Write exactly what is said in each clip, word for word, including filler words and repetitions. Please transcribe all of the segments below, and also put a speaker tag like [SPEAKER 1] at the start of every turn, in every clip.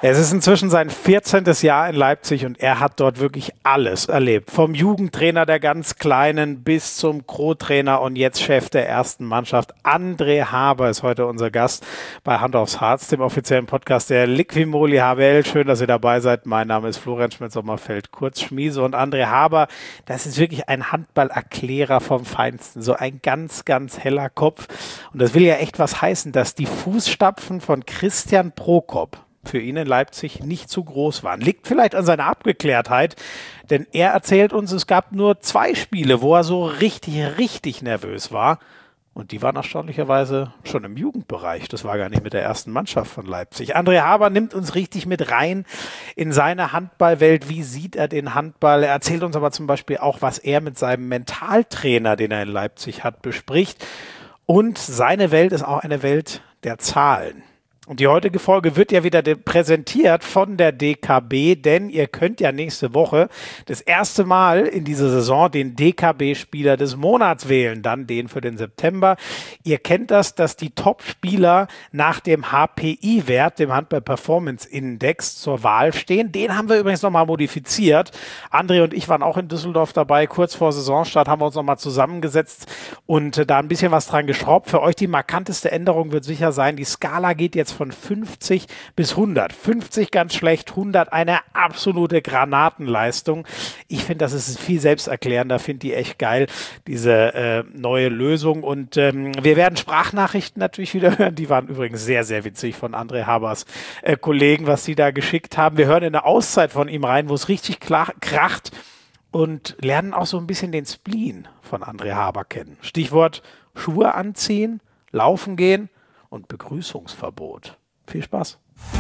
[SPEAKER 1] Es ist inzwischen sein vierzehntes Jahr in Leipzig und er hat dort wirklich alles erlebt. Vom Jugendtrainer der ganz Kleinen bis zum Co-Trainer und jetzt Chef der ersten Mannschaft. André Haber ist heute unser Gast bei Hand aufs Harz, dem offiziellen Podcast der Liquimoli H B L. Schön, dass ihr dabei seid. Mein Name ist Florian Schmidt-Sommerfeld, kurz Schmiese. Und André Haber, das ist wirklich ein Handballerklärer vom Feinsten. So ein ganz, ganz heller Kopf. Und das will ja echt was heißen, dass die Fußstapfen von Christian Prokop für ihn in Leipzig nicht zu groß waren. Liegt vielleicht an seiner Abgeklärtheit, denn er erzählt uns, es gab nur zwei Spiele, wo er so richtig, richtig nervös war. Und die waren erstaunlicherweise schon im Jugendbereich. Das war gar nicht mit der ersten Mannschaft von Leipzig. André Haber nimmt uns richtig mit rein in seine Handballwelt. Wie sieht er den Handball? Er erzählt uns aber zum Beispiel auch, was er mit seinem Mentaltrainer, den er in Leipzig hat, bespricht. Und seine Welt ist auch eine Welt der Zahlen. Und die heutige Folge wird ja wieder präsentiert von der D K B, denn ihr könnt ja nächste Woche das erste Mal in dieser Saison den D K B-Spieler des Monats wählen, dann den für den September. Ihr kennt das, dass die Top-Spieler nach dem H P I-Wert, dem Handball-Performance-Index, zur Wahl stehen. Den haben wir übrigens nochmal modifiziert. André und ich waren auch in Düsseldorf dabei. Kurz vor Saisonstart haben wir uns nochmal zusammengesetzt und äh, da ein bisschen was dran geschraubt. Für euch die markanteste Änderung wird sicher sein, die Skala geht jetzt von fünfzig bis hundert. fünfzig ganz schlecht, hundert eine absolute Granatenleistung. Ich finde, das ist viel selbsterklärender, finde die echt geil, diese äh, neue Lösung. Und ähm, wir werden Sprachnachrichten natürlich wieder hören. Die waren übrigens sehr, sehr witzig von André Habers äh, Kollegen, was sie da geschickt haben. Wir hören in der Auszeit von ihm rein, wo es richtig klar, kracht und lernen auch so ein bisschen den Spleen von André Haber kennen. Stichwort Schuhe anziehen, laufen gehen und Begrüßungsverbot. Viel Spaß.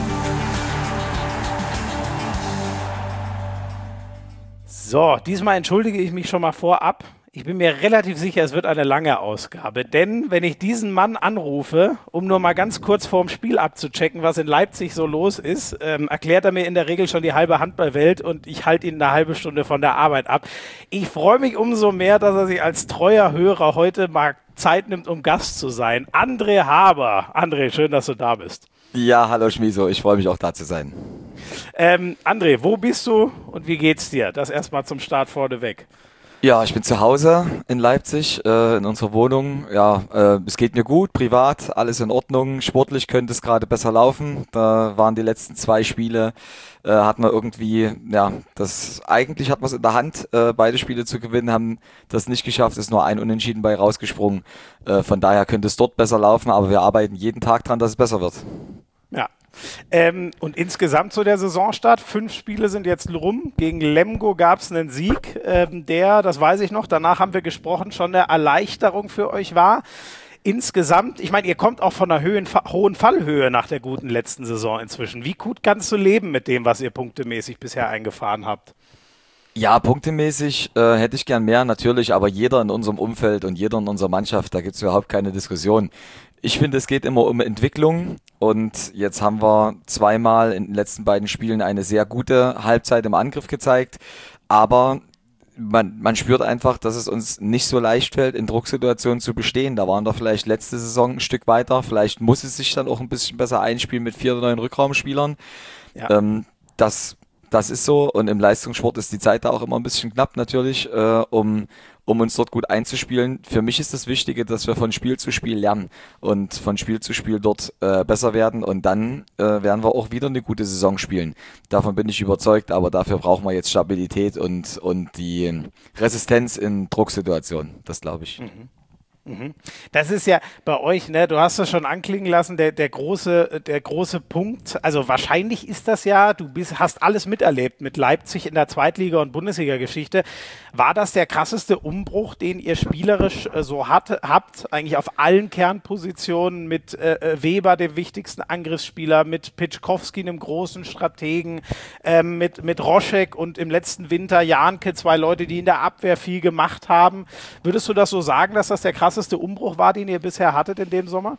[SPEAKER 1] So, diesmal entschuldige ich mich schon mal vorab. Ich bin mir relativ sicher, es wird eine lange Ausgabe, denn wenn ich diesen Mann anrufe, um nur mal ganz kurz vorm Spiel abzuchecken, was in Leipzig so los ist, ähm, erklärt er mir in der Regel schon die halbe Handballwelt und ich halte ihn eine halbe Stunde von der Arbeit ab. Ich freue mich umso mehr, dass er sich als treuer Hörer heute mal Zeit nimmt, um Gast zu sein. André Haber. André, schön, dass du da bist.
[SPEAKER 2] Ja, hallo Schmieso, ich freue mich auch da zu sein.
[SPEAKER 1] Ähm, André, wo bist du und wie geht's dir? Das erstmal zum Start vorneweg.
[SPEAKER 2] Ja, ich bin zu Hause in Leipzig, äh, in unserer Wohnung. Ja, äh, es geht mir gut, privat, alles in Ordnung. Sportlich könnte es gerade besser laufen. Da waren die letzten zwei Spiele, äh, hatten wir irgendwie, ja, das eigentlich hatten wir es in der Hand, äh, beide Spiele zu gewinnen, haben das nicht geschafft, ist nur ein Unentschieden bei rausgesprungen. Äh, von daher könnte es dort besser laufen, aber wir arbeiten jeden Tag dran, dass es besser wird.
[SPEAKER 1] Ja. Ähm, und insgesamt zu der Saisonstart, fünf Spiele sind jetzt rum. Gegen Lemgo gab es einen Sieg, ähm, der, das weiß ich noch, danach haben wir gesprochen, schon eine Erleichterung für euch war. Insgesamt, ich meine, ihr kommt auch von einer Höhen, hohen Fallhöhe nach der guten letzten Saison inzwischen. Wie gut kannst du leben mit dem, was ihr punktemäßig bisher eingefahren habt?
[SPEAKER 2] Ja, punktemäßig äh, hätte ich gern mehr, natürlich, aber jeder in unserem Umfeld und jeder in unserer Mannschaft, da gibt es überhaupt keine Diskussion. Ich finde, es geht immer um Entwicklung und jetzt haben wir zweimal in den letzten beiden Spielen eine sehr gute Halbzeit im Angriff gezeigt, aber man, man spürt einfach, dass es uns nicht so leicht fällt, in Drucksituationen zu bestehen. Da waren wir vielleicht letzte Saison ein Stück weiter, vielleicht muss es sich dann auch ein bisschen besser einspielen mit vier neuen Rückraumspielern. Ja. Ähm, das Das ist so und im Leistungssport ist die Zeit da auch immer ein bisschen knapp natürlich, äh, um, um uns dort gut einzuspielen. Für mich ist das Wichtige, dass wir von Spiel zu Spiel lernen und von Spiel zu Spiel dort äh, besser werden und dann äh, werden wir auch wieder eine gute Saison spielen. Davon bin ich überzeugt, aber dafür brauchen wir jetzt Stabilität und, und die Resistenz in Drucksituationen, das glaube ich.
[SPEAKER 1] Mhm. Das ist ja bei euch, ne, du hast es schon anklingen lassen, der, der, große, der große Punkt, also wahrscheinlich ist das ja, du bist, hast alles miterlebt mit Leipzig in der Zweitliga- und Bundesliga-Geschichte. War das der krasseste Umbruch, den ihr spielerisch äh, so hat, habt, eigentlich auf allen Kernpositionen mit äh, Weber, dem wichtigsten Angriffsspieler, mit Pitschkowski, einem großen Strategen, äh, mit, mit Roschek und im letzten Winter Janke, zwei Leute, die in der Abwehr viel gemacht haben. Würdest du das so sagen, dass das der krasseste Umbruch war, den ihr bisher hattet in dem Sommer?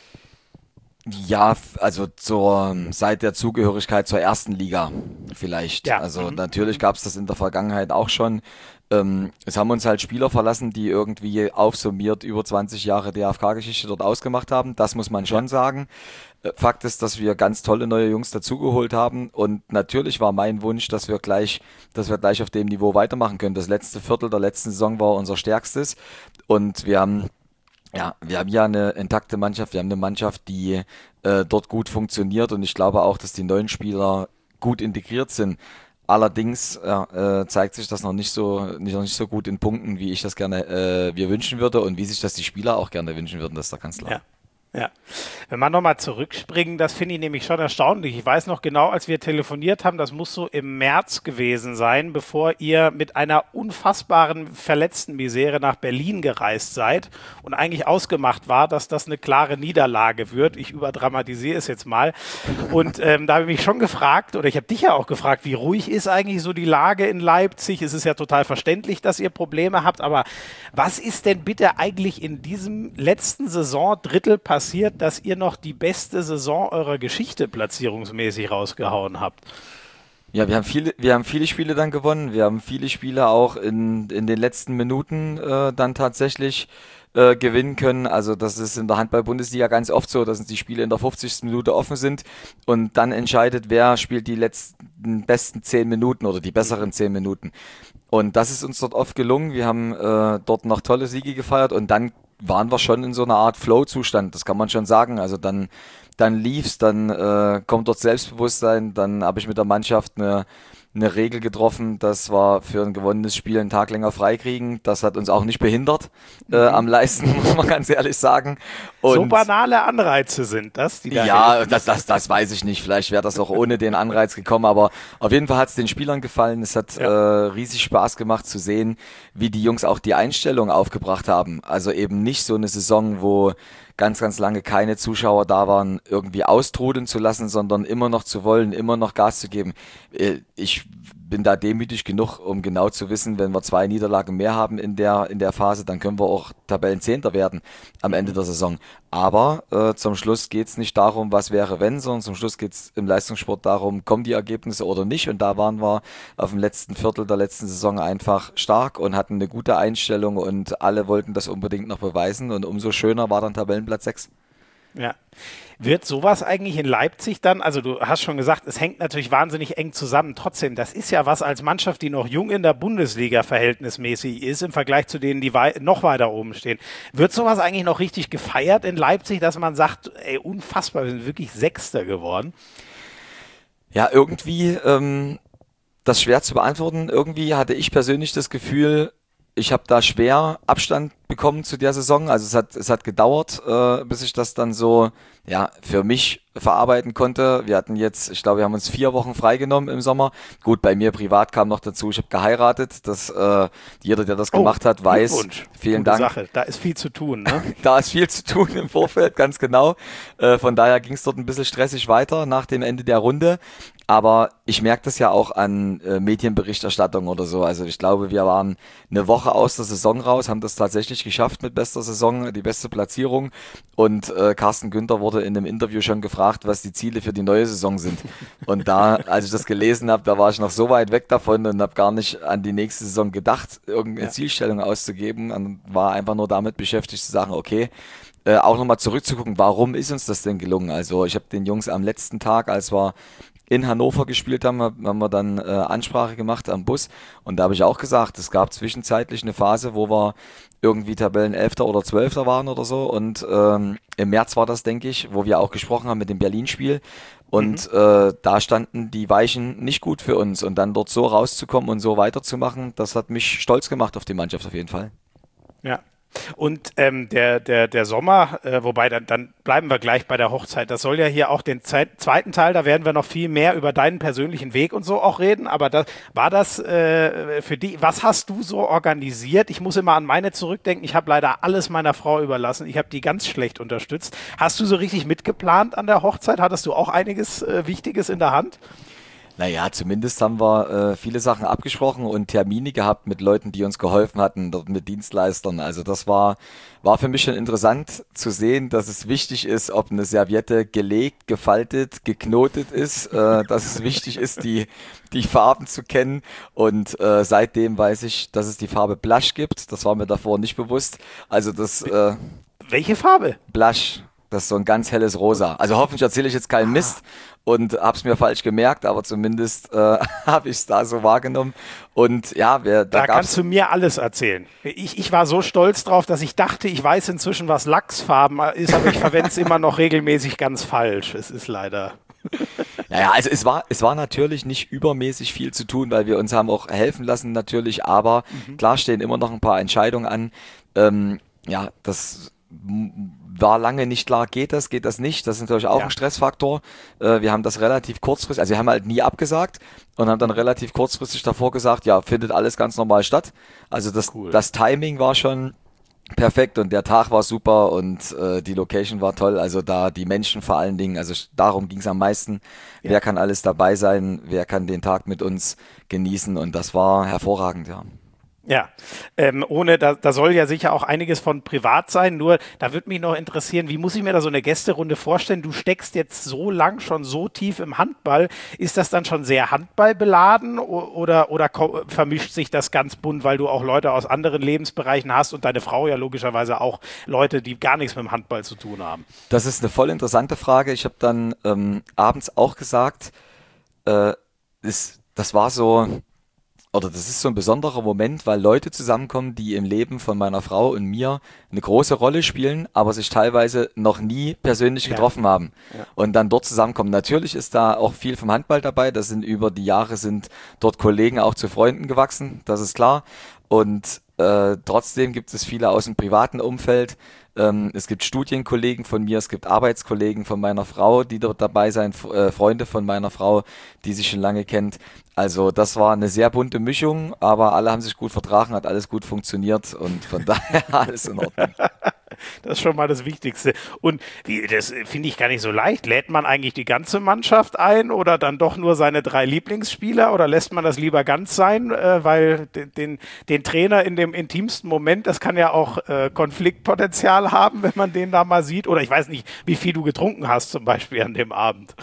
[SPEAKER 2] Ja, also zur, seit der Zugehörigkeit zur ersten Liga vielleicht.
[SPEAKER 1] Ja.
[SPEAKER 2] Also
[SPEAKER 1] Mhm.
[SPEAKER 2] natürlich gab es das in der Vergangenheit auch schon. Ähm, es haben uns halt Spieler verlassen, die irgendwie aufsummiert über zwanzig Jahre D F K-Geschichte dort ausgemacht haben. Das muss man schon sagen. Äh, Fakt ist, dass wir ganz tolle neue Jungs dazugeholt haben. Und natürlich war mein Wunsch, dass wir gleich, dass wir gleich auf dem Niveau weitermachen können. Das letzte Viertel der letzten Saison war unser stärkstes. Und wir haben Ja, wir haben ja eine intakte Mannschaft, wir haben eine Mannschaft, die äh, dort gut funktioniert und ich glaube auch, dass die neuen Spieler gut integriert sind. Allerdings äh, äh, zeigt sich das noch nicht so, nicht, noch nicht so gut in Punkten, wie ich das gerne äh, wir wünschen würde und wie sich das die Spieler auch gerne wünschen würden, das ist da ganz klar.
[SPEAKER 1] Ja. Ja, wenn wir nochmal zurückspringen, das finde ich nämlich schon erstaunlich. Ich weiß noch genau, als wir telefoniert haben, das muss so im März gewesen sein, bevor ihr mit einer unfassbaren verletzten Misere nach Berlin gereist seid und eigentlich ausgemacht war, dass das eine klare Niederlage wird. Ich überdramatisiere es jetzt mal. Und ähm, da habe ich mich schon gefragt, oder ich habe dich ja auch gefragt, wie ruhig ist eigentlich so die Lage in Leipzig? Es ist ja total verständlich, dass ihr Probleme habt, aber was ist denn bitte eigentlich in diesem letzten Saisondrittel passiert, dass ihr noch die beste Saison eurer Geschichte platzierungsmäßig rausgehauen habt?
[SPEAKER 2] Ja, wir haben viele, wir haben viele Spiele dann gewonnen. Wir haben viele Spiele auch in, in den letzten Minuten äh, dann tatsächlich äh, gewinnen können. Also das ist in der Handball-Bundesliga ganz oft so, dass die Spiele in der fünfzigsten Minute offen sind und dann entscheidet, wer spielt die letzten besten zehn Minuten oder die besseren zehn Minuten. Und das ist uns dort oft gelungen. Wir haben äh, dort noch tolle Siege gefeiert und dann waren wir schon in so einer Art Flow-Zustand, das kann man schon sagen. Also dann, dann lief's, dann äh, kommt dort Selbstbewusstsein, dann habe ich mit der Mannschaft eine, eine Regel getroffen, dass wir für ein gewonnenes Spiel einen Tag länger freikriegen. Das hat uns auch nicht behindert äh, am Leisten, muss man ganz ehrlich sagen. Und
[SPEAKER 1] so banale Anreize sind das, die da
[SPEAKER 2] ja, das, das, das weiß ich nicht. Vielleicht wäre das auch ohne den Anreiz gekommen, aber auf jeden Fall hat es den Spielern gefallen. Es hat ja. äh, riesig Spaß gemacht zu sehen, wie die Jungs auch die Einstellung aufgebracht haben. Also eben nicht so eine Saison, wo ganz, ganz lange keine Zuschauer da waren, irgendwie austrudeln zu lassen, sondern immer noch zu wollen, immer noch Gas zu geben. Ich bin da demütig genug, um genau zu wissen, wenn wir zwei Niederlagen mehr haben in der, in der Phase, dann können wir auch Tabellenzehnter werden am Ende der Saison. Aber äh, zum Schluss geht es nicht darum, was wäre wenn, sondern zum Schluss geht es im Leistungssport darum, kommen die Ergebnisse oder nicht. Und da waren wir auf dem letzten Viertel der letzten Saison einfach stark und hatten eine gute Einstellung und alle wollten das unbedingt noch beweisen. Und umso schöner war dann Tabellenplatz sechs.
[SPEAKER 1] Ja. Wird sowas eigentlich in Leipzig dann, also du hast schon gesagt, es hängt natürlich wahnsinnig eng zusammen, trotzdem, das ist ja was als Mannschaft, die noch jung in der Bundesliga verhältnismäßig ist, im Vergleich zu denen, die wei- noch weiter oben stehen. Wird sowas eigentlich noch richtig gefeiert in Leipzig, dass man sagt, ey, unfassbar, wir sind wirklich Sechster geworden?
[SPEAKER 2] Ja, irgendwie, ähm, das schwer zu beantworten, irgendwie hatte ich persönlich das Gefühl, ich habe da schwer Abstand bekommen zu der Saison. Also es hat es hat gedauert, äh, bis ich das dann so ja für mich verarbeiten konnte. Wir hatten jetzt, ich glaube, wir haben uns vier Wochen freigenommen im Sommer. Gut, bei mir privat kam noch dazu, ich habe geheiratet. Das äh, jeder, der das gemacht
[SPEAKER 1] oh,
[SPEAKER 2] hat, weiß. Vielen
[SPEAKER 1] Gute
[SPEAKER 2] Dank.
[SPEAKER 1] Sache. Da ist viel zu tun, ne?
[SPEAKER 2] Da ist viel zu tun im Vorfeld, ganz genau. Äh, von daher ging es dort ein bisschen stressig weiter nach dem Ende der Runde. Aber ich merke das ja auch an äh, Medienberichterstattung oder so. Also ich glaube, wir waren eine Woche aus der Saison raus, haben das tatsächlich geschafft mit bester Saison, die beste Platzierung. Und äh, Carsten Günther wurde in einem Interview schon gefragt, was die Ziele für die neue Saison sind. Und da, als ich das gelesen habe, da war ich noch so weit weg davon und habe gar nicht an die nächste Saison gedacht, irgendeine ja. Zielstellung auszugeben. Und war einfach nur damit beschäftigt zu sagen, okay, äh, auch nochmal zurückzugucken, warum ist uns das denn gelungen? Also ich habe den Jungs am letzten Tag, als wir in Hannover gespielt haben, haben wir dann äh, Ansprache gemacht am Bus und da habe ich auch gesagt, es gab zwischenzeitlich eine Phase, wo wir irgendwie Tabellenelfter oder Zwölfter waren oder so und ähm, im März war das, denke ich, wo wir auch gesprochen haben mit dem Berlin-Spiel und mhm. äh, da standen die Weichen nicht gut für uns und dann dort so rauszukommen und so weiterzumachen, das hat mich stolz gemacht auf die Mannschaft auf jeden Fall.
[SPEAKER 1] Ja. Und ähm, der, der, der Sommer, äh, wobei dann, dann bleiben wir gleich bei der Hochzeit, das soll ja hier auch den Zeit, zweiten Teil, da werden wir noch viel mehr über deinen persönlichen Weg und so auch reden, aber das, war das äh, für die, was hast du so organisiert? Ich muss immer an meine zurückdenken, ich habe leider alles meiner Frau überlassen, ich habe die ganz schlecht unterstützt. Hast du so richtig mitgeplant an der Hochzeit? Hattest du auch einiges äh, Wichtiges in der Hand?
[SPEAKER 2] Naja, zumindest haben wir äh, viele Sachen abgesprochen und Termine gehabt mit Leuten, die uns geholfen hatten, dort mit Dienstleistern. Also das war, war für mich schon interessant zu sehen, dass es wichtig ist, ob eine Serviette gelegt, gefaltet, geknotet ist, äh, dass es wichtig ist, die, die Farben zu kennen. Und äh, seitdem weiß ich, dass es die Farbe Blush gibt. Das war mir davor nicht bewusst. Also das äh,
[SPEAKER 1] Welche Farbe?
[SPEAKER 2] Blush. Das ist so ein ganz helles Rosa. Also hoffentlich erzähle ich jetzt keinen Mist und habe es mir falsch gemerkt, aber zumindest äh, habe ich es da so wahrgenommen. Und ja, wer, da,
[SPEAKER 1] Da
[SPEAKER 2] gab's
[SPEAKER 1] kannst du mir alles erzählen. Ich, ich war so stolz drauf, dass ich dachte, ich weiß inzwischen, was Lachsfarben ist, aber ich verwende es immer noch regelmäßig ganz falsch. Es ist leider...
[SPEAKER 2] Naja, also es war, es war natürlich nicht übermäßig viel zu tun, weil wir uns haben auch helfen lassen natürlich, aber mhm. klar stehen immer noch ein paar Entscheidungen an. Ähm, ja, das war lange nicht klar, geht das, geht das nicht. Das ist natürlich auch ja. ein Stressfaktor. Äh, wir haben das relativ kurzfristig, also wir haben halt nie abgesagt und haben dann relativ kurzfristig davor gesagt, ja, findet alles ganz normal statt. Also das, cool. das Timing war schon perfekt und der Tag war super und äh, die Location war toll. Also da die Menschen vor allen Dingen, also darum ging es am meisten. Ja. Wer kann alles dabei sein? Wer kann den Tag mit uns genießen? Und das war hervorragend, ja.
[SPEAKER 1] Ja, ähm, ohne, da, da soll ja sicher auch einiges von privat sein, nur da würde mich noch interessieren, wie muss ich mir da so eine Gästerunde vorstellen? Du steckst jetzt so lang schon so tief im Handball, ist das dann schon sehr handballbeladen oder, oder vermischt sich das ganz bunt, weil du auch Leute aus anderen Lebensbereichen hast und deine Frau ja logischerweise auch Leute, die gar nichts mit dem Handball zu tun haben?
[SPEAKER 2] Das ist eine voll interessante Frage. Ich habe dann ähm, abends auch gesagt, äh, ist, das war so... Oder das ist so ein besonderer Moment, weil Leute zusammenkommen, die im Leben von meiner Frau und mir eine große Rolle spielen, aber sich teilweise noch nie persönlich getroffen ja. haben. Ja. Und dann dort zusammenkommen. Natürlich ist da auch viel vom Handball dabei. Das sind über die Jahre sind dort Kollegen auch zu Freunden gewachsen. Das ist klar. Und äh, trotzdem gibt es viele aus dem privaten Umfeld. Ähm, es gibt Studienkollegen von mir, es gibt Arbeitskollegen von meiner Frau, die dort dabei sind, äh, Freunde von meiner Frau, die sie schon lange kennt. Also das war eine sehr bunte Mischung, aber alle haben sich gut vertragen, hat alles gut funktioniert und von daher alles in Ordnung.
[SPEAKER 1] Das ist schon mal das Wichtigste. Und wie, das finde ich gar nicht so leicht. Lädt man eigentlich die ganze Mannschaft ein oder dann doch nur seine drei Lieblingsspieler oder lässt man das lieber ganz sein, äh, weil den, den, den Trainer in dem intimsten Moment, das kann ja auch äh, Konfliktpotenzial haben, wenn man den da mal sieht. Oder ich weiß nicht, wie viel du getrunken hast zum Beispiel an dem Abend.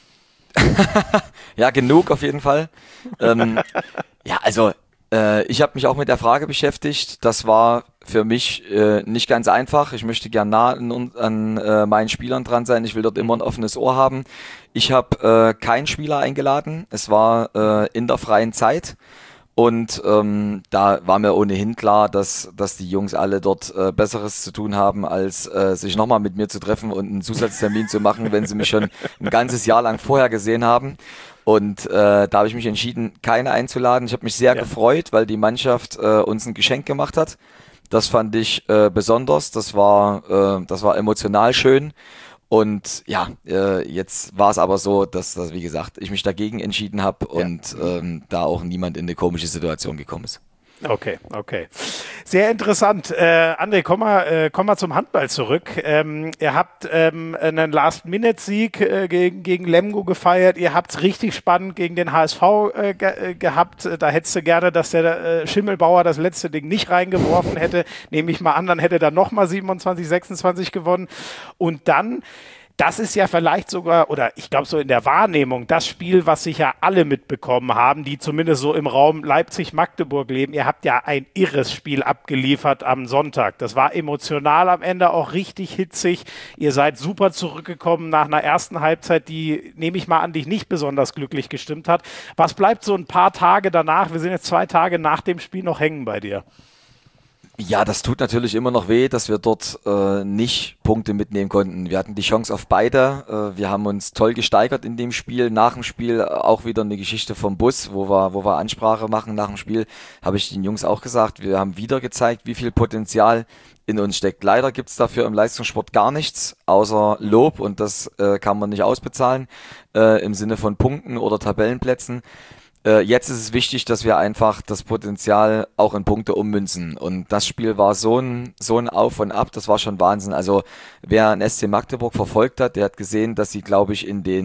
[SPEAKER 2] Ja, genug auf jeden Fall. ähm, ja, also äh, ich habe mich auch mit der Frage beschäftigt. Das war für mich äh, nicht ganz einfach. Ich möchte gern nah an, an äh, meinen Spielern dran sein. Ich will dort immer ein offenes Ohr haben. Ich habe äh, keinen Spieler eingeladen. Es war äh, in der freien Zeit. Und ähm, da war mir ohnehin klar, dass, dass die Jungs alle dort äh, Besseres zu tun haben, als äh, sich nochmal mit mir zu treffen und einen Zusatztermin zu machen, wenn sie mich schon ein ganzes Jahr lang vorher gesehen haben. Und äh, da habe ich mich entschieden, keine einzuladen. Ich habe mich sehr ja. gefreut, weil die Mannschaft äh, uns ein Geschenk gemacht hat. Das fand ich äh, besonders. Das war, äh, das war emotional schön. Und ja, äh, jetzt war es aber so, dass, dass, wie gesagt, ich mich dagegen entschieden habe und ja. ähm, da auch niemand in eine komische Situation gekommen ist.
[SPEAKER 1] Okay, okay. Sehr interessant. Äh, André, komm mal, äh, komm mal zum Handball zurück. Ähm, ihr habt ähm, einen Last-Minute-Sieg äh, gegen, gegen Lemgo gefeiert. Ihr habt es richtig spannend gegen den H S V äh, ge- äh, gehabt. Da hättest du gerne, dass der äh, Schimmelbauer das letzte Ding nicht reingeworfen hätte. Nehme ich mal an, dann hätte er dann nochmal siebenundzwanzig sechsundzwanzig gewonnen. Und dann... Das ist ja vielleicht sogar, oder ich glaube so in der Wahrnehmung, das Spiel, was sicher alle mitbekommen haben, die zumindest so im Raum Leipzig-Magdeburg leben. Ihr habt ja ein irres Spiel abgeliefert am Sonntag. Das war emotional am Ende auch richtig hitzig. Ihr seid super zurückgekommen nach einer ersten Halbzeit, die, nehme ich mal an, dich nicht besonders glücklich gestimmt hat. Was bleibt so ein paar Tage danach, wir sind jetzt zwei Tage nach dem Spiel, noch hängen bei dir?
[SPEAKER 2] Ja, das tut natürlich immer noch weh, dass wir dort äh, nicht Punkte mitnehmen konnten. Wir hatten die Chance auf beide. Äh, wir haben uns toll gesteigert in dem Spiel. Nach dem Spiel auch wieder eine Geschichte vom Bus, wo wir, wo wir Ansprache machen. Nach dem Spiel habe ich den Jungs auch gesagt, wir haben wieder gezeigt, wie viel Potenzial in uns steckt. Leider gibt's dafür im Leistungssport gar nichts, außer Lob, und das äh, kann man nicht ausbezahlen äh, im Sinne von Punkten oder Tabellenplätzen. Jetzt ist es wichtig, dass wir einfach das Potenzial auch in Punkte ummünzen. Und das Spiel war so ein, so ein Auf und Ab, das war schon Wahnsinn. Also wer einen S C Magdeburg verfolgt hat, der hat gesehen, dass sie, glaube ich, in den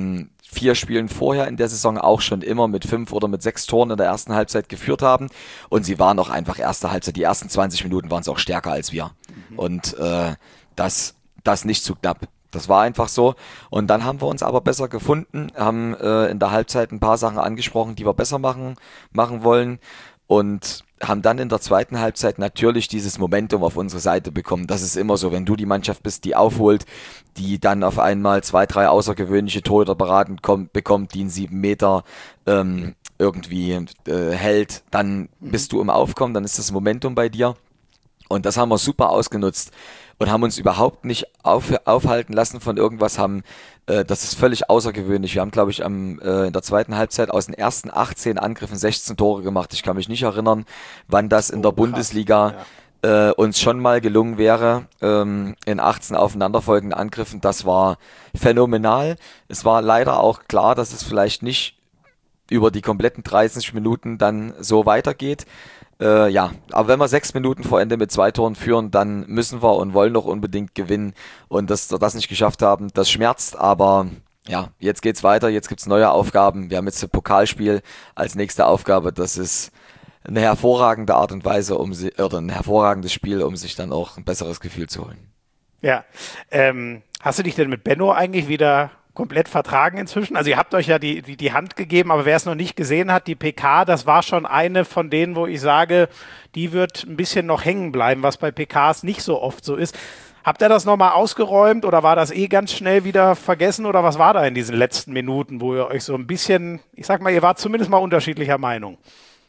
[SPEAKER 2] vier Spielen vorher in der Saison auch schon immer mit fünf oder mit sechs Toren in der ersten Halbzeit geführt haben. Und sie waren auch einfach erste Halbzeit, die ersten zwanzig Minuten waren es auch stärker als wir. Mhm. Und äh, das, das nicht zu knapp. Das war einfach so. Und dann haben wir uns aber besser gefunden, haben äh, in der Halbzeit ein paar Sachen angesprochen, die wir besser machen, machen wollen. Und haben dann in der zweiten Halbzeit natürlich dieses Momentum auf unsere Seite bekommen. Das ist immer so, wenn du die Mannschaft bist, die aufholt, die dann auf einmal zwei, drei außergewöhnliche Torhüter beraten kommt, bekommt, die einen sieben Meter ähm, irgendwie äh, hält, dann bist du im Aufkommen, dann ist das Momentum bei dir. Und das haben wir super ausgenutzt und haben uns überhaupt nicht auf, aufhalten lassen von irgendwas, haben äh, das ist völlig außergewöhnlich. Wir haben, glaube ich, am, äh, in der zweiten Halbzeit aus den ersten achtzehn Angriffen sechzehn Tore gemacht. Ich kann mich nicht erinnern, wann das in der oh, Bundesliga ja. äh, uns schon mal gelungen wäre, ähm, in achtzehn aufeinanderfolgenden Angriffen. Das war phänomenal. Es war leider auch klar, dass es vielleicht nicht über die kompletten dreißig Minuten dann so weitergeht. Äh, ja, aber wenn wir sechs Minuten vor Ende mit zwei Toren führen, dann müssen wir und wollen doch unbedingt gewinnen. Und dass wir das nicht geschafft haben, das schmerzt, aber ja, jetzt geht's weiter, jetzt gibt's neue Aufgaben. Wir haben jetzt ein Pokalspiel als nächste Aufgabe. Das ist eine hervorragende Art und Weise, um sie, oder ein hervorragendes Spiel, um sich dann auch ein besseres Gefühl zu holen.
[SPEAKER 1] Ja, ähm, hast du dich denn mit Benno eigentlich wieder komplett vertragen inzwischen? Also ihr habt euch ja die, die, die Hand gegeben, aber wer es noch nicht gesehen hat, die P K, das war schon eine von denen, wo ich sage, die wird ein bisschen noch hängen bleiben, was bei P Ks nicht so oft so ist. Habt ihr das nochmal ausgeräumt oder war das eh ganz schnell wieder vergessen oder was war da in diesen letzten Minuten, wo ihr euch so ein bisschen, ich sag mal, ihr wart zumindest mal unterschiedlicher Meinung?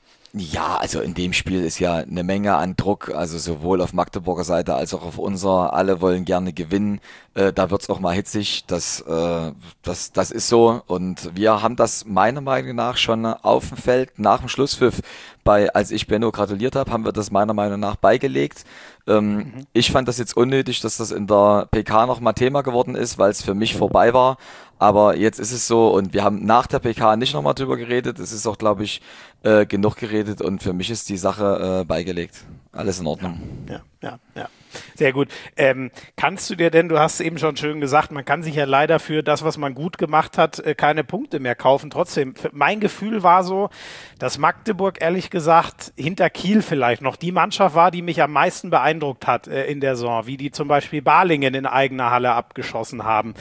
[SPEAKER 2] Ja, also in dem Spiel ist ja eine Menge an Druck, also sowohl auf Magdeburger Seite als auch auf unserer. Alle wollen gerne gewinnen. Äh, da wird's auch mal hitzig. Das, äh, das, das ist so. Und wir haben das meiner Meinung nach schon auf dem Feld nach dem Schlusspfiff, bei, als ich Benno gratuliert habe, haben wir das meiner Meinung nach beigelegt. Ähm, mhm. Ich fand das jetzt unnötig, dass das in der P K nochmal Thema geworden ist, weil es für mich vorbei war. Aber jetzt ist es so und wir haben nach der P K nicht nochmal drüber geredet. Es ist auch, glaube ich, äh, genug geredet und für mich ist die Sache äh, beigelegt. Alles in Ordnung.
[SPEAKER 1] Ja, ja, ja. Sehr gut. Ähm, kannst du dir denn, du hast eben schon schön gesagt, man kann sich ja leider für das, was man gut gemacht hat, äh, keine Punkte mehr kaufen. Trotzdem, mein Gefühl war so, dass Magdeburg ehrlich gesagt hinter Kiel vielleicht noch die Mannschaft war, die mich am meisten beeindruckt hat äh, in der Saison, wie die zum Beispiel Balingen in eigener Halle abgeschossen haben.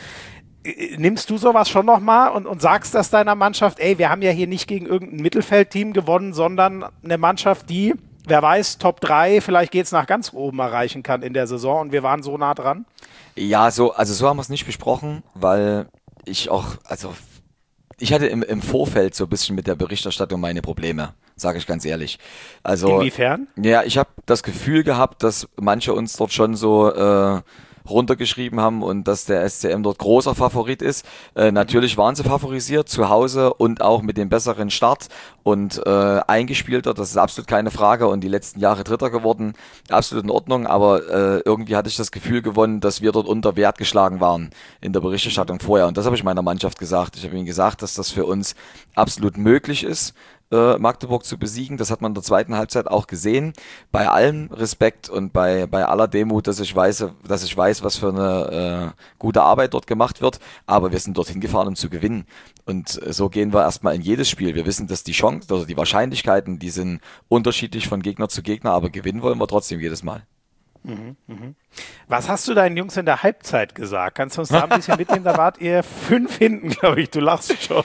[SPEAKER 1] Nimmst du sowas schon nochmal und, und sagst das deiner Mannschaft, ey, wir haben ja hier nicht gegen irgendein Mittelfeldteam gewonnen, sondern eine Mannschaft, die, wer weiß, Top drei, vielleicht geht's nach ganz oben erreichen kann in der Saison und wir waren so nah dran?
[SPEAKER 2] Ja, so, also so haben wir es nicht besprochen, weil ich auch, also ich hatte im, im Vorfeld so ein bisschen mit der Berichterstattung meine Probleme, sage ich ganz ehrlich. Also,
[SPEAKER 1] inwiefern?
[SPEAKER 2] Ja, ich habe das Gefühl gehabt, dass manche uns dort schon so äh, runtergeschrieben haben und dass der S C M dort großer Favorit ist. Äh, natürlich waren sie favorisiert zu Hause und auch mit dem besseren Start und äh, eingespielter, das ist absolut keine Frage und die letzten Jahre Dritter geworden, absolut in Ordnung, aber äh, irgendwie hatte ich das Gefühl gewonnen, dass wir dort unter Wert geschlagen waren in der Berichterstattung vorher und das habe ich meiner Mannschaft gesagt. Ich habe ihnen gesagt, dass das für uns absolut möglich ist, Magdeburg zu besiegen. Das hat man in der zweiten Halbzeit auch gesehen. Bei allem Respekt und bei, bei aller Demut, dass ich weiß, dass ich weiß, was für eine äh, gute Arbeit dort gemacht wird. Aber wir sind dorthin gefahren, um zu gewinnen. Und so gehen wir erstmal in jedes Spiel. Wir wissen, dass die Chancen oder die Wahrscheinlichkeiten, die sind unterschiedlich von Gegner zu Gegner, aber gewinnen wollen wir trotzdem jedes Mal.
[SPEAKER 1] Mhm, mhm. Was hast du deinen Jungs in der Halbzeit gesagt? Kannst du uns da ein bisschen mitnehmen? Da wart ihr fünf hinten, glaube ich. Du lachst schon.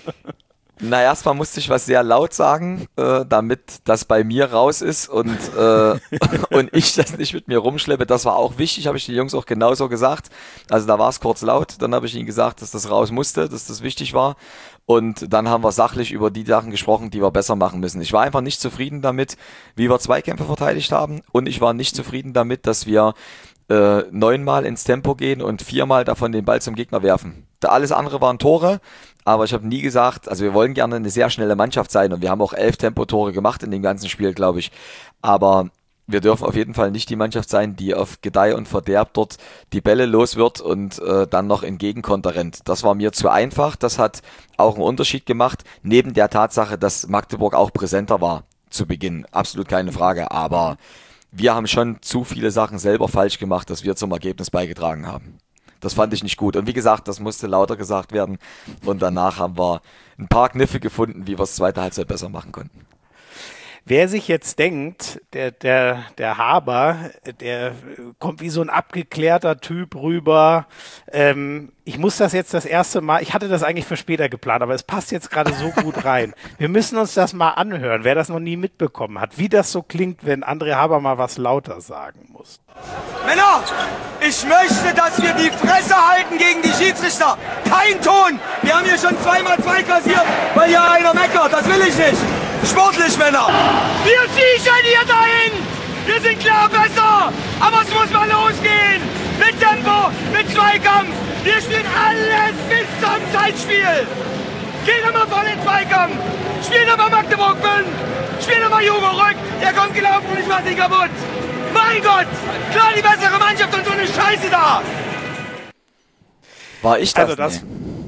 [SPEAKER 2] Na, erstmal musste ich was sehr laut sagen, äh, damit das bei mir raus ist und, äh, und ich das nicht mit mir rumschleppe. Das war auch wichtig, habe ich den Jungs auch genauso gesagt. Also da war es kurz laut, dann habe ich ihnen gesagt, dass das raus musste, dass das wichtig war. Und dann haben wir sachlich über die Sachen gesprochen, die wir besser machen müssen. Ich war einfach nicht zufrieden damit, wie wir Zweikämpfe verteidigt haben und ich war nicht zufrieden damit, dass wir äh, neunmal ins Tempo gehen und viermal davon den Ball zum Gegner werfen. Da alles andere waren Tore. Aber ich habe nie gesagt, also wir wollen gerne eine sehr schnelle Mannschaft sein und wir haben auch elf Tempotore gemacht in dem ganzen Spiel, glaube ich. Aber wir dürfen auf jeden Fall nicht die Mannschaft sein, die auf Gedeih und Verderb dort die Bälle los wird und äh, dann noch in Gegenkonter rennt. Das war mir zu einfach. Das hat auch einen Unterschied gemacht, neben der Tatsache, dass Magdeburg auch präsenter war zu Beginn. Absolut keine Frage. Aber wir haben schon zu viele Sachen selber falsch gemacht, dass wir zum Ergebnis beigetragen haben. Das fand ich nicht gut. Und wie gesagt, das musste lauter gesagt werden. Und danach haben wir ein paar Kniffe gefunden, wie wir es zweite Halbzeit besser machen konnten.
[SPEAKER 1] Wer sich jetzt denkt, der, der, der Haber, der kommt wie so ein abgeklärter Typ rüber. Ähm, ich muss das jetzt das erste Mal, ich hatte das eigentlich für später geplant, aber es passt jetzt gerade so gut rein. Wir müssen uns das mal anhören, wer das noch nie mitbekommen hat, wie das so klingt, wenn André Haber mal was lauter sagen muss.
[SPEAKER 3] Männer, ich möchte, dass wir die Fresse halten gegen die Schiedsrichter. Kein Ton. Wir haben hier schon zweimal zwei kassiert, weil hier einer meckert. Das will ich nicht. Sportlich, Männer. Wir siechen hier dahin. Wir sind klar besser. Aber es muss mal losgehen. Mit Tempo, mit Zweikampf. Wir spielen alles bis zum Zeitspiel. Geh nochmal voll in Zweikampf. Spiel nochmal Magdeburg fünf. Spiel nochmal Jugo Rück. Der kommt gelaufen und ich mach den kaputt. Mein Gott. Klar die bessere Mannschaft und so eine Scheiße da.
[SPEAKER 2] War ich das?
[SPEAKER 1] Also das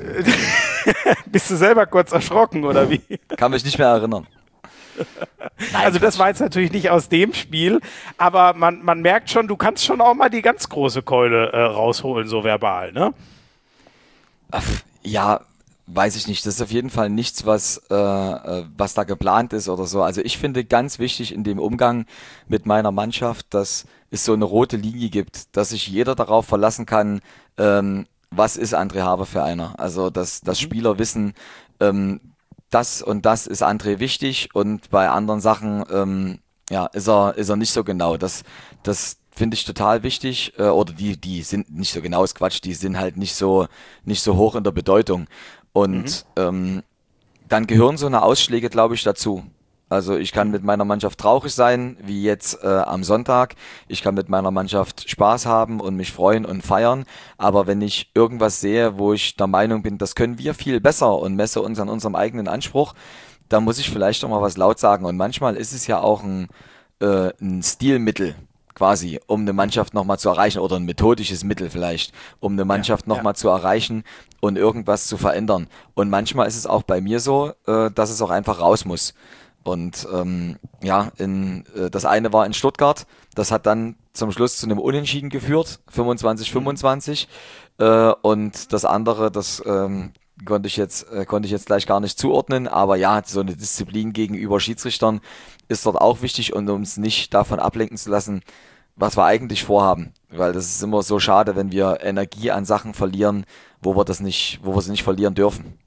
[SPEAKER 1] Bist du selber kurz erschrocken, oder wie?
[SPEAKER 2] Kann mich nicht mehr erinnern.
[SPEAKER 1] Nein, also das war jetzt natürlich nicht aus dem Spiel, aber man, man merkt schon, du kannst schon auch mal die ganz große Keule äh, rausholen, so verbal, ne?
[SPEAKER 2] Ach, ja, weiß ich nicht. Das ist auf jeden Fall nichts, was, äh, was da geplant ist oder so. Also ich finde ganz wichtig in dem Umgang mit meiner Mannschaft, dass es so eine rote Linie gibt, dass sich jeder darauf verlassen kann, ähm, was ist André Haber für einer. Also dass, dass Spieler wissen, ähm, das und das ist André wichtig und bei anderen Sachen ähm, ja, ist er, ist er nicht so genau. Das, das finde ich total wichtig. Äh, oder die, die sind nicht so genau, ist Quatsch, die sind halt nicht so, nicht so hoch in der Bedeutung. Und mhm. ähm, dann gehören so eine Ausschläge, glaube ich, dazu. Also ich kann mit meiner Mannschaft traurig sein, wie jetzt äh, am Sonntag. Ich kann mit meiner Mannschaft Spaß haben und mich freuen und feiern. Aber wenn ich irgendwas sehe, wo ich der Meinung bin, das können wir viel besser und messe uns an unserem eigenen Anspruch, dann muss ich vielleicht doch mal was laut sagen. Und manchmal ist es ja auch ein, äh, ein Stilmittel quasi, um eine Mannschaft nochmal zu erreichen oder ein methodisches Mittel vielleicht, um eine Mannschaft ja, nochmal ja. zu erreichen und irgendwas zu verändern. Und manchmal ist es auch bei mir so, äh, dass es auch einfach raus muss. Und ähm, ja, in, äh, das eine war in Stuttgart, das hat dann zum Schluss zu einem Unentschieden geführt, fünfundzwanzig fünfundzwanzig. Äh, und das andere, das ähm, konnte ich jetzt äh, konnte ich jetzt gleich gar nicht zuordnen, aber ja, so eine Disziplin gegenüber Schiedsrichtern ist dort auch wichtig und uns nicht davon ablenken zu lassen, was wir eigentlich vorhaben. Weil das ist immer so schade, wenn wir Energie an Sachen verlieren, wo wir das nicht, wo wir sie nicht verlieren dürfen.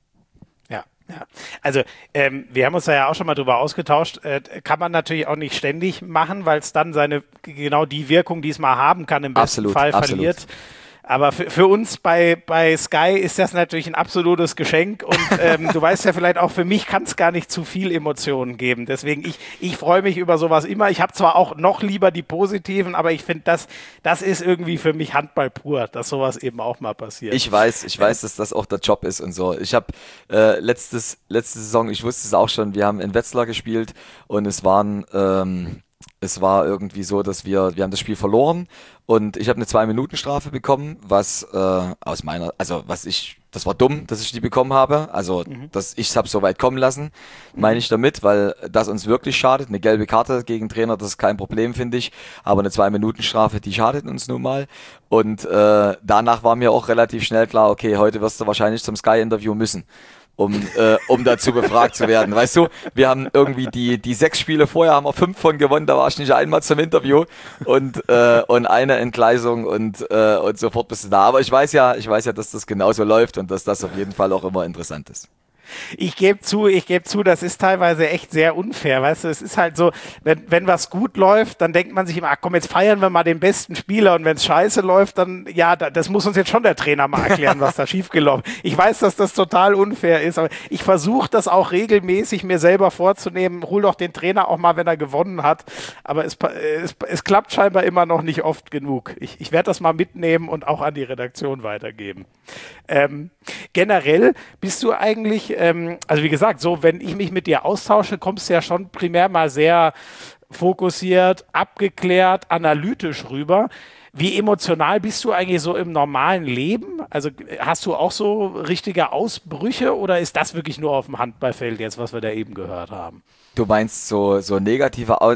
[SPEAKER 1] Ja, also ähm, wir haben uns da ja auch schon mal drüber ausgetauscht, äh, kann man natürlich auch nicht ständig machen, weil es dann seine, genau die Wirkung, die es mal haben kann, im besten
[SPEAKER 2] absolut,
[SPEAKER 1] Fall
[SPEAKER 2] absolut.
[SPEAKER 1] verliert. Aber für, für uns bei, bei Sky ist das natürlich ein absolutes Geschenk und ähm, du weißt ja vielleicht auch, für mich kann es gar nicht zu viel Emotionen geben. Deswegen, ich, ich freue mich über sowas immer. Ich habe zwar auch noch lieber die positiven, aber ich finde, das, das ist irgendwie für mich Handball pur, dass sowas eben auch mal passiert.
[SPEAKER 2] Ich weiß, ich weiß, dass das auch der Job ist und so. Ich habe äh, letztes letzte Saison, ich wusste es auch schon, wir haben in Wetzlar gespielt und es waren... Ähm, Es war irgendwie so, dass wir, wir haben das Spiel verloren und ich habe eine Zwei-Minuten-Strafe bekommen, was äh, aus meiner, also was ich, das war dumm, dass ich die bekommen habe, also mhm. dass ich es habe so weit kommen lassen, meine ich damit, weil das uns wirklich schadet. Eine gelbe Karte gegen Trainer, das ist kein Problem, finde ich, aber eine Zwei-Minuten-Strafe, die schadet uns nun mal. Und äh, danach war mir auch relativ schnell klar, okay, heute wirst du wahrscheinlich zum Sky-Interview müssen. Um, äh, um dazu befragt zu werden. Weißt du, wir haben irgendwie die, die sechs Spiele vorher, haben wir fünf von gewonnen, da war ich nicht einmal zum Interview und, äh, und eine Entgleisung und, äh, und sofort bist du da. Aber ich weiß ja, ich weiß ja, dass das genauso läuft und dass das auf jeden Fall auch immer interessant ist.
[SPEAKER 1] Ich gebe zu, ich gebe zu, das ist teilweise echt sehr unfair, weißt du, es ist halt so, wenn, wenn was gut läuft, dann denkt man sich immer, ach komm, jetzt feiern wir mal den besten Spieler und wenn es scheiße läuft, dann, ja, da, das muss uns jetzt schon der Trainer mal erklären, was da schiefgelaufen ist. Ich weiß, dass das total unfair ist, aber ich versuche das auch regelmäßig mir selber vorzunehmen, hol doch den Trainer auch mal, wenn er gewonnen hat, aber es, es, es klappt scheinbar immer noch nicht oft genug. Ich, ich werde das mal mitnehmen und auch an die Redaktion weitergeben. Ähm, generell bist du eigentlich, ähm, also wie gesagt, so wenn ich mich mit dir austausche, kommst du ja schon primär mal sehr fokussiert, abgeklärt, analytisch rüber. Wie emotional bist du eigentlich so im normalen Leben? Also hast du auch so richtige Ausbrüche oder ist das wirklich nur auf dem Handballfeld jetzt, was wir da eben gehört haben?
[SPEAKER 2] Du meinst so, so negative Au-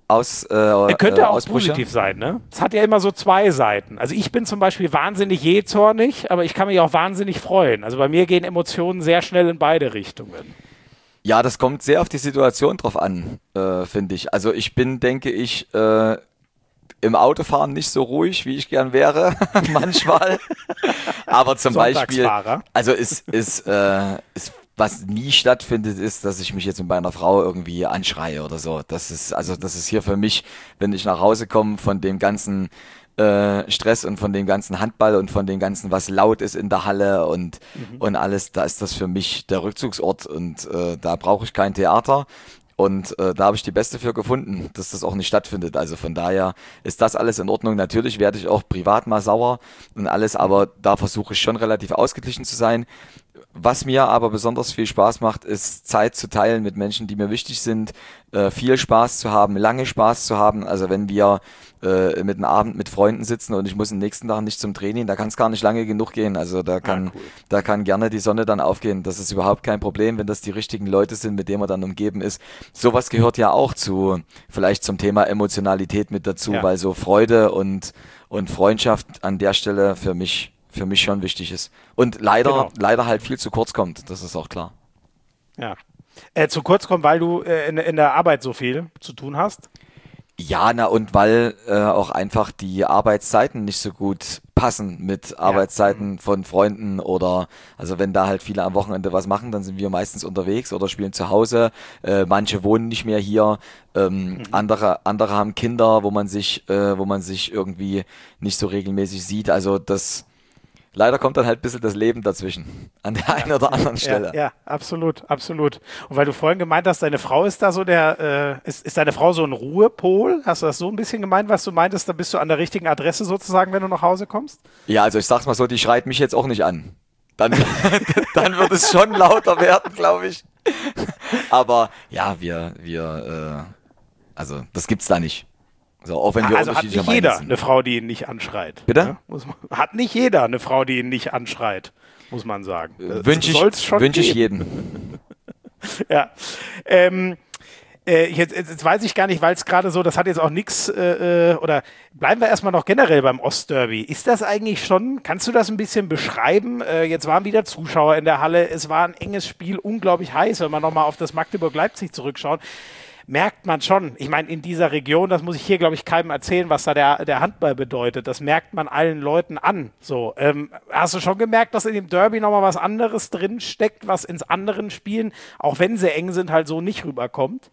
[SPEAKER 2] Aus, äh,
[SPEAKER 1] er könnte
[SPEAKER 2] äh,
[SPEAKER 1] auch
[SPEAKER 2] Ausbrüche.
[SPEAKER 1] positiv sein, ne? Es hat ja immer so zwei Seiten. Also ich bin zum Beispiel wahnsinnig jähzornig, aber ich kann mich auch wahnsinnig freuen. Also bei mir gehen Emotionen sehr schnell in beide Richtungen.
[SPEAKER 2] Ja, das kommt sehr auf die Situation drauf an, äh, finde ich. Also ich bin, denke ich, äh, im Autofahren nicht so ruhig, wie ich gern wäre, manchmal. Aber zum Beispiel, also ist, ist, äh, ist was nie stattfindet, ist, dass ich mich jetzt mit meiner Frau irgendwie anschreie oder so. Das ist, also das ist hier für mich, wenn ich nach Hause komme von dem ganzen äh, Stress und von dem ganzen Handball und von dem ganzen, was laut ist in der Halle und, mhm. und alles, da ist das für mich der Rückzugsort und äh, da brauche ich kein Theater. Und äh, da habe ich die Beste für gefunden, dass das auch nicht stattfindet. Also von daher ist das alles in Ordnung. Natürlich werde ich auch privat mal sauer und alles, aber da versuche ich schon relativ ausgeglichen zu sein. Was mir aber besonders viel Spaß macht, ist Zeit zu teilen mit Menschen, die mir wichtig sind, äh, viel Spaß zu haben, lange Spaß zu haben. Also wenn wir äh, mit einem Abend mit Freunden sitzen und ich muss am nächsten Tag nicht zum Training, da kann es gar nicht lange genug gehen. Also da kann, ah, cool. da kann gerne die Sonne dann aufgehen. Das ist überhaupt kein Problem, wenn das die richtigen Leute sind, mit denen man dann umgeben ist. Sowas gehört ja auch zu, vielleicht zum Thema Emotionalität mit dazu, ja. weil so Freude und, und Freundschaft an der Stelle für mich für mich schon wichtig ist. Und leider, genau. leider halt viel zu kurz kommt, das ist auch klar.
[SPEAKER 1] Ja. Äh, zu kurz kommt, weil du äh, in, in der Arbeit so viel zu tun hast?
[SPEAKER 2] Ja, na und weil äh, auch einfach die Arbeitszeiten nicht so gut passen mit ja. Arbeitszeiten von Freunden oder, also wenn da halt viele am Wochenende was machen, dann sind wir meistens unterwegs oder spielen zu Hause. Äh, manche wohnen nicht mehr hier, ähm, mhm. andere andere haben Kinder, wo man sich, äh, wo man sich irgendwie nicht so regelmäßig sieht. Also das Leider kommt dann halt ein bisschen das Leben dazwischen, an der einen oder anderen Stelle.
[SPEAKER 1] Ja, ja, absolut, absolut. Und weil du vorhin gemeint hast, deine Frau ist da so der, äh, ist, ist deine Frau so ein Ruhepol? Hast du das so ein bisschen gemeint, was du meintest? Da bist du an der richtigen Adresse sozusagen, wenn du nach Hause kommst?
[SPEAKER 2] Ja, also ich sag's mal so, die schreit mich jetzt auch nicht an. Dann, dann wird es schon lauter werden, glaube ich. Aber ja, wir, wir, äh, also das gibt's da nicht. So, auch wenn wir
[SPEAKER 1] also hat nicht jeder sind. eine Frau, die ihn nicht anschreit.
[SPEAKER 2] Bitte?
[SPEAKER 1] Ja, muss man, hat nicht jeder eine Frau, die ihn nicht anschreit, muss man sagen.
[SPEAKER 2] Wünsche ich, wünsch ich jedem.
[SPEAKER 1] Ja. Ähm, äh, jetzt, jetzt weiß ich gar nicht, weil es gerade so, das hat jetzt auch nichts, äh, oder bleiben wir erstmal noch generell beim Ostderby. Ist das eigentlich schon, kannst du das ein bisschen beschreiben? Äh, jetzt waren wieder Zuschauer in der Halle, es war ein enges Spiel, unglaublich heiß, wenn man nochmal auf das Magdeburg-Leipzig zurückschaut. Merkt man schon, ich meine, in dieser Region, das muss ich hier, glaube ich, keinem erzählen, was da der, der Handball bedeutet. Das merkt man allen Leuten an. So, ähm, hast du schon gemerkt, dass in dem Derby nochmal was anderes drin steckt, was ins anderen Spielen, auch wenn sie eng sind, halt so nicht rüberkommt?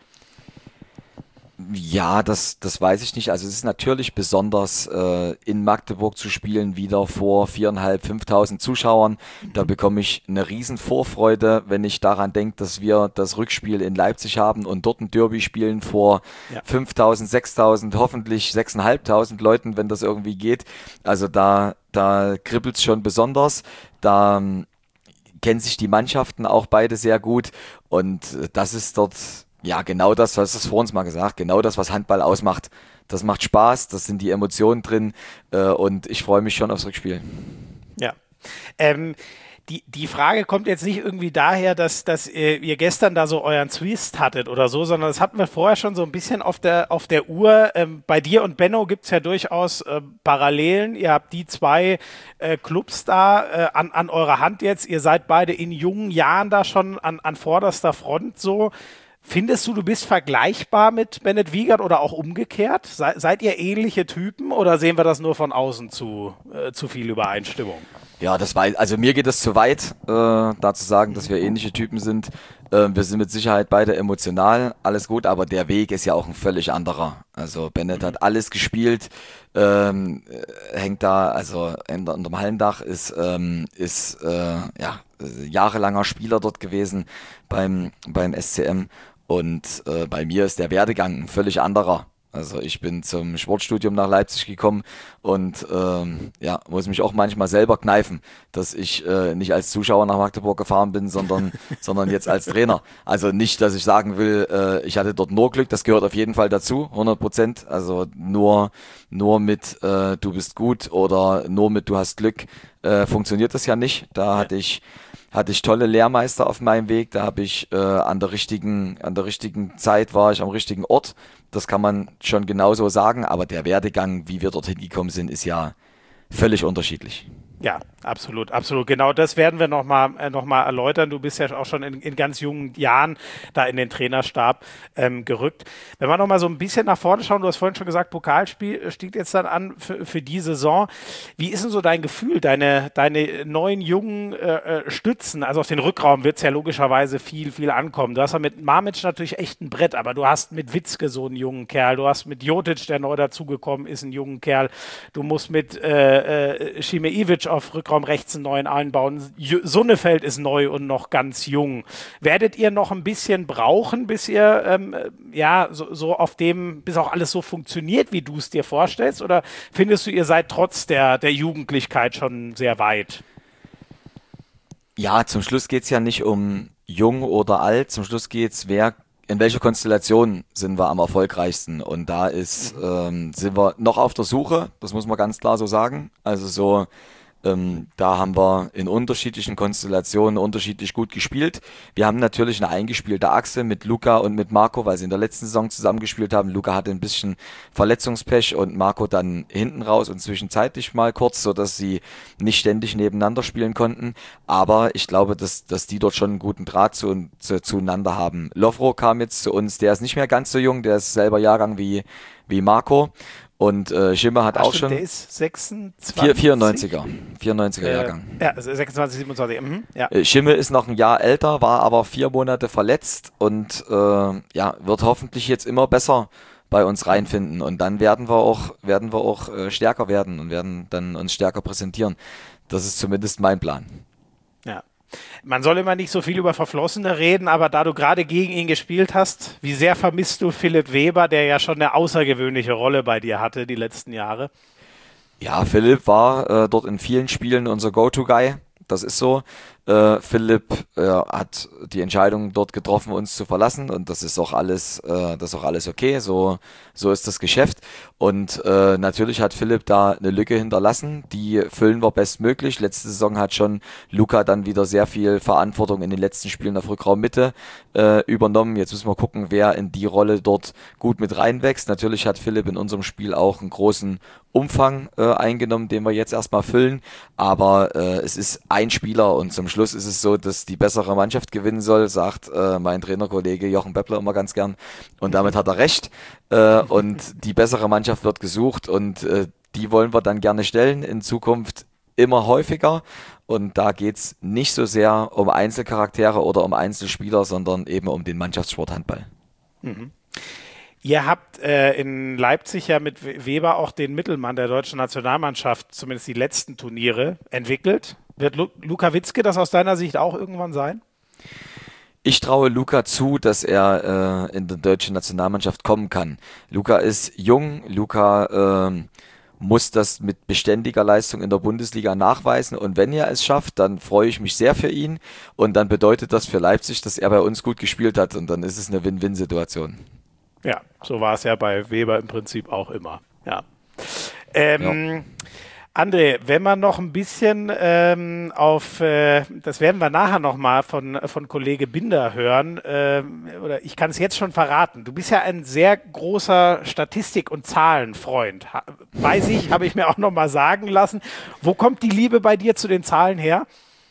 [SPEAKER 2] Ja, das, das weiß ich nicht. Also es ist natürlich besonders, äh, in Magdeburg zu spielen, wieder vor viertausendfünfhundert, fünftausend Zuschauern. Da bekomme ich eine riesen Vorfreude, wenn ich daran denke, dass wir das Rückspiel in Leipzig haben und dort ein Derby spielen vor ja. fünftausend, sechstausend, hoffentlich sechstausendfünfhundert Leuten, wenn das irgendwie geht. Also da, da kribbelt's schon besonders. Da ähm, kennen sich die Mannschaften auch beide sehr gut und äh, das ist dort... Ja, genau das, du hast es vor uns mal gesagt, genau das, was Handball ausmacht. Das macht Spaß, das sind die Emotionen drin äh, und ich freue mich schon aufs Rückspiel.
[SPEAKER 1] Ja, ähm, die, die Frage kommt jetzt nicht irgendwie daher, dass, dass ihr, ihr gestern da so euren Twist hattet oder so, sondern das hatten wir vorher schon so ein bisschen auf der, auf der Uhr. Ähm, bei dir und Benno gibt es ja durchaus äh, Parallelen. Ihr habt die zwei äh, Clubs da äh, an, an eurer Hand jetzt. Ihr seid beide in jungen Jahren da schon an, an vorderster Front so. Findest du, du bist vergleichbar mit Bennett Wiegert oder auch umgekehrt? Se, seid ihr ähnliche Typen oder sehen wir das nur von außen zu, äh, zu viel Übereinstimmung?
[SPEAKER 2] Ja, das war, also mir geht es zu weit, äh, da zu sagen, dass wir ähnliche Typen sind. Äh, wir sind mit Sicherheit beide emotional, alles gut, aber der Weg ist ja auch ein völlig anderer. Also Bennett mhm. hat alles gespielt, ähm, hängt da, also unter dem Hallendach, ist, ähm, ist äh, ja, jahrelanger Spieler dort gewesen beim, beim S C M. Und äh, bei mir ist der Werdegang ein völlig anderer. Also ich bin zum Sportstudium nach Leipzig gekommen und ähm, ja, muss mich auch manchmal selber kneifen, dass ich äh, nicht als Zuschauer nach Magdeburg gefahren bin, sondern sondern jetzt als Trainer. Also nicht, dass ich sagen will, äh, ich hatte dort nur Glück, das gehört auf jeden Fall dazu, hundert Prozent. Also nur nur mit äh, du bist gut oder nur mit du hast Glück äh, funktioniert das ja nicht. Da hatte ich hatte ich tolle Lehrmeister auf meinem Weg. Da habe ich äh, an der richtigen, an der richtigen Zeit war ich am richtigen Ort. Das kann man schon genauso sagen. Aber der Werdegang, wie wir dorthin gekommen sind, ist ja völlig unterschiedlich.
[SPEAKER 1] Ja, absolut, absolut. Genau das werden wir nochmal äh, noch mal erläutern. Du bist ja auch schon in, in ganz jungen Jahren da in den Trainerstab ähm, gerückt. Wenn wir nochmal so ein bisschen nach vorne schauen, du hast vorhin schon gesagt, Pokalspiel steht jetzt dann an für, für die Saison. Wie ist denn so dein Gefühl, deine, deine neuen jungen äh, Stützen? Also auf den Rückraum wird es ja logischerweise viel, viel ankommen. Du hast ja mit Mamic natürlich echt ein Brett, aber du hast mit Witzke so einen jungen Kerl. Du hast mit Jotic, der neu dazugekommen ist, einen jungen Kerl. Du musst mit äh, äh, Šimijević auf Rückraum rechts einen neuen einbauen. Sonnefeld ist neu und noch ganz jung. Werdet ihr noch ein bisschen brauchen, bis ihr ähm, ja so, so auf dem, bis auch alles so funktioniert, wie du es dir vorstellst? Oder findest du, ihr seid trotz der, der Jugendlichkeit schon sehr weit?
[SPEAKER 2] Ja, zum Schluss geht es ja nicht um jung oder alt. Zum Schluss geht es, wer in welcher Konstellation sind wir am erfolgreichsten? Und da ist, ähm, sind wir noch auf der Suche, das muss man ganz klar so sagen. Also so Ähm, da haben wir in unterschiedlichen Konstellationen unterschiedlich gut gespielt. Wir haben natürlich eine eingespielte Achse mit Luka und mit Marco, weil sie in der letzten Saison zusammengespielt haben. Luka hatte ein bisschen Verletzungspech und Marco dann hinten raus und zwischenzeitlich mal kurz, sodass sie nicht ständig nebeneinander spielen konnten. Aber ich glaube, dass, dass die dort schon einen guten Draht zu, zu, zueinander haben. Lovro kam jetzt zu uns, der ist nicht mehr ganz so jung, der ist selber Jahrgang wie, wie Marco. Und äh, Schimmer hat
[SPEAKER 1] Ach,
[SPEAKER 2] auch
[SPEAKER 1] stimmt,
[SPEAKER 2] schon...
[SPEAKER 1] Der ist sechsundzwanzig.
[SPEAKER 2] vierundneunziger. vierundneunziger
[SPEAKER 1] äh,
[SPEAKER 2] Jahrgang.
[SPEAKER 1] Ja, sechsundzwanzig, siebenundzwanzig. Mhm, ja.
[SPEAKER 2] Äh, Schimmel ist noch ein Jahr älter, war aber vier Monate verletzt und äh, ja, wird hoffentlich jetzt immer besser bei uns reinfinden. Und dann werden wir auch, werden wir auch äh, stärker werden und werden dann uns stärker präsentieren. Das ist zumindest mein Plan.
[SPEAKER 1] Ja. Man soll immer nicht so viel über Verflossene reden, aber da du gerade gegen ihn gespielt hast, wie sehr vermisst du Philipp Weber, der ja schon eine außergewöhnliche Rolle bei dir hatte die letzten Jahre?
[SPEAKER 2] Ja, Philipp war äh, dort in vielen Spielen unser Go-To-Guy. Das ist so. Äh, Philipp äh, hat die Entscheidung dort getroffen, uns zu verlassen, und das ist auch alles, äh, das ist auch alles okay. So, so ist das Geschäft. Und äh, natürlich hat Philipp da eine Lücke hinterlassen. Die füllen wir bestmöglich. Letzte Saison hat schon Luka dann wieder sehr viel Verantwortung in den letzten Spielen auf Rückraummitte äh, übernommen. Jetzt müssen wir gucken, wer in die Rolle dort gut mit reinwächst. Natürlich hat Philipp in unserem Spiel auch einen großen Umfang äh, eingenommen, den wir jetzt erstmal füllen. Aber äh, es ist ein Spieler und zum Schluss ist es so, dass die bessere Mannschaft gewinnen soll, sagt äh, mein Trainerkollege Jochen Beppler immer ganz gern. Und damit hat er recht. Äh, und die bessere Mannschaft wird gesucht und äh, die wollen wir dann gerne stellen in Zukunft immer häufiger. Und da geht's nicht so sehr um Einzelcharaktere oder um Einzelspieler, sondern eben um den Mannschaftssport Handball.
[SPEAKER 1] Mhm. Ihr habt äh, in Leipzig ja mit Weber auch den Mittelmann der deutschen Nationalmannschaft, zumindest die letzten Turniere, entwickelt. Wird Lu- Luka Witzke das aus deiner Sicht auch irgendwann sein?
[SPEAKER 2] Ich traue Luka zu, dass er äh, in die deutsche Nationalmannschaft kommen kann. Luka ist jung, Luka äh, muss das mit beständiger Leistung in der Bundesliga nachweisen, und wenn er es schafft, dann freue ich mich sehr für ihn, und dann bedeutet das für Leipzig, dass er bei uns gut gespielt hat, und dann ist es eine Win-Win-Situation.
[SPEAKER 1] Ja, so war es ja bei Weber im Prinzip auch immer. Ja. Ähm, ja. André, wenn man noch ein bisschen ähm, auf, äh, das werden wir nachher nochmal von, von Kollege Binder hören, ähm, oder ich kann es jetzt schon verraten, du bist ja ein sehr großer Statistik- und Zahlenfreund. Ha- Weiß ich, habe ich mir auch nochmal sagen lassen. Wo kommt die Liebe bei dir zu den Zahlen her?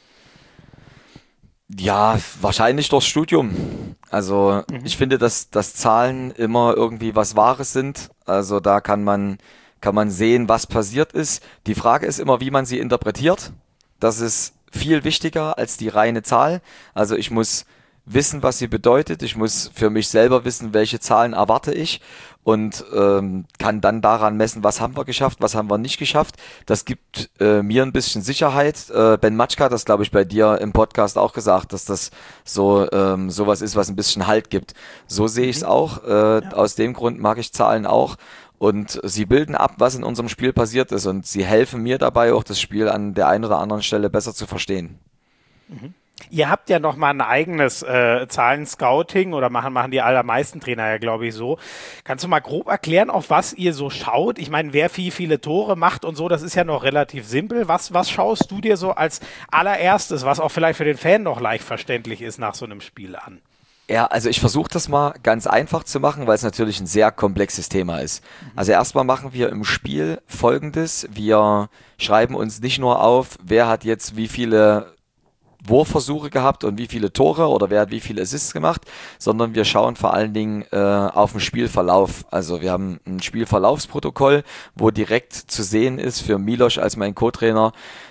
[SPEAKER 2] Ja, wahrscheinlich durchs Studium. Also mhm. ich finde, dass, dass Zahlen immer irgendwie was Wahres sind. Also da kann man, kann man sehen, was passiert ist. Die Frage ist immer, wie man sie interpretiert. Das ist viel wichtiger als die reine Zahl. Also ich muss wissen, was sie bedeutet. Ich muss für mich selber wissen, welche Zahlen erwarte ich, und ähm, kann dann daran messen, was haben wir geschafft, was haben wir nicht geschafft. Das gibt äh, mir ein bisschen Sicherheit. Äh, Ben Matschka hat das, glaube ich, bei dir im Podcast auch gesagt, dass das so ähm, sowas ist, was ein bisschen Halt gibt. So sehe ich es auch. Äh, ja. Aus dem Grund mag ich Zahlen auch. Und sie bilden ab, was in unserem Spiel passiert ist, und sie helfen mir dabei, auch das Spiel an der einen oder anderen Stelle besser zu verstehen.
[SPEAKER 1] Mhm. Ihr habt ja noch mal ein eigenes äh, Zahlen-Scouting oder machen, machen die allermeisten Trainer ja, glaube ich, so. Kannst du mal grob erklären, auf was ihr so schaut? Ich meine, wer wie viele Tore macht und so, das ist ja noch relativ simpel. Was, was schaust du dir so als allererstes, was auch vielleicht für den Fan noch leicht verständlich ist, nach so einem Spiel an?
[SPEAKER 2] Ja, also ich versuche das mal ganz einfach zu machen, weil es natürlich ein sehr komplexes Thema ist. Also erstmal machen wir im Spiel Folgendes. Wir schreiben uns nicht nur auf, wer hat jetzt wie viele Wurfversuche gehabt und wie viele Tore oder wer hat wie viele Assists gemacht, sondern wir schauen vor allen Dingen äh, auf den Spielverlauf. Also wir haben ein Spielverlaufsprotokoll, wo direkt zu sehen ist für Milos als mein Co-Trainer,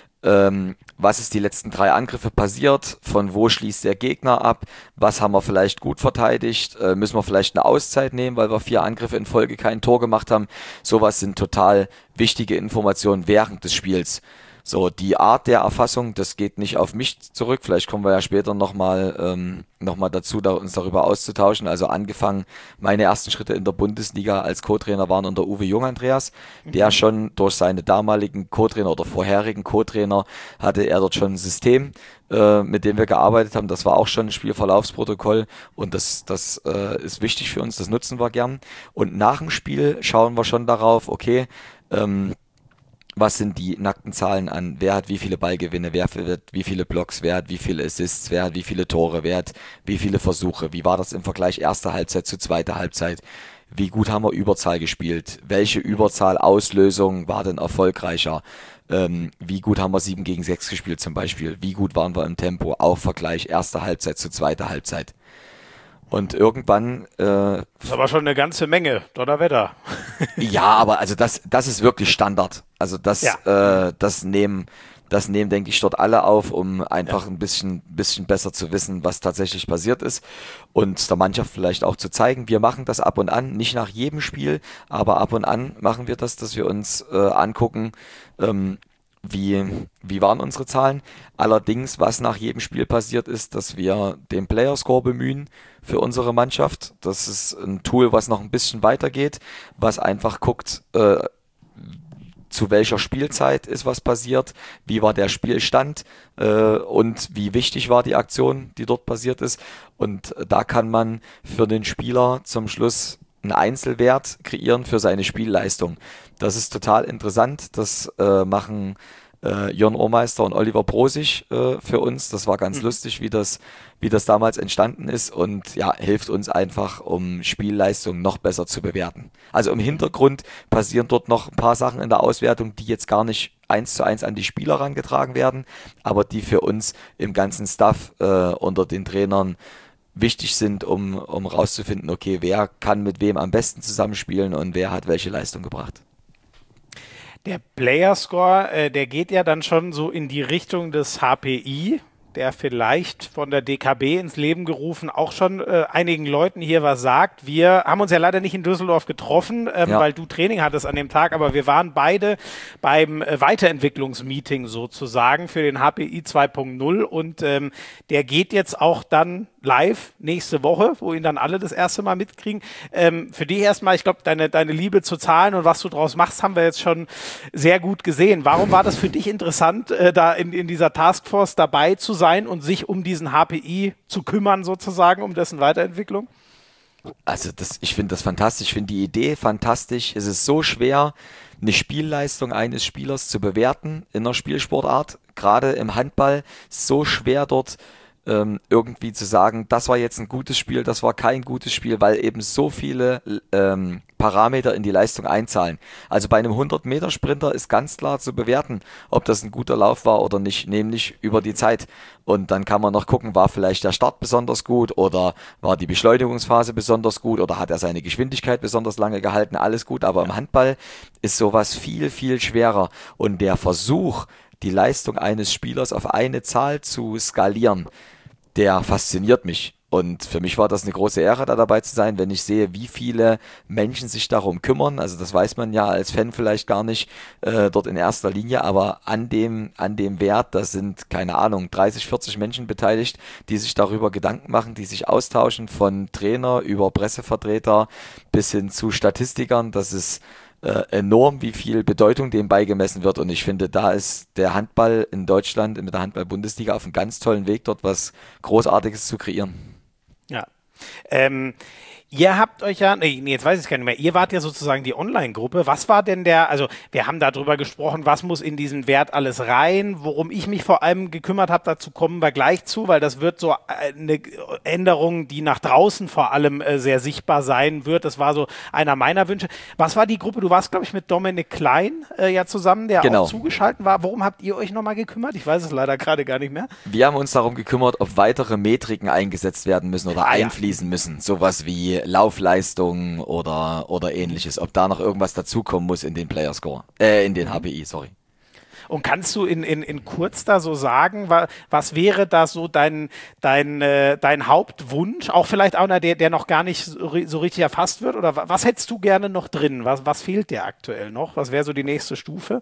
[SPEAKER 2] ähm, was ist die letzten drei Angriffe passiert, von wo schließt der Gegner ab, was haben wir vielleicht gut verteidigt, äh, müssen wir vielleicht eine Auszeit nehmen, weil wir vier Angriffe in Folge kein Tor gemacht haben. Sowas sind total wichtige Informationen während des Spiels. So, die Art der Erfassung, das geht nicht auf mich zurück. Vielleicht kommen wir ja später nochmal ähm, noch mal dazu, da, uns darüber auszutauschen. Also angefangen, meine ersten Schritte in der Bundesliga als Co-Trainer waren unter Uwe Jung Andreas, der schon durch seine damaligen Co-Trainer oder vorherigen Co-Trainer hatte er dort schon ein System, äh, mit dem wir gearbeitet haben. Das war auch schon ein Spielverlaufsprotokoll und das, das äh, ist wichtig für uns, das nutzen wir gern. Und nach dem Spiel schauen wir schon darauf, okay, ähm, was sind die nackten Zahlen an, wer hat wie viele Ballgewinne, wer hat wie viele Blocks, wer hat wie viele Assists, wer hat wie viele Tore, wer hat wie viele Versuche, wie war das im Vergleich erste Halbzeit zu zweiter Halbzeit, wie gut haben wir Überzahl gespielt, welche Überzahlauslösung war denn erfolgreicher, ähm, wie gut haben wir sieben gegen sechs gespielt zum Beispiel, wie gut waren wir im Tempo, auch Vergleich erste Halbzeit zu zweiter Halbzeit. Und irgendwann... Äh,
[SPEAKER 1] das ist aber schon eine ganze Menge, Donnerwetter.
[SPEAKER 2] Ja, aber also das, das ist wirklich Standard. Also das, ja. äh, das nehmen, das nehmen, denke ich, dort alle auf, um einfach ja. ein bisschen, bisschen besser zu wissen, was tatsächlich passiert ist und der Mannschaft vielleicht auch zu zeigen. Wir machen das ab und an, nicht nach jedem Spiel, aber ab und an machen wir das, dass wir uns äh, angucken, ähm, Wie, wie waren unsere Zahlen? Allerdings, was nach jedem Spiel passiert ist, dass wir den Playerscore bemühen für unsere Mannschaft. Das ist ein Tool, was noch ein bisschen weitergeht, was einfach guckt, äh, zu welcher Spielzeit ist was passiert, wie war der Spielstand äh, und wie wichtig war die Aktion, die dort passiert ist. Und da kann man für den Spieler zum Schluss einen Einzelwert kreieren für seine Spielleistung. Das ist total interessant. Das äh, machen äh, Jörn Ohrmeister und Oliver Brosig äh, für uns. Das war ganz mhm. lustig, wie das, wie das damals entstanden ist und ja, hilft uns einfach, um Spielleistung noch besser zu bewerten. Also im Hintergrund passieren dort noch ein paar Sachen in der Auswertung, die jetzt gar nicht eins zu eins an die Spieler herangetragen werden, aber die für uns im ganzen Staff äh, unter den Trainern wichtig sind, um, um rauszufinden, okay, wer kann mit wem am besten zusammenspielen und wer hat welche Leistung gebracht.
[SPEAKER 1] Der Player Score, äh, der geht ja dann schon so in die Richtung des H P I, der vielleicht von der D K B ins Leben gerufen auch schon äh, einigen Leuten hier was sagt. Wir haben uns ja leider nicht in Düsseldorf getroffen, ähm, ja. weil du Training hattest an dem Tag, aber wir waren beide beim äh, Weiterentwicklungsmeeting sozusagen für den H P I zwei Punkt null und ähm, der geht jetzt auch dann live nächste Woche, wo ihn dann alle das erste Mal mitkriegen. Ähm, für dich erstmal, ich glaube, deine, deine Liebe zu Zahlen und was du draus machst, haben wir jetzt schon sehr gut gesehen. Warum war das für dich interessant, äh, da in, in dieser Taskforce dabei zu sein und sich um diesen H P I zu kümmern sozusagen, um dessen Weiterentwicklung?
[SPEAKER 2] Also das, ich finde das fantastisch, ich finde die Idee fantastisch. Es ist so schwer, eine Spielleistung eines Spielers zu bewerten in einer Spielsportart. Gerade im Handball so schwer dort ähm, irgendwie zu sagen, das war jetzt ein gutes Spiel, das war kein gutes Spiel, weil eben so viele ähm, Parameter in die Leistung einzahlen. Also bei einem hundert-Meter-Sprinter ist ganz klar zu bewerten, ob das ein guter Lauf war oder nicht, nämlich über die Zeit. Und dann kann man noch gucken, war vielleicht der Start besonders gut oder war die Beschleunigungsphase besonders gut oder hat er seine Geschwindigkeit besonders lange gehalten, alles gut. Aber im Handball ist sowas viel, viel schwerer. Und der Versuch, die Leistung eines Spielers auf eine Zahl zu skalieren, der fasziniert mich. Und für mich war das eine große Ehre, da dabei zu sein, wenn ich sehe, wie viele Menschen sich darum kümmern. Also das weiß man ja als Fan vielleicht gar nicht äh, dort in erster Linie, aber an dem, an dem Wert, da sind, keine Ahnung, dreißig, vierzig Menschen beteiligt, die sich darüber Gedanken machen, die sich austauschen, von Trainer über Pressevertreter bis hin zu Statistikern. Das ist äh, enorm, wie viel Bedeutung dem beigemessen wird. Und ich finde, da ist der Handball in Deutschland mit der Handball-Bundesliga auf einem ganz tollen Weg, dort was Großartiges zu kreieren.
[SPEAKER 1] Ja. Ähm, Ihr habt euch ja, nee, nee, jetzt weiß ich es gar nicht mehr, ihr wart ja sozusagen die Online-Gruppe. Was war denn der, also wir haben darüber gesprochen, was muss in diesen Wert alles rein, worum ich mich vor allem gekümmert habe, dazu kommen wir gleich zu, weil das wird so eine Änderung, die nach draußen vor allem äh, sehr sichtbar sein wird. Das war so einer meiner Wünsche. Was war die Gruppe? Du warst, glaube ich, mit Dominik Klein äh, ja zusammen, der
[SPEAKER 2] genau.
[SPEAKER 1] auch zugeschaltet war. Worum habt ihr euch nochmal gekümmert? Ich weiß es leider gerade gar nicht mehr.
[SPEAKER 2] Wir haben uns darum gekümmert, ob weitere Metriken eingesetzt werden müssen oder
[SPEAKER 1] ah,
[SPEAKER 2] einfließen
[SPEAKER 1] ja.
[SPEAKER 2] müssen. Sowas wie Laufleistung oder, oder ähnliches. Ob da noch irgendwas dazukommen muss in den Player Score, äh, in den H P I, sorry.
[SPEAKER 1] Und kannst du in, in, in kurz da so sagen, wa, was wäre da so dein, dein, äh, dein Hauptwunsch? Auch vielleicht einer, der, der noch gar nicht so, so richtig erfasst wird? Oder wa, was hättest du gerne noch drin? Was, was fehlt dir aktuell noch? Was wäre so die nächste Stufe?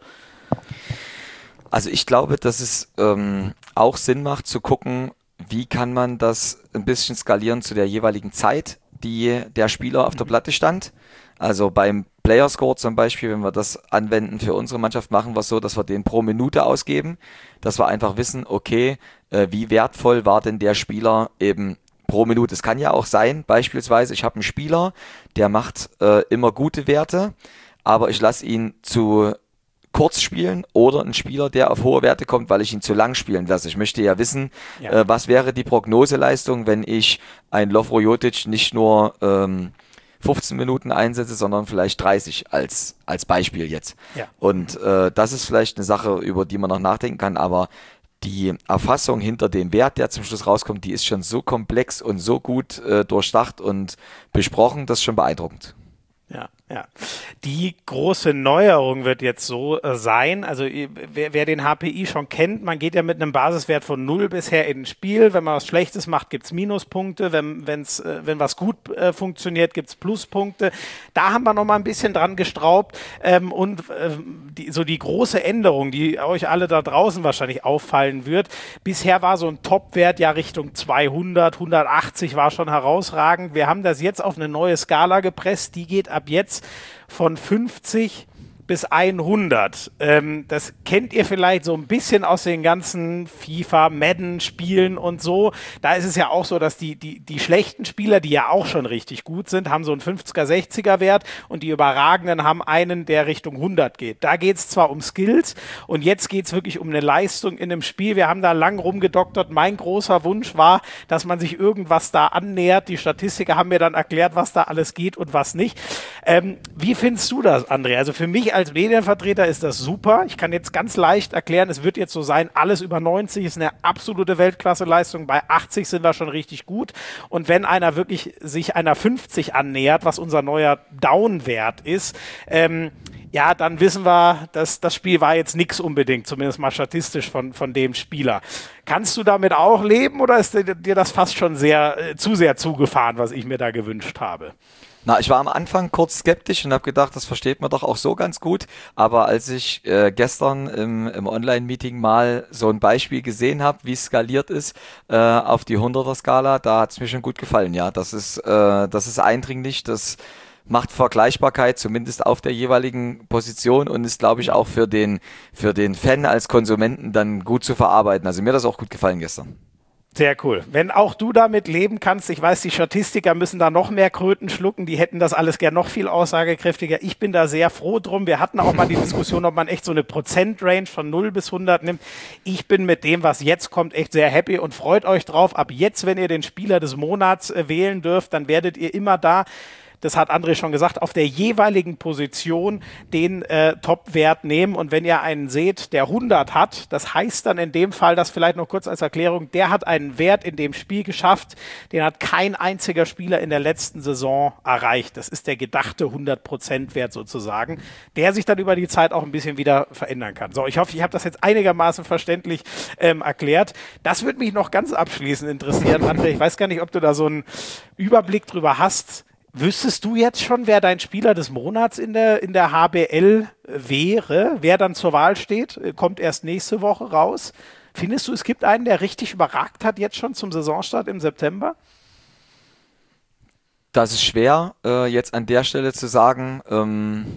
[SPEAKER 2] Also ich glaube, dass es ähm, auch Sinn macht zu gucken, wie kann man das ein bisschen skalieren zu der jeweiligen Zeit, die der Spieler auf der Platte stand. Also beim Player Score zum Beispiel, wenn wir das anwenden für unsere Mannschaft, machen wir es so, dass wir den pro Minute ausgeben, dass wir einfach wissen, okay, äh, wie wertvoll war denn der Spieler eben pro Minute. Es kann ja auch sein, beispielsweise, ich habe einen Spieler, der macht äh, immer gute Werte, aber ich lasse ihn zu kurz spielen oder ein Spieler, der auf hohe Werte kommt, weil ich ihn zu lang spielen lasse. Ich möchte ja wissen, ja. Äh, was wäre die Prognoseleistung, wenn ich einen Lovro Jotic nicht nur ähm, fünfzehn Minuten einsetze, sondern vielleicht dreißig als, als Beispiel jetzt.
[SPEAKER 1] Ja.
[SPEAKER 2] Und äh, das ist vielleicht eine Sache, über die man noch nachdenken kann, aber die Erfassung hinter dem Wert, der zum Schluss rauskommt, die ist schon so komplex und so gut äh, durchdacht und besprochen, das ist schon beeindruckend.
[SPEAKER 1] Ja, ja. Die große Neuerung wird jetzt so äh, sein, also wer, wer den H P I schon kennt, man geht ja mit einem Basiswert von null bisher in ein Spiel. Wenn man was Schlechtes macht, gibt es Minuspunkte. Wenn, wenn's, äh, wenn was gut äh, funktioniert, gibt es Pluspunkte. Da haben wir noch mal ein bisschen dran gestraubt. Ähm, und äh, die, so die große Änderung, die euch alle da draußen wahrscheinlich auffallen wird. Bisher war so ein Top-Wert ja Richtung zweihundert, hundertachtzig war schon herausragend. Wir haben das jetzt auf eine neue Skala gepresst. Die geht ab jetzt von fünfzig bis hundert. Ähm, das kennt ihr vielleicht so ein bisschen aus den ganzen FIFA, Madden-Spielen und so. Da ist es ja auch so, dass die, die, die schlechten Spieler, die ja auch schon richtig gut sind, haben so einen fünfziger, sechziger Wert und die Überragenden haben einen, der Richtung hundert geht. Da geht es zwar um Skills und jetzt geht es wirklich um eine Leistung in einem Spiel. Wir haben da lang rumgedoktert. Mein großer Wunsch war, dass man sich irgendwas da annähert. Die Statistiker haben mir dann erklärt, was da alles geht und was nicht. Ähm, wie findest du das, André? Also für mich als Medienvertreter ist das super. Ich kann jetzt ganz leicht erklären, es wird jetzt so sein, alles über neunzig ist eine absolute Weltklasse-Leistung. Bei achtzig sind wir schon richtig gut. Und wenn einer wirklich sich einer fünfzig annähert, was unser neuer Down-Wert ist, ähm, ja, dann wissen wir, dass das Spiel war jetzt nichts unbedingt, zumindest mal statistisch von, von dem Spieler. Kannst du damit auch leben oder ist dir, dir das fast schon sehr äh, zu sehr zugefahren, was ich mir da gewünscht habe?
[SPEAKER 2] Na, ich war am Anfang kurz skeptisch und habe gedacht, das versteht man doch auch so ganz gut. Aber als ich äh, gestern im, im Online-Meeting mal so ein Beispiel gesehen habe, wie es skaliert ist äh, auf die hunderter-Skala, da hat es mir schon gut gefallen. Ja, das ist, äh, das ist eindringlich, das macht Vergleichbarkeit, zumindest auf der jeweiligen Position und ist, glaube ich, auch für den, für den Fan als Konsumenten dann gut zu verarbeiten. Also mir hat das auch gut gefallen gestern.
[SPEAKER 1] Sehr cool. Wenn auch du damit leben kannst, ich weiß, die Statistiker müssen da noch mehr Kröten schlucken, die hätten das alles gern noch viel aussagekräftiger. Ich bin da sehr froh drum. Wir hatten auch mal die Diskussion, ob man echt so eine Prozentrange von null bis hundert nimmt. Ich bin mit dem, was jetzt kommt, echt sehr happy und freut euch drauf. Ab jetzt, wenn ihr den Spieler des Monats äh, wählen dürft, dann werdet ihr immer da, das hat André schon gesagt, auf der jeweiligen Position den äh, Top-Wert nehmen. Und wenn ihr einen seht, der hundert hat, das heißt dann in dem Fall, das vielleicht noch kurz als Erklärung, der hat einen Wert in dem Spiel geschafft, den hat kein einziger Spieler in der letzten Saison erreicht. Das ist der gedachte hundert Prozent Wert sozusagen, der sich dann über die Zeit auch ein bisschen wieder verändern kann. So, ich hoffe, ich habe das jetzt einigermaßen verständlich ähm, erklärt. Das würde mich noch ganz abschließend interessieren, André. Ich weiß gar nicht, ob du da so einen Überblick drüber hast. Wüsstest du jetzt schon, wer dein Spieler des Monats in der, in der H B L wäre? Wer dann zur Wahl steht? Kommt erst nächste Woche raus. Findest du, es gibt einen, der richtig überragt hat jetzt schon zum Saisonstart im September?
[SPEAKER 2] Das ist schwer, äh, jetzt an der Stelle zu sagen. Ähm,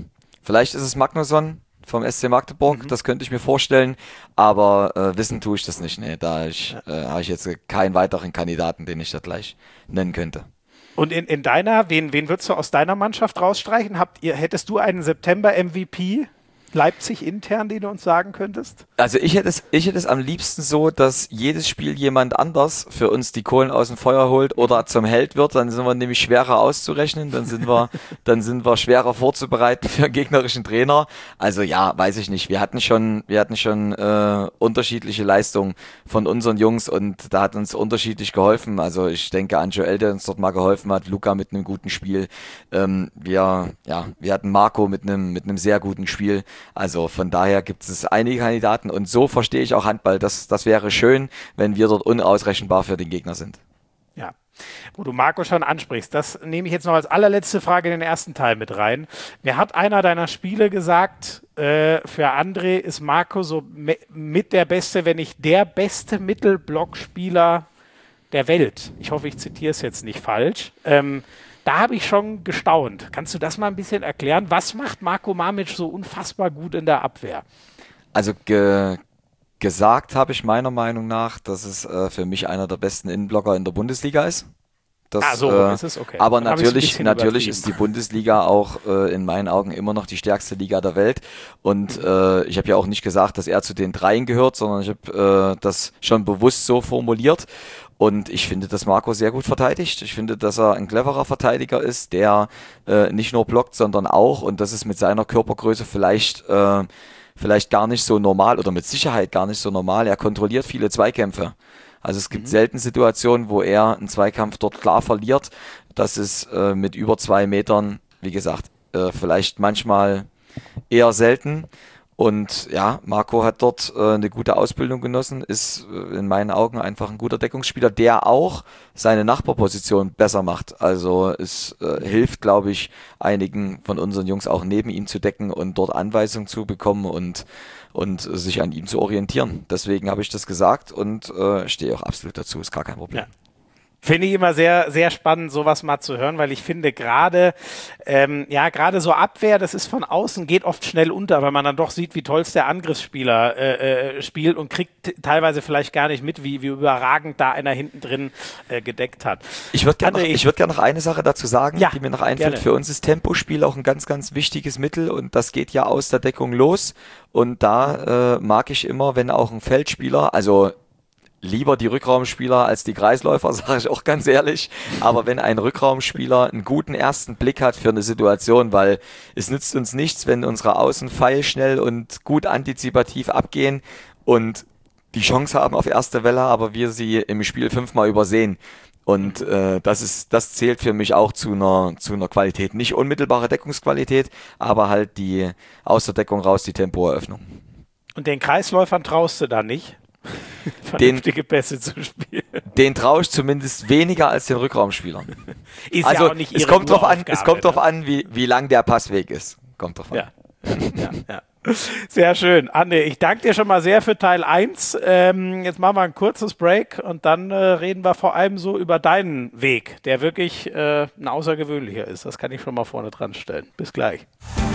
[SPEAKER 2] Vielleicht ist es Magnusson vom S C Magdeburg, mhm. das könnte ich mir vorstellen, aber äh, wissen tue ich das nicht. Nee, da ich, ja. äh, habe ich jetzt keinen weiteren Kandidaten, den ich da gleich nennen könnte.
[SPEAKER 1] Und in, in deiner, wen, wen würdest du aus deiner Mannschaft rausstreichen? Habt ihr, hättest du einen September-M V P Leipzig intern, den du uns sagen könntest?
[SPEAKER 2] Also ich hätte es, ich hätte es am liebsten so, dass jedes Spiel jemand anders für uns die Kohlen aus dem Feuer holt oder zum Held wird, dann sind wir nämlich schwerer auszurechnen, dann sind wir, dann sind wir schwerer vorzubereiten für einen gegnerischen Trainer. Also ja, weiß ich nicht. Wir hatten schon, wir hatten schon äh, unterschiedliche Leistungen von unseren Jungs und da hat uns unterschiedlich geholfen. Also ich denke an Joel, der uns dort mal geholfen hat, Luca mit einem guten Spiel. Ähm, wir, ja, wir hatten Marco mit einem, mit einem sehr guten Spiel. Also von daher gibt es einige Kandidaten und so verstehe ich auch Handball. Das, das wäre schön, wenn wir dort unausrechenbar für den Gegner sind.
[SPEAKER 1] Ja, wo du Marco schon ansprichst, das nehme ich jetzt noch als allerletzte Frage in den ersten Teil mit rein. Mir hat einer deiner Spiele gesagt, äh, für André ist Marco so me- mit der beste, wenn nicht der beste Mittelblockspieler der Welt. Ich hoffe, ich zitiere es jetzt nicht falsch. Ähm, Da habe ich schon gestaunt. Kannst du das mal ein bisschen erklären? Was macht Marko Mamic so unfassbar gut in der Abwehr?
[SPEAKER 2] Also ge- gesagt habe ich meiner Meinung nach, dass es äh, für mich einer der besten Innenblocker in der Bundesliga ist. Das,
[SPEAKER 1] ah, so
[SPEAKER 2] äh,
[SPEAKER 1] ist es, okay.
[SPEAKER 2] Aber natürlich, natürlich ist die Bundesliga auch äh, in meinen Augen immer noch die stärkste Liga der Welt. Und äh, ich habe ja auch nicht gesagt, dass er zu den Dreien gehört, sondern ich habe äh, das schon bewusst so formuliert. Und ich finde, dass Marco sehr gut verteidigt. Ich finde, dass er ein cleverer Verteidiger ist, der äh, nicht nur blockt, sondern auch, und das ist mit seiner Körpergröße vielleicht, äh, vielleicht gar nicht so normal oder mit Sicherheit gar nicht so normal. Er kontrolliert viele Zweikämpfe. Also es gibt mhm. selten Situationen, wo er einen Zweikampf dort klar verliert. Das ist äh, mit über zwei Metern, wie gesagt, äh, vielleicht manchmal eher selten. Und ja, Marco hat dort äh, eine gute Ausbildung genossen, ist äh, in meinen Augen einfach ein guter Deckungsspieler, der auch seine Nachbarposition besser macht. Also es äh, hilft, glaube ich, einigen von unseren Jungs auch neben ihm zu decken und dort Anweisungen zu bekommen und, und sich an ihm zu orientieren. Deswegen habe ich das gesagt und äh, stehe auch absolut dazu, ist gar kein Problem.
[SPEAKER 1] Ja. Finde ich immer sehr, sehr spannend, sowas mal zu hören, weil ich finde gerade, ähm, ja, gerade so Abwehr, das ist von außen, geht oft schnell unter, weil man dann doch sieht, wie toll der Angriffsspieler äh, äh, spielt und kriegt t- teilweise vielleicht gar nicht mit, wie, wie überragend da einer hinten drin äh, gedeckt hat.
[SPEAKER 2] Ich würde gerne noch, ich würd gern noch eine Sache dazu sagen,
[SPEAKER 1] ja,
[SPEAKER 2] die mir noch einfällt.
[SPEAKER 1] gerne.
[SPEAKER 2] Für uns ist Tempospiel auch ein ganz, ganz wichtiges Mittel und das geht ja aus der Deckung los. Und da äh, mag ich immer, wenn auch ein Feldspieler, also lieber die Rückraumspieler als die Kreisläufer, sage ich auch ganz ehrlich. Aber wenn ein Rückraumspieler einen guten ersten Blick hat für eine Situation, weil es nützt uns nichts, wenn unsere Außen pfeilschnell und gut antizipativ abgehen und die Chance haben auf erste Welle, aber wir sie im Spiel fünfmal übersehen. Und äh, das ist, das zählt für mich auch zu einer, zu einer Qualität. Nicht unmittelbare Deckungsqualität, aber halt die aus der Deckung raus die Tempoeröffnung.
[SPEAKER 1] Und den Kreisläufern traust du da nicht? Vernünftige den, Pässe zu spielen.
[SPEAKER 2] Den traue ich zumindest weniger als den Rückraumspielern.
[SPEAKER 1] Ist
[SPEAKER 2] also
[SPEAKER 1] ja auch nicht ihre
[SPEAKER 2] es kommt drauf an,
[SPEAKER 1] Aufgabe,
[SPEAKER 2] es kommt
[SPEAKER 1] ne?
[SPEAKER 2] drauf an, wie, wie lang der Passweg ist. Kommt drauf an.
[SPEAKER 1] Ja. ja, ja. Sehr schön. Anne, ich danke dir schon mal sehr für Teil eins. Ähm, jetzt machen wir ein kurzes Break und dann äh, reden wir vor allem so über deinen Weg, der wirklich äh, ein außergewöhnlicher ist. Das kann ich schon mal vorne dran stellen. Bis gleich.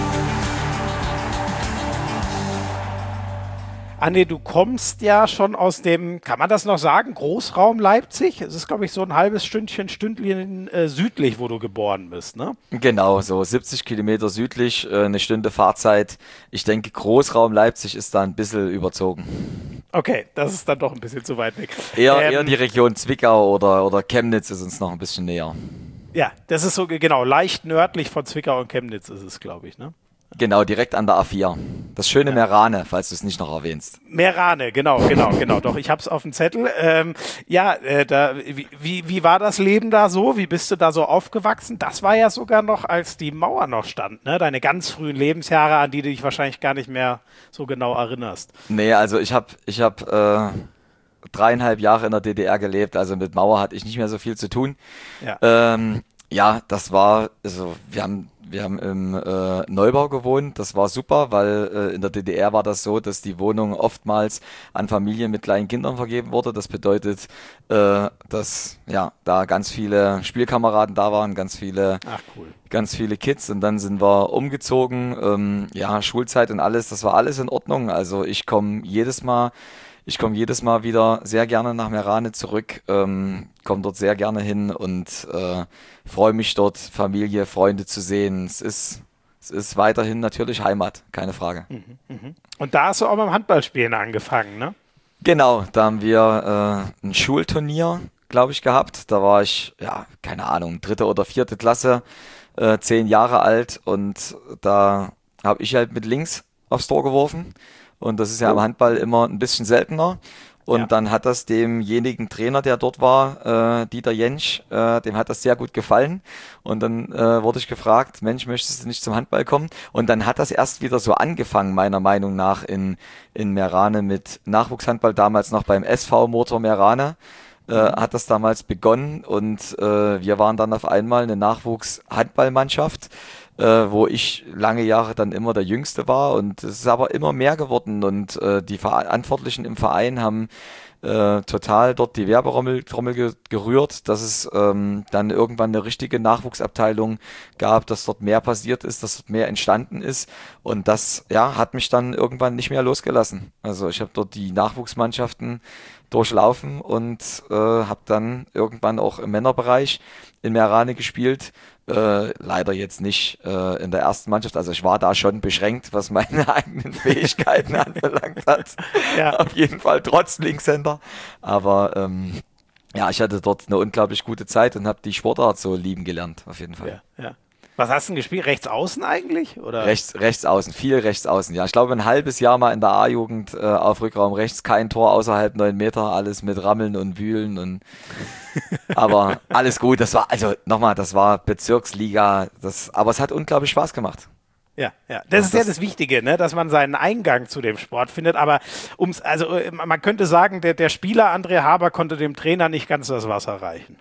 [SPEAKER 1] Anne, du kommst ja schon aus dem, kann man das noch sagen, Großraum Leipzig? Es ist, glaube ich, so ein halbes Stündchen, Stündchen äh, südlich, wo du geboren bist, ne?
[SPEAKER 2] Genau, so siebzig Kilometer südlich, äh, eine Stunde Fahrzeit. Ich denke, Großraum Leipzig ist da ein bisschen überzogen.
[SPEAKER 1] Okay, das ist dann doch ein bisschen zu weit weg.
[SPEAKER 2] Eher,
[SPEAKER 1] ähm,
[SPEAKER 2] eher die Region Zwickau oder, oder Chemnitz ist uns noch ein bisschen näher.
[SPEAKER 1] Ja, das ist so, genau, leicht nördlich von Zwickau und Chemnitz ist es, glaube ich, ne?
[SPEAKER 2] Genau, direkt an der A vier. Das schöne ja. Merane, falls du es nicht noch erwähnst.
[SPEAKER 1] Merane, genau, genau, genau. Doch, ich habe es auf dem Zettel. Ähm, ja, äh, da, wie, wie, wie war das Leben da so? Wie bist du da so aufgewachsen? Das war ja sogar noch, als die Mauer noch stand, ne? Deine ganz frühen Lebensjahre, an die du dich wahrscheinlich gar nicht mehr so genau erinnerst.
[SPEAKER 2] Nee, also ich habe ich hab, äh, dreieinhalb Jahre in der D D R gelebt, also mit Mauer hatte ich nicht mehr so viel zu tun.
[SPEAKER 1] Ja.
[SPEAKER 2] Ähm, Ja, das war, also wir haben, wir haben im äh, Neubau gewohnt. Das war super, weil äh, in der D D R war das so, dass die Wohnung oftmals an Familien mit kleinen Kindern vergeben wurde. Das bedeutet, äh, dass ja da ganz viele Spielkameraden da waren, ganz viele,
[SPEAKER 1] Ach cool.
[SPEAKER 2] ganz viele Kids. Und dann sind wir umgezogen. Ähm, ja, Schulzeit und alles, das war alles in Ordnung. Also ich komme jedes Mal Ich komme jedes Mal wieder sehr gerne nach Meerane zurück, ähm, komme dort sehr gerne hin und äh, freue mich dort, Familie, Freunde zu sehen. Es ist, es ist weiterhin natürlich Heimat, keine Frage.
[SPEAKER 1] Und da hast du auch beim Handballspielen angefangen, ne?
[SPEAKER 2] Genau, da haben wir äh, ein Schulturnier, glaube ich, gehabt. Da war ich, ja, keine Ahnung, dritte oder vierte Klasse, äh, zehn Jahre alt und da habe ich halt mit links aufs Tor geworfen. Und das ist ja im Handball immer ein bisschen seltener. Und
[SPEAKER 1] Ja.
[SPEAKER 2] dann hat das demjenigen Trainer, der dort war, äh, Dieter Jentsch, äh, dem hat das sehr gut gefallen. Und dann äh, wurde ich gefragt, Mensch, möchtest du nicht zum Handball kommen? Und dann hat das erst wieder so angefangen, meiner Meinung nach, in, in Meerane mit Nachwuchshandball, damals noch beim S V Motor Meerane. Äh, hat das damals begonnen und äh, wir waren dann auf einmal eine Nachwuchshandballmannschaft, äh, wo ich lange Jahre dann immer der Jüngste war und es ist aber immer mehr geworden und äh, die Verantwortlichen im Verein haben äh, total dort die Werbetrommel Trommel ge gerührt, dass es ähm, dann irgendwann eine richtige Nachwuchsabteilung gab, dass dort mehr passiert ist, dass dort mehr entstanden ist und das ja hat mich dann irgendwann nicht mehr losgelassen. Also ich habe dort die Nachwuchsmannschaften durchlaufen und äh, habe dann irgendwann auch im Männerbereich in Meerane gespielt. Äh, leider jetzt nicht äh, in der ersten Mannschaft. Also ich war da schon beschränkt, was meine eigenen Fähigkeiten anbelangt hat.
[SPEAKER 1] Ja.
[SPEAKER 2] Auf jeden Fall trotz Linkshänder. Aber ähm, ja, ich hatte dort eine unglaublich gute Zeit und habe die Sportart so lieben gelernt, auf jeden Fall.
[SPEAKER 1] Ja, ja. Was hast du denn gespielt? Rechts außen eigentlich? Oder?
[SPEAKER 2] Rechts, rechts außen, viel rechts außen. Ja, ich glaube ein halbes Jahr mal in der A-Jugend äh, auf Rückraum rechts, kein Tor außerhalb neun Meter, alles mit Rammeln und Wühlen und aber alles gut. Das war also nochmal, das war Bezirksliga. Das, aber es hat unglaublich Spaß gemacht.
[SPEAKER 1] Ja, ja. Das ist ja
[SPEAKER 2] das-
[SPEAKER 1] das Wichtige, ne? Dass man seinen Eingang zu dem Sport findet. Aber ums, also äh, man könnte sagen, der, der Spieler André Haber konnte dem Trainer nicht ganz das Wasser reichen.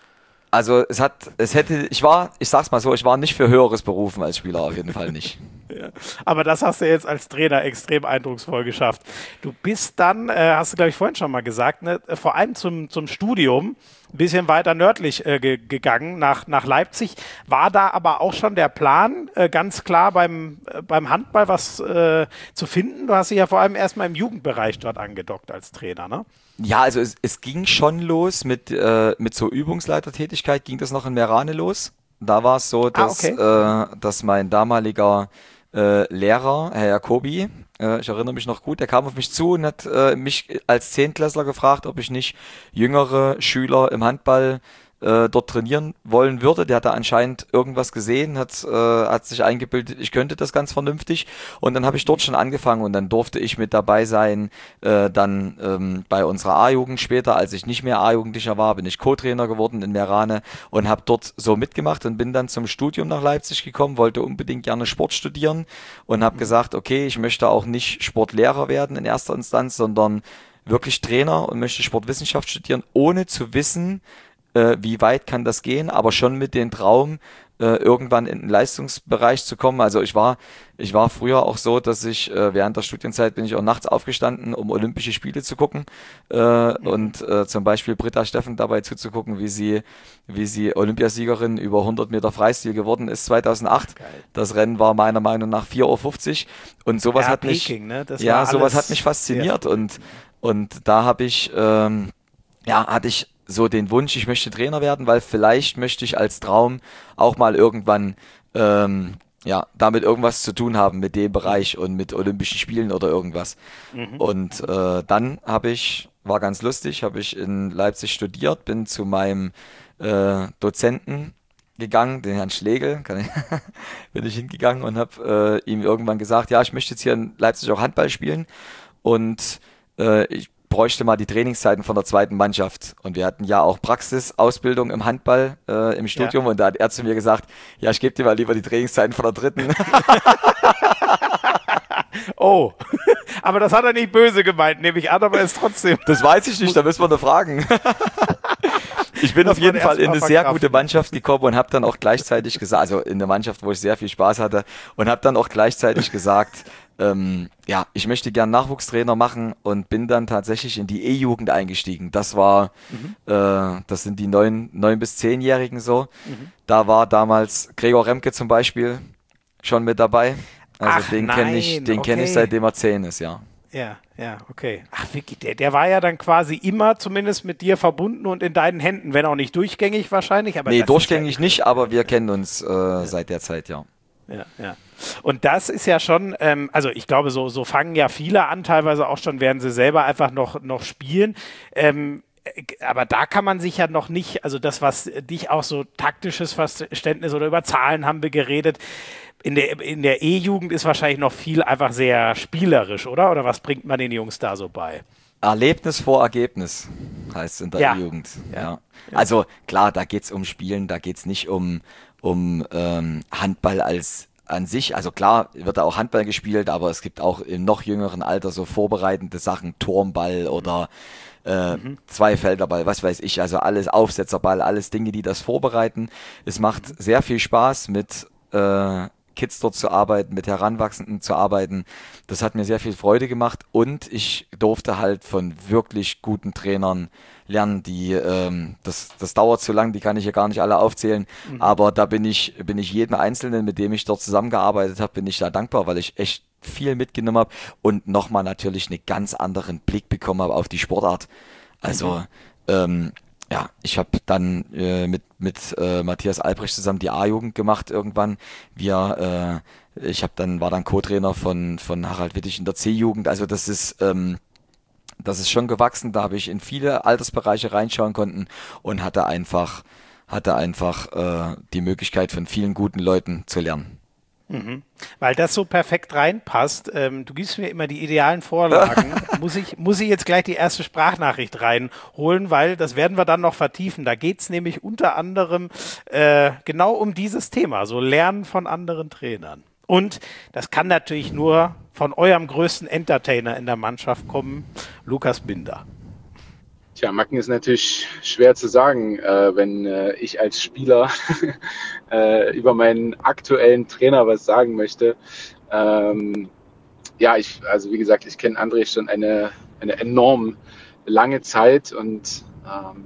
[SPEAKER 2] Also es hat, es hätte, ich war, ich sag's mal so, ich war nicht für Höheres berufen als Spieler, auf jeden Fall nicht.
[SPEAKER 1] Ja. Aber das hast du jetzt als Trainer extrem eindrucksvoll geschafft. Du bist dann, äh, hast du glaube ich vorhin schon mal gesagt, ne, vor allem zum, zum Studium ein bisschen weiter nördlich äh, ge gegangen, nach, nach Leipzig. War da aber auch schon der Plan, äh, ganz klar beim, äh, beim Handball was äh, zu finden? Du hast dich ja vor allem erstmal im Jugendbereich dort angedockt als Trainer, ne?
[SPEAKER 2] Ja, also es, es ging schon los mit, äh, mit so Übungsleitertätigkeit, ging das noch in Meerane los. Da war es so, dass,
[SPEAKER 1] okay.
[SPEAKER 2] äh, dass mein damaliger äh, Lehrer, Herr Jacobi, äh, ich erinnere mich noch gut, der kam auf mich zu und hat äh, mich als Zehntklässler gefragt, ob ich nicht jüngere Schüler im Handball äh, dort trainieren wollen würde. Der hat da anscheinend irgendwas gesehen, hat, äh, hat sich eingebildet, ich könnte das ganz vernünftig. Und dann habe ich dort schon angefangen und dann durfte ich mit dabei sein. Äh, dann ähm, bei unserer A-Jugend später, als ich nicht mehr A-Jugendlicher war, bin ich Co-Trainer geworden in Meerane und habe dort so mitgemacht und bin dann zum Studium nach Leipzig gekommen, wollte unbedingt gerne Sport studieren und habe gesagt, okay, ich möchte auch nicht Sportlehrer werden in erster Instanz, sondern wirklich Trainer und möchte Sportwissenschaft studieren, ohne zu wissen, äh, wie weit kann das gehen, aber schon mit dem Traum, äh, irgendwann in den Leistungsbereich zu kommen. Also ich war, ich war früher auch so, dass ich äh, während der Studienzeit bin ich auch nachts aufgestanden, um Olympische Spiele zu gucken äh, mhm. und äh, zum Beispiel Britta Steffen dabei zuzugucken, wie sie, wie sie Olympiasiegerin über hundert Meter Freistil geworden ist zweitausendacht.
[SPEAKER 1] Geil.
[SPEAKER 2] Das Rennen war meiner Meinung nach vier Uhr fünfzig und sowas
[SPEAKER 1] Ja,
[SPEAKER 2] hat mich,
[SPEAKER 1] Peking, ne? Das
[SPEAKER 2] ja,
[SPEAKER 1] war
[SPEAKER 2] sowas
[SPEAKER 1] alles
[SPEAKER 2] hat mich fasziniert
[SPEAKER 1] sehr-
[SPEAKER 2] und und da habe ich, ähm, ja, hatte ich so den Wunsch, ich möchte Trainer werden, weil vielleicht möchte ich als Traum auch mal irgendwann ähm, ja, damit irgendwas zu tun haben mit dem Bereich und mit Olympischen Spielen oder irgendwas.
[SPEAKER 1] Mhm.
[SPEAKER 2] Und äh, dann habe ich, war ganz lustig, habe ich in Leipzig studiert, bin zu meinem äh, Dozenten gegangen, den Herrn Schlegel, kann ich, bin ich hingegangen und habe äh, ihm irgendwann gesagt, ja, ich möchte jetzt hier in Leipzig auch Handball spielen und äh, ich bräuchte mal die Trainingszeiten von der zweiten Mannschaft. Und wir hatten ja auch Praxisausbildung im Handball äh, im Studium.
[SPEAKER 1] Ja.
[SPEAKER 2] Und da hat er zu mir gesagt, ja, ich gebe dir mal lieber die Trainingszeiten von der dritten.
[SPEAKER 1] Oh, aber das hat er nicht böse gemeint, nehme ich an, aber ist trotzdem.
[SPEAKER 2] Das weiß ich nicht, da müssen wir nur fragen. Ich bin auf jeden Fall in eine sehr gute Mannschaft gekommen und habe dann auch gleichzeitig gesagt, also in eine Mannschaft, wo ich sehr viel Spaß hatte und habe dann auch gleichzeitig gesagt, ähm, ja, ich möchte gern Nachwuchstrainer machen und bin dann tatsächlich in die E-Jugend eingestiegen. Das war, mhm. äh, das sind die neun, neun bis zehnjährigen so. Mhm. Da war damals Gregor Remke zum Beispiel schon mit dabei. Also
[SPEAKER 1] Ach,
[SPEAKER 2] den kenne ich, den
[SPEAKER 1] okay.
[SPEAKER 2] kenne ich seitdem er zehn ist, ja.
[SPEAKER 1] Ja, ja, okay. Ach, wirklich, der, der war ja dann quasi immer zumindest mit dir verbunden und in deinen Händen, wenn auch nicht durchgängig wahrscheinlich. Aber
[SPEAKER 2] nee, durchgängig ja nicht, aber wir kennen uns äh, ja. seit der Zeit, ja.
[SPEAKER 1] Ja, ja. Und das ist ja schon, ähm, also ich glaube, so, so fangen ja viele an, teilweise auch schon, werden sie selber einfach noch, noch spielen. Ähm, aber da kann man sich ja noch nicht, also das, was dich auch so taktisches Verständnis oder über Zahlen haben wir geredet, in der, in der E-Jugend ist wahrscheinlich noch viel einfach sehr spielerisch, oder? Oder was bringt man den Jungs da so bei?
[SPEAKER 2] Erlebnis vor Ergebnis heißt es in der
[SPEAKER 1] ja.
[SPEAKER 2] E-Jugend. Ja. Ja. Also klar, da geht es um Spielen, da geht es nicht um, um ähm, Handball als an sich. Also klar wird da auch Handball gespielt, aber es gibt auch im noch jüngeren Alter so vorbereitende Sachen, Turmball oder äh, mhm. Zweifelderball, was weiß ich, also alles Aufsetzerball, alles Dinge, die das vorbereiten. Es macht mhm. sehr viel Spaß mit äh, Kids dort zu arbeiten, mit Heranwachsenden zu arbeiten. Das hat mir sehr viel Freude gemacht und ich durfte halt von wirklich guten Trainern lernen, die, ähm, das, das dauert zu lang, die kann ich ja gar nicht alle aufzählen, mhm. aber da bin ich, bin ich jedem Einzelnen, mit dem ich dort zusammengearbeitet habe, bin ich da dankbar, weil ich echt viel mitgenommen habe und nochmal natürlich einen ganz anderen Blick bekommen habe auf die Sportart. Also, mhm. ähm, ja, ich habe dann äh, mit mit äh, Matthias Albrecht zusammen die A-Jugend gemacht irgendwann. Wir, äh, ich habe dann war dann Co-Trainer von von Harald Wittig in der C-Jugend. Also das ist ähm, das ist schon gewachsen. Da habe ich in viele Altersbereiche reinschauen konnten und hatte einfach hatte einfach äh, die Möglichkeit von vielen guten Leuten zu lernen.
[SPEAKER 1] Mhm. Weil das so perfekt reinpasst. Ähm, du gibst mir immer die idealen Vorlagen. muss ich, muss ich jetzt gleich die erste Sprachnachricht reinholen, weil das werden wir dann noch vertiefen. Da geht es nämlich unter anderem äh, genau um dieses Thema, so Lernen von anderen Trainern. Und das kann natürlich nur von eurem größten Entertainer in der Mannschaft kommen, Lukas Binder.
[SPEAKER 4] Tja, Macken ist natürlich schwer zu sagen, äh, wenn äh, ich als Spieler äh, über meinen aktuellen Trainer was sagen möchte. Ähm, ja, ich, also wie gesagt, ich kenne André schon eine, eine enorm lange Zeit und ähm,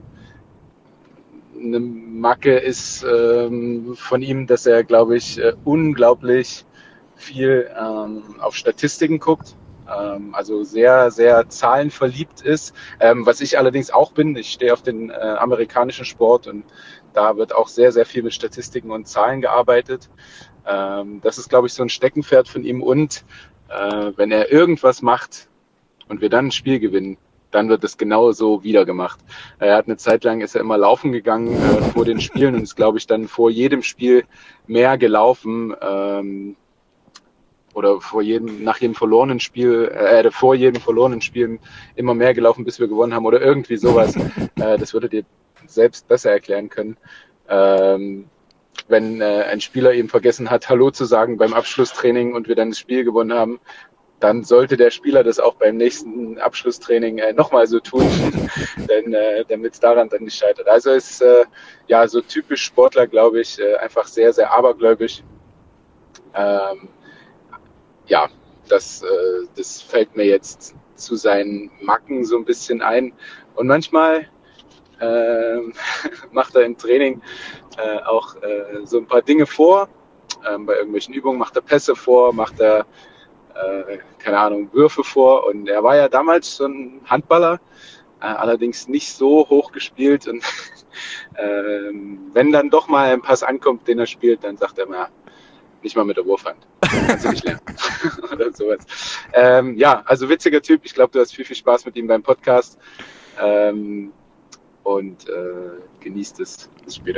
[SPEAKER 4] eine Macke ist ähm, von ihm, dass er, glaube ich, äh, unglaublich viel ähm, auf Statistiken guckt. Also sehr, sehr zahlenverliebt ist, ähm, was ich allerdings auch bin. Ich stehe auf den äh, amerikanischen Sport und da wird auch sehr, sehr viel mit Statistiken und Zahlen gearbeitet. Ähm, das ist, glaube ich, so ein Steckenpferd von ihm und äh, wenn er irgendwas macht und wir dann ein Spiel gewinnen, dann wird es genau so wieder gemacht. Er hat eine Zeit lang, ist er immer laufen gegangen äh, vor den Spielen und ist, glaube ich, dann vor jedem Spiel mehr gelaufen, ähm, oder vor jedem, nach jedem verlorenen Spiel, äh, vor jedem verlorenen Spiel immer mehr gelaufen, bis wir gewonnen haben oder irgendwie sowas. äh, das würdet ihr selbst besser erklären können. Ähm, wenn äh, ein Spieler eben vergessen hat, Hallo zu sagen beim Abschlusstraining und wir dann das Spiel gewonnen haben, dann sollte der Spieler das auch beim nächsten Abschlusstraining äh, nochmal so tun, denn äh, damit es daran dann nicht scheitert. Also ist äh, ja so typisch Sportler, glaube ich, äh, einfach sehr, sehr abergläubisch. Ähm, Ja, das, äh, das fällt mir jetzt zu seinen Macken so ein bisschen ein. Und manchmal äh, macht er im Training äh, auch äh, so ein paar Dinge vor. Ähm, bei irgendwelchen Übungen macht er Pässe vor, macht er, äh, keine Ahnung, Würfe vor. Und er war ja damals so ein Handballer, äh, allerdings nicht so hoch gespielt. Und äh, wenn dann doch mal ein Pass ankommt, den er spielt, dann sagt er mal, nicht mal mit der Wurfhand. Kannst du nicht lernen. Oder sowas. Ähm, ja, also witziger Typ. Ich glaube, du hast viel, viel Spaß mit ihm beim Podcast. Ähm, und äh, genießt es. Bis später.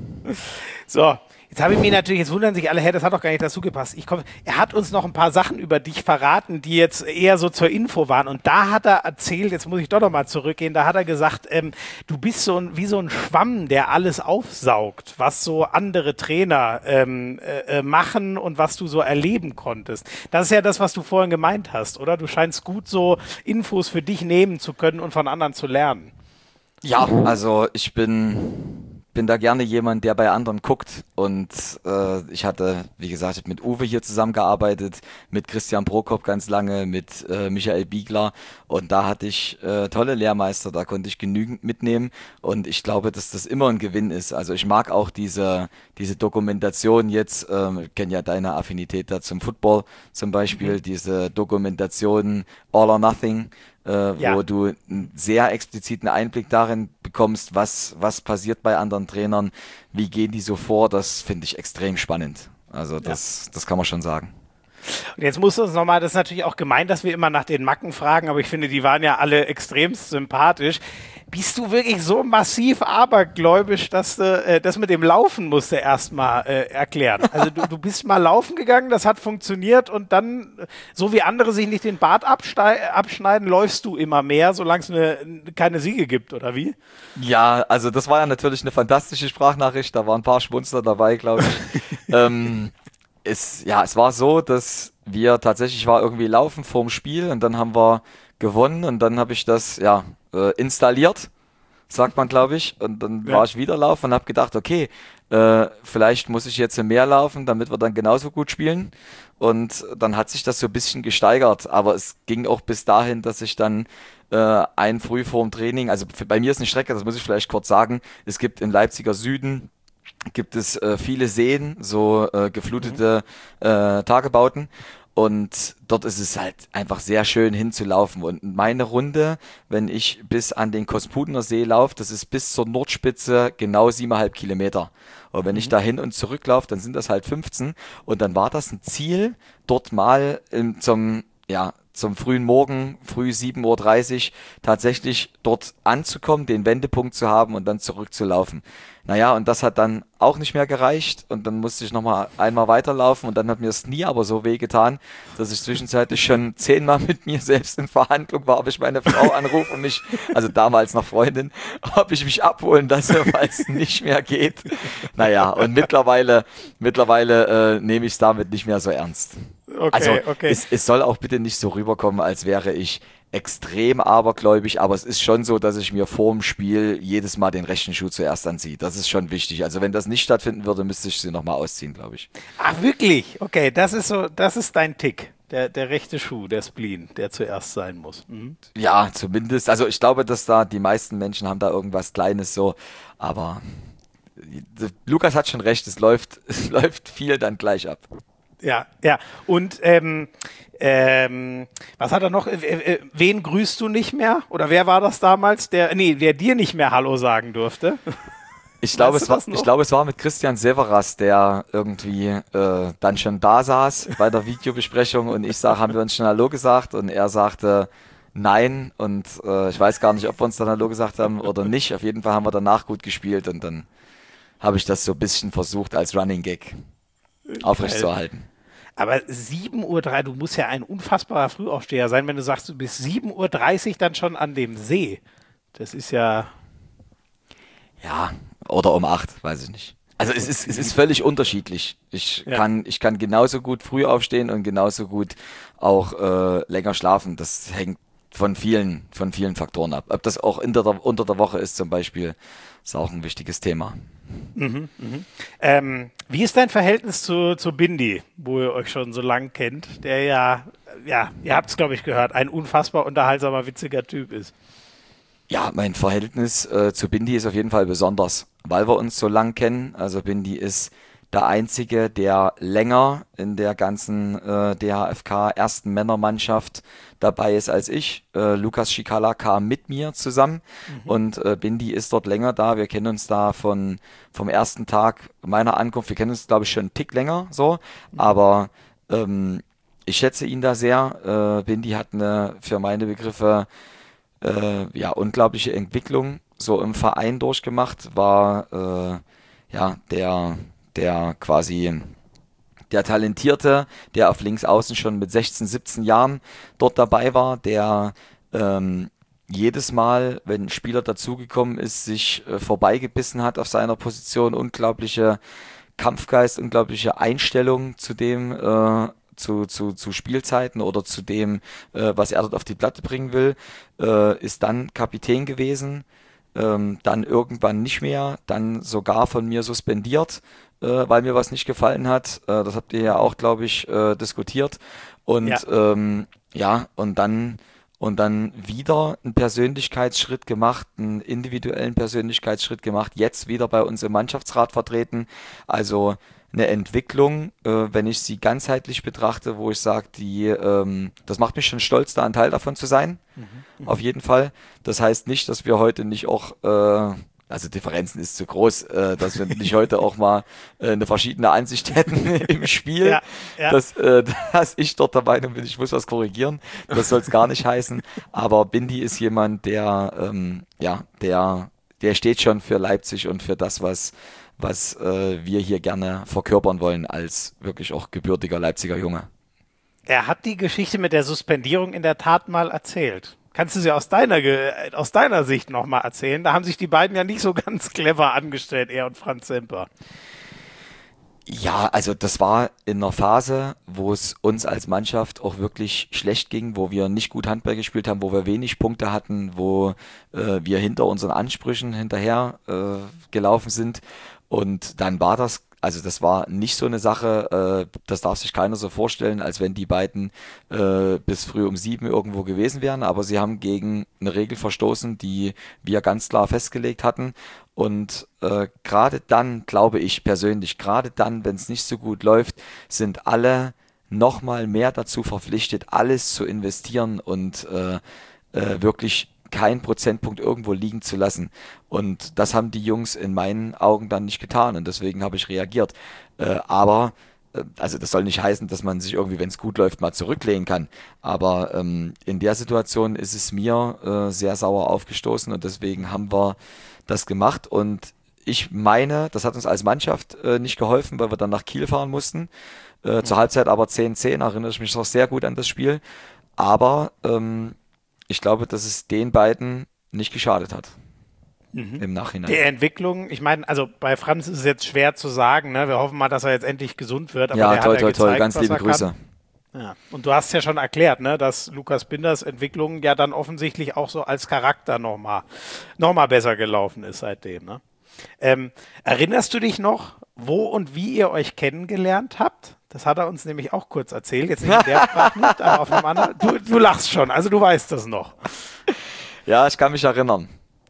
[SPEAKER 1] So, jetzt habe ich mir natürlich, jetzt wundern sich alle, hey, das hat doch gar nicht dazu gepasst. Ich komm, er hat uns noch ein paar Sachen über dich verraten, die jetzt eher so zur Info waren. Und da hat er erzählt, jetzt muss ich doch noch mal zurückgehen, da hat er gesagt, ähm, du bist so ein, wie so ein Schwamm, der alles aufsaugt, was so andere Trainer ähm, äh, machen und was du so erleben konntest. Das ist ja das, was du vorhin gemeint hast, oder? Du scheinst gut so Infos für dich nehmen zu können und von anderen zu lernen.
[SPEAKER 2] Ja, also ich bin, bin da gerne jemand, der bei anderen guckt. Und äh, ich hatte, wie gesagt, mit Uwe hier zusammengearbeitet, mit Christian Prokop ganz lange, mit äh, Michael Biegler. Und da hatte ich äh, tolle Lehrmeister, da konnte ich genügend mitnehmen. Und ich glaube, dass das immer ein Gewinn ist. Also ich mag auch diese, diese Dokumentation jetzt, ähm, ich kenne ja deine Affinität da zum Football zum Beispiel, mhm. diese Dokumentation All or Nothing. Äh,
[SPEAKER 1] Ja.
[SPEAKER 2] wo du einen sehr expliziten Einblick darin bekommst, was, was passiert bei anderen Trainern, wie gehen die so vor, das finde ich extrem spannend. Also das, das kann man schon sagen.
[SPEAKER 1] Und jetzt musst du uns nochmal, das ist natürlich auch gemein, dass wir immer nach den Macken fragen, aber ich finde, die waren ja alle extremst sympathisch. Bist du wirklich so massiv abergläubisch, dass du äh, das mit dem Laufen musst du erstmal äh, erklären? Also du, du bist mal laufen gegangen, das hat funktioniert und dann, so wie andere sich nicht den Bart abstei- abschneiden, läufst du immer mehr, solange es eine, keine Siege gibt, oder wie?
[SPEAKER 2] Ja, also das war ja natürlich eine fantastische Sprachnachricht, da waren ein paar Schmunzler dabei, glaube ich. ähm, es, ja, es war so, dass wir tatsächlich war irgendwie laufen vorm Spiel und dann haben wir gewonnen und dann habe ich das ja äh, installiert, sagt man, glaube ich, und dann
[SPEAKER 1] Ja.
[SPEAKER 2] war ich wieder laufen und habe gedacht, okay, äh, vielleicht muss ich jetzt mehr laufen, damit wir dann genauso gut spielen. Und dann hat sich das so ein bisschen gesteigert, aber es ging auch bis dahin, dass ich dann äh, ein früh vorm Training, also für, bei mir ist eine Strecke, das muss ich vielleicht kurz sagen, es gibt im Leipziger Süden gibt es äh, viele Seen, so äh, geflutete äh, Tagebauten. Und dort ist es halt einfach sehr schön hinzulaufen. Und meine Runde, wenn ich bis an den Kospudener See laufe, das ist bis zur Nordspitze genau siebeneinhalb Kilometer. Und wenn ich da hin und zurück laufe, dann sind das halt fünfzehn. Und dann war das ein Ziel, dort mal im, zum, ja, zum frühen Morgen, früh sieben Uhr dreißig, tatsächlich dort anzukommen, den Wendepunkt zu haben und dann zurückzulaufen. Naja, und das hat dann auch nicht mehr gereicht und dann musste ich nochmal einmal weiterlaufen und dann hat mir das Knie aber so weh getan, dass ich zwischenzeitlich schon zehnmal mit mir selbst in Verhandlung war, ob ich meine Frau anrufe und mich, also damals noch Freundin, ob ich mich abholen lasse, weil es nicht mehr geht. Naja, und mittlerweile, mittlerweile äh, nehme ich es damit nicht mehr so ernst.
[SPEAKER 1] Okay,
[SPEAKER 2] Also
[SPEAKER 1] okay.
[SPEAKER 2] es, es soll auch bitte nicht so rüberkommen, als wäre ich extrem abergläubig, aber es ist schon so, dass ich mir vor dem Spiel jedes Mal den rechten Schuh zuerst anziehe. Das ist schon wichtig. Also wenn das nicht stattfinden würde, müsste ich sie nochmal ausziehen, glaube ich.
[SPEAKER 1] Ach, wirklich? Okay, das ist so, das ist dein Tick. Der, der rechte Schuh, der Spleen, der zuerst sein muss. Mhm.
[SPEAKER 2] Ja, zumindest. Also ich glaube, dass da die meisten Menschen haben da irgendwas Kleines so, aber Lukas hat schon recht, es läuft, es läuft viel dann gleich ab.
[SPEAKER 1] Ja, ja. Und ähm, ähm, was hat er noch? Äh, äh, wen grüßt du nicht mehr? Oder wer war das damals? Der, nee, der dir nicht mehr Hallo sagen durfte.
[SPEAKER 2] Ich glaube,
[SPEAKER 1] Weißt
[SPEAKER 2] es
[SPEAKER 1] du
[SPEAKER 2] war,
[SPEAKER 1] das noch?
[SPEAKER 2] ich glaube, es war mit Christian Severas, der irgendwie äh, dann schon da saß bei der Videobesprechung und ich sage, haben wir uns schon Hallo gesagt und er sagte nein und äh, ich weiß gar nicht, ob wir uns dann Hallo gesagt haben oder nicht. Auf jeden Fall haben wir danach gut gespielt und dann habe ich das so ein bisschen versucht als Running Gag aufrechtzuerhalten.
[SPEAKER 1] Aber sieben Uhr dreißig, du musst ja ein unfassbarer Frühaufsteher sein, wenn du sagst, du bist sieben Uhr dreißig dann schon an dem See. Das ist ja...
[SPEAKER 2] Ja, oder um acht, weiß ich nicht. Also es ist, es ist völlig unterschiedlich. Ich,
[SPEAKER 1] Ja.
[SPEAKER 2] kann, ich kann genauso gut früh aufstehen und genauso gut auch äh, länger schlafen. Das hängt von vielen, von vielen Faktoren ab. Ob das auch unter der, unter der Woche ist zum Beispiel, ist auch ein wichtiges Thema.
[SPEAKER 1] Ähm, wie ist dein Verhältnis zu, zu Bindi, wo ihr euch schon so lang kennt, der ja, ja, ihr habt es, glaube ich, gehört, ein unfassbar unterhaltsamer, witziger Typ ist?
[SPEAKER 2] Ja, mein Verhältnis äh, zu Bindi ist auf jeden Fall besonders, weil wir uns so lang kennen. Also Bindi ist der Einzige, der länger in der ganzen äh, D H F K ersten Männermannschaft dabei ist als ich. Äh, Lukas Schikala kam mit mir zusammen und äh, Bindi ist dort länger da. Wir kennen uns da von vom ersten Tag meiner Ankunft. Wir kennen uns, glaube ich, schon einen Tick länger so, aber ähm, ich schätze ihn da sehr. Äh, Bindi hat eine für meine Begriffe äh, ja unglaubliche Entwicklung so im Verein durchgemacht. War äh, ja der der quasi der Talentierte, der auf links außen schon mit sechzehn, siebzehn Jahren dort dabei war, der ähm, jedes Mal, wenn ein Spieler dazugekommen ist, sich äh, vorbeigebissen hat auf seiner Position, unglaubliche Kampfgeist, unglaubliche Einstellung zu dem, äh, zu, zu, zu Spielzeiten oder zu dem, äh, was er dort auf die Platte bringen will, äh, ist dann Kapitän gewesen, ähm, dann irgendwann nicht mehr, dann sogar von mir suspendiert, äh, weil mir was nicht gefallen hat. Äh, das habt ihr ja auch, glaube ich, äh, diskutiert. Und ja. Ähm, ja, und dann und dann wieder einen Persönlichkeitsschritt gemacht, einen individuellen Persönlichkeitsschritt gemacht, jetzt wieder bei uns im Mannschaftsrat vertreten. Also eine Entwicklung, äh, wenn ich sie ganzheitlich betrachte, wo ich sage, die, ähm, das macht mich schon stolz, da ein Teil davon zu sein. Mhm. Auf jeden Fall. Das heißt nicht, dass wir heute nicht auch, äh, also Differenzen ist zu groß, äh, dass wir nicht heute auch mal äh, eine verschiedene Ansicht hätten im Spiel, ja, ja. Dass, äh, dass ich dort der Meinung bin, ich muss was korrigieren. Das soll es gar nicht heißen. Aber Bindi ist jemand, der, ähm, ja, der, der steht schon für Leipzig und für das, was was äh, wir hier gerne verkörpern wollen als wirklich auch gebürtiger Leipziger Junge.
[SPEAKER 1] Er hat die Geschichte mit der Suspendierung in der Tat mal erzählt. Kannst du sie aus deiner, aus deiner Sicht nochmal erzählen? Da haben sich die beiden ja nicht so ganz clever angestellt, er und Franz Semper.
[SPEAKER 2] Ja, also das war in einer Phase, wo es uns als Mannschaft auch wirklich schlecht ging, wo wir nicht gut Handball gespielt haben, wo wir wenig Punkte hatten, wo äh, wir hinter unseren Ansprüchen hinterher äh, gelaufen sind. Und dann war das, also das war nicht so eine Sache, äh, das darf sich keiner so vorstellen, als wenn die beiden äh, bis früh um sieben irgendwo gewesen wären, aber sie haben gegen eine Regel verstoßen, die wir ganz klar festgelegt hatten. Und äh, gerade dann, glaube ich persönlich, gerade dann, wenn es nicht so gut läuft, sind alle nochmal mehr dazu verpflichtet, alles zu investieren und äh, äh, wirklich keinen Prozentpunkt irgendwo liegen zu lassen. Und das haben die Jungs in meinen Augen dann nicht getan und deswegen habe ich reagiert. Äh, aber, äh, also das soll nicht heißen, dass man sich irgendwie, wenn es gut läuft, mal zurücklehnen kann. Aber ähm, in der Situation ist es mir äh, sehr sauer aufgestoßen und deswegen haben wir das gemacht. Und ich meine, das hat uns als Mannschaft äh, nicht geholfen, weil wir dann nach Kiel fahren mussten. Äh, zur Halbzeit aber zehn zehn, erinnere ich mich noch sehr gut an das Spiel. Aber ähm, ich glaube, dass es den beiden nicht geschadet hat. Mhm. Im Nachhinein.
[SPEAKER 1] Die Entwicklung, ich meine, also bei Franz ist es jetzt schwer zu sagen, ne? Wir hoffen mal, dass er jetzt endlich gesund wird. Aber
[SPEAKER 2] ja,
[SPEAKER 1] der
[SPEAKER 2] toll,
[SPEAKER 1] hat ja
[SPEAKER 2] toll,
[SPEAKER 1] gezeigt,
[SPEAKER 2] toll, ganz liebe Grüße.
[SPEAKER 1] Ja. Und du hast ja schon erklärt, ne, dass Lukas Binders Entwicklung ja dann offensichtlich auch so als Charakter nochmal noch mal besser gelaufen ist seitdem. Ne? Ähm, erinnerst du dich noch, wo und wie ihr euch kennengelernt habt? Das hat er uns nämlich auch kurz erzählt. Jetzt nicht in der Sprachnachricht, aber auf einem anderen. Du, du lachst schon, also du weißt das noch.
[SPEAKER 2] Ja, ich kann mich erinnern.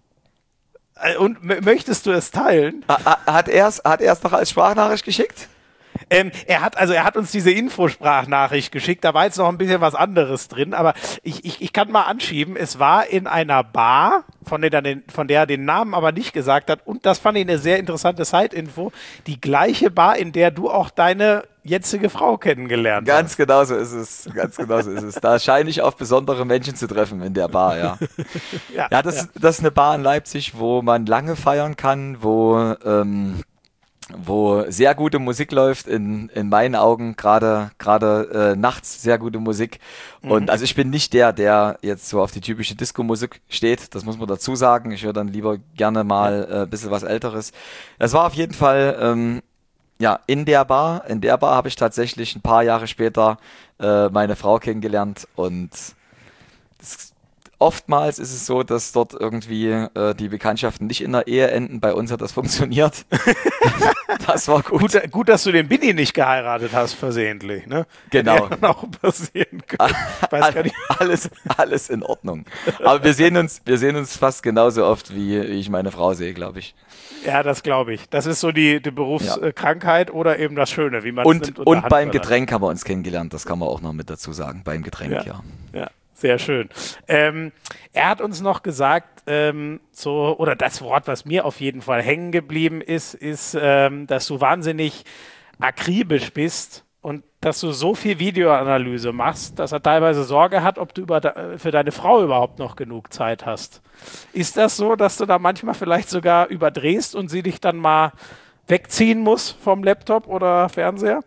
[SPEAKER 1] Und m- möchtest du es teilen?
[SPEAKER 2] Hat er es hat er's noch als Sprachnachricht geschickt?
[SPEAKER 1] Ähm, er hat also er hat uns diese Infosprachnachricht geschickt, da war jetzt noch ein bisschen was anderes drin, aber ich, ich, ich kann mal anschieben, es war in einer Bar, von der, den, von der er den Namen aber nicht gesagt hat, und das fand ich eine sehr interessante Side-Info, die gleiche Bar, in der du auch deine jetzige Frau kennengelernt
[SPEAKER 2] Ganz
[SPEAKER 1] hast.
[SPEAKER 2] genau so ist es, ganz genau so ist es. Da scheine ich auf besondere Menschen zu treffen in der Bar, ja. ja, ja, das, ja, das ist eine Bar in Leipzig, wo man lange feiern kann, wo... Ähm, wo sehr gute Musik läuft, in, in meinen Augen gerade gerade äh, nachts sehr gute Musik. Und mhm. also ich bin nicht der, der jetzt so auf die typische Disco-Musik steht, das muss man dazu sagen. Ich höre dann lieber gerne mal ein äh, bisschen was Älteres. Das war auf jeden Fall, ähm, ja, in der Bar, in der Bar habe ich tatsächlich ein paar Jahre später äh, meine Frau kennengelernt und das, oftmals ist es so, dass dort irgendwie äh, die Bekanntschaften nicht in der Ehe enden. Bei uns hat das funktioniert. Das war gut.
[SPEAKER 1] gut. Gut, dass du den Bindi nicht geheiratet hast, versehentlich. Ne?
[SPEAKER 2] Genau.
[SPEAKER 1] Hätte ja auch passieren können. Ich weiß gar nicht.
[SPEAKER 2] Alles, alles in Ordnung. Aber wir sehen uns, wir sehen uns fast genauso oft, wie ich meine Frau sehe, glaube ich.
[SPEAKER 1] Ja, das glaube ich. Das ist so die, die Berufskrankheit ja. oder eben das Schöne, wie man
[SPEAKER 2] und, es nimmt. Und beim Getränk haben wir uns kennengelernt, das kann man auch noch mit dazu sagen. Beim Getränk, ja. Ja.
[SPEAKER 1] ja. Sehr schön. Ähm, er hat uns noch gesagt, ähm, so, oder das Wort, was mir auf jeden Fall hängen geblieben ist, ist, ähm, dass du wahnsinnig akribisch bist und dass du so viel Videoanalyse machst, dass er teilweise Sorge hat, ob du über de- für deine Frau überhaupt noch genug Zeit hast. Ist das so, dass du da manchmal vielleicht sogar überdrehst und sie dich dann mal wegziehen muss vom Laptop oder Fernseher?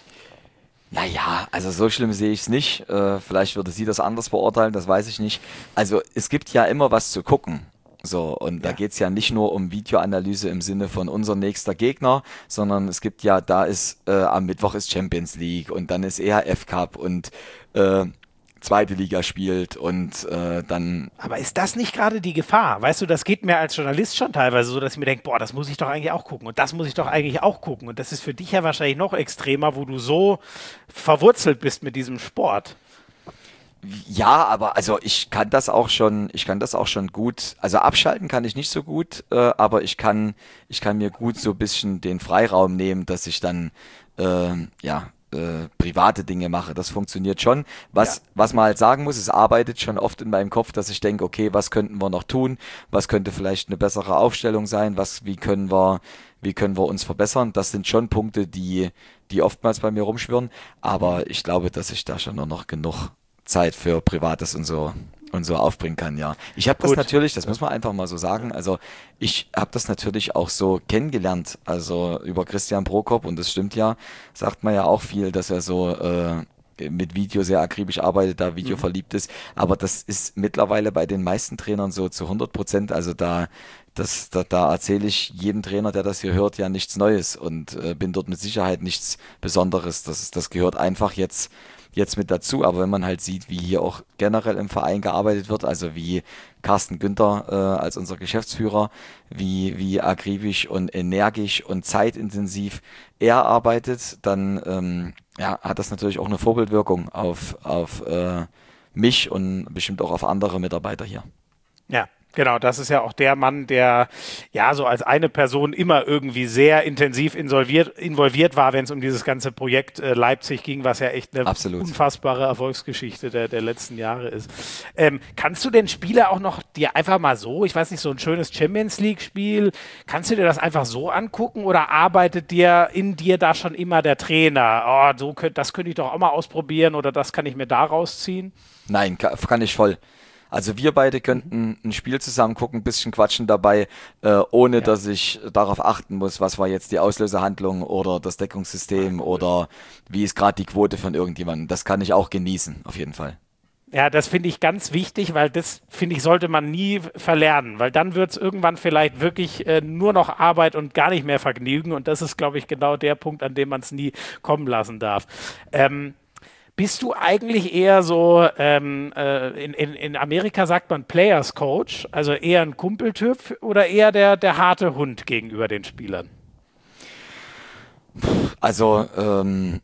[SPEAKER 2] Naja, also so schlimm sehe ich es nicht. Äh, vielleicht würde sie das anders beurteilen, das weiß ich nicht. Also es gibt ja immer was zu gucken. So, und ja. da geht es ja nicht nur um Videoanalyse im Sinne von unser nächster Gegner, sondern es gibt ja, da ist äh, am Mittwoch ist Champions League und dann ist E H F Cup und äh, zweite Liga spielt und äh, dann...
[SPEAKER 1] Aber ist das nicht gerade die Gefahr? Weißt du, das geht mir als Journalist schon teilweise so, dass ich mir denke, boah, das muss ich doch eigentlich auch gucken und das muss ich doch eigentlich auch gucken. Und das ist für dich ja wahrscheinlich noch extremer, wo du so verwurzelt bist mit diesem Sport.
[SPEAKER 2] Ja, aber also ich kann das auch schon, ich kann das auch schon gut, also abschalten kann ich nicht so gut, äh, aber ich kann, ich kann mir gut so ein bisschen den Freiraum nehmen, dass ich dann, äh, ja, äh, private Dinge mache. Das funktioniert schon. Was, ja. was man halt sagen muss, es arbeitet schon oft in meinem Kopf, dass ich denke, okay, was könnten wir noch tun? Was könnte vielleicht eine bessere Aufstellung sein? Was, wie können wir, wie können wir uns verbessern? Das sind schon Punkte, die, die oftmals bei mir rumschwirren, aber ich glaube, dass ich da schon noch genug Zeit für Privates und so und so aufbringen kann, ja. Ich habe das
[SPEAKER 1] Gut.
[SPEAKER 2] natürlich, das muss man einfach mal so sagen, also ich habe das natürlich auch so kennengelernt, also über Christian Prokop, und das stimmt ja, sagt man ja auch viel, dass er so äh, mit Video sehr akribisch arbeitet, da Video mhm. verliebt ist, aber das ist mittlerweile bei den meisten Trainern so zu hundert Prozent, also da Das, da, da erzähle ich jedem Trainer, der das hier hört, ja nichts Neues und äh, bin dort mit Sicherheit nichts Besonderes. Das, das gehört einfach jetzt, jetzt mit dazu. Aber wenn man halt sieht, wie hier auch generell im Verein gearbeitet wird, also wie Carsten Günther äh, als unser Geschäftsführer, wie, wie akribisch und energisch und zeitintensiv er arbeitet, dann ähm, ja, hat das natürlich auch eine Vorbildwirkung auf, auf äh, mich und bestimmt auch auf andere Mitarbeiter hier.
[SPEAKER 1] Ja. Genau, das ist ja auch der Mann, der ja so als eine Person immer irgendwie sehr intensiv involviert, involviert war, wenn es um dieses ganze Projekt äh, Leipzig ging, was ja echt eine
[SPEAKER 2] Absolut.
[SPEAKER 1] unfassbare Erfolgsgeschichte der, der letzten Jahre ist. Ähm, kannst du den Spieler auch noch dir einfach mal so, ich weiß nicht, so ein schönes Champions-League-Spiel, kannst du dir das einfach so angucken oder arbeitet dir in dir da schon immer der Trainer? Oh, so könnt, das könnte ich doch auch mal ausprobieren oder das kann ich mir da rausziehen?
[SPEAKER 2] Nein, kann, kann ich voll. Also wir beide könnten ein Spiel zusammen gucken, ein bisschen quatschen dabei, äh, ohne ja. dass ich darauf achten muss, was war jetzt die Auslösehandlung oder das Deckungssystem cool. oder wie ist gerade die Quote von irgendjemandem. Das kann ich auch genießen, auf jeden Fall.
[SPEAKER 1] Ja, das finde ich ganz wichtig, weil das, finde ich, sollte man nie verlernen, weil dann wird es irgendwann vielleicht wirklich äh, nur noch Arbeit und gar nicht mehr Vergnügen und das ist, glaube ich, genau der Punkt, an dem man es nie kommen lassen darf. Ähm, Bist du eigentlich eher so, ähm, äh, in, in, in Amerika sagt man Players Coach, also eher ein Kumpeltyp oder eher der, der harte Hund gegenüber den Spielern?
[SPEAKER 2] Also ähm,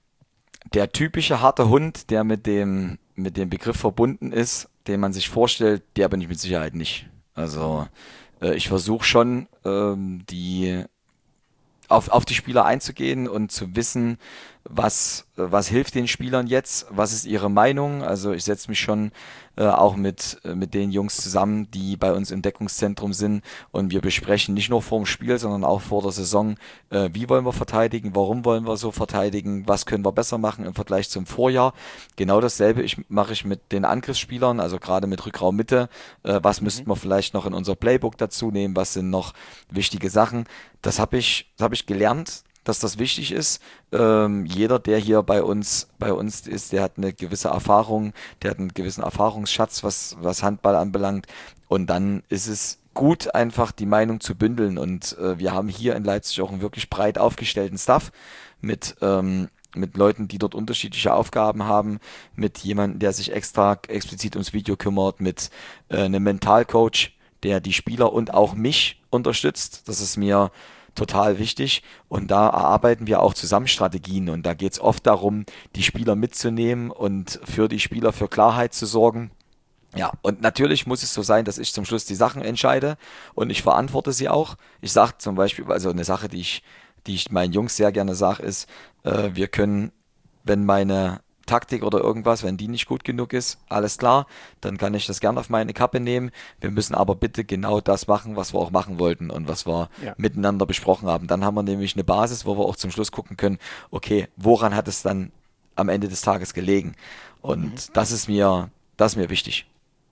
[SPEAKER 2] der typische harte Hund, der mit dem, mit dem Begriff verbunden ist, den man sich vorstellt, der bin ich mit Sicherheit nicht. Also äh, ich versuche schon, ähm, die auf, auf die Spieler einzugehen und zu wissen, was, was hilft den Spielern jetzt, was ist ihre Meinung. Also ich setze mich schon äh, auch mit, mit den Jungs zusammen, die bei uns im Deckungszentrum sind und wir besprechen nicht nur vor dem Spiel, sondern auch vor der Saison, äh, wie wollen wir verteidigen, warum wollen wir so verteidigen, was können wir besser machen im Vergleich zum Vorjahr. Genau dasselbe ich, mache ich mit den Angriffsspielern, also gerade mit Rückraum Mitte, äh, was mhm. müssten wir vielleicht noch in unser Playbook dazu nehmen, was sind noch wichtige Sachen. Das habe ich, das habe ich gelernt, dass das wichtig ist. Ähm, jeder, der hier bei uns bei uns ist, der hat eine gewisse Erfahrung, der hat einen gewissen Erfahrungsschatz, was, was Handball anbelangt. Und dann ist es gut, einfach die Meinung zu bündeln. Und äh, wir haben hier in Leipzig auch einen wirklich breit aufgestellten Staff mit ähm, mit Leuten, die dort unterschiedliche Aufgaben haben, mit jemandem, der sich extra explizit ums Video kümmert, mit äh, einem Mentalcoach, der die Spieler und auch mich unterstützt. Das ist mir total wichtig und da erarbeiten wir auch zusammen Strategien und da geht es oft darum, die Spieler mitzunehmen und für die Spieler für Klarheit zu sorgen. Ja, und natürlich muss es so sein, dass ich zum Schluss die Sachen entscheide und ich verantworte sie auch. Ich sage zum Beispiel, also eine Sache, die ich, die ich meinen Jungs sehr gerne sage, ist, äh, wir können, wenn meine Taktik oder irgendwas, wenn die nicht gut genug ist, alles klar, dann kann ich das gerne auf meine Kappe nehmen. Wir müssen aber bitte genau das machen, was wir auch machen wollten und was wir ja. miteinander besprochen haben. Dann haben wir nämlich eine Basis, wo wir auch zum Schluss gucken können, okay, woran hat es dann am Ende des Tages gelegen? Und mhm. das ist mir, das ist mir wichtig.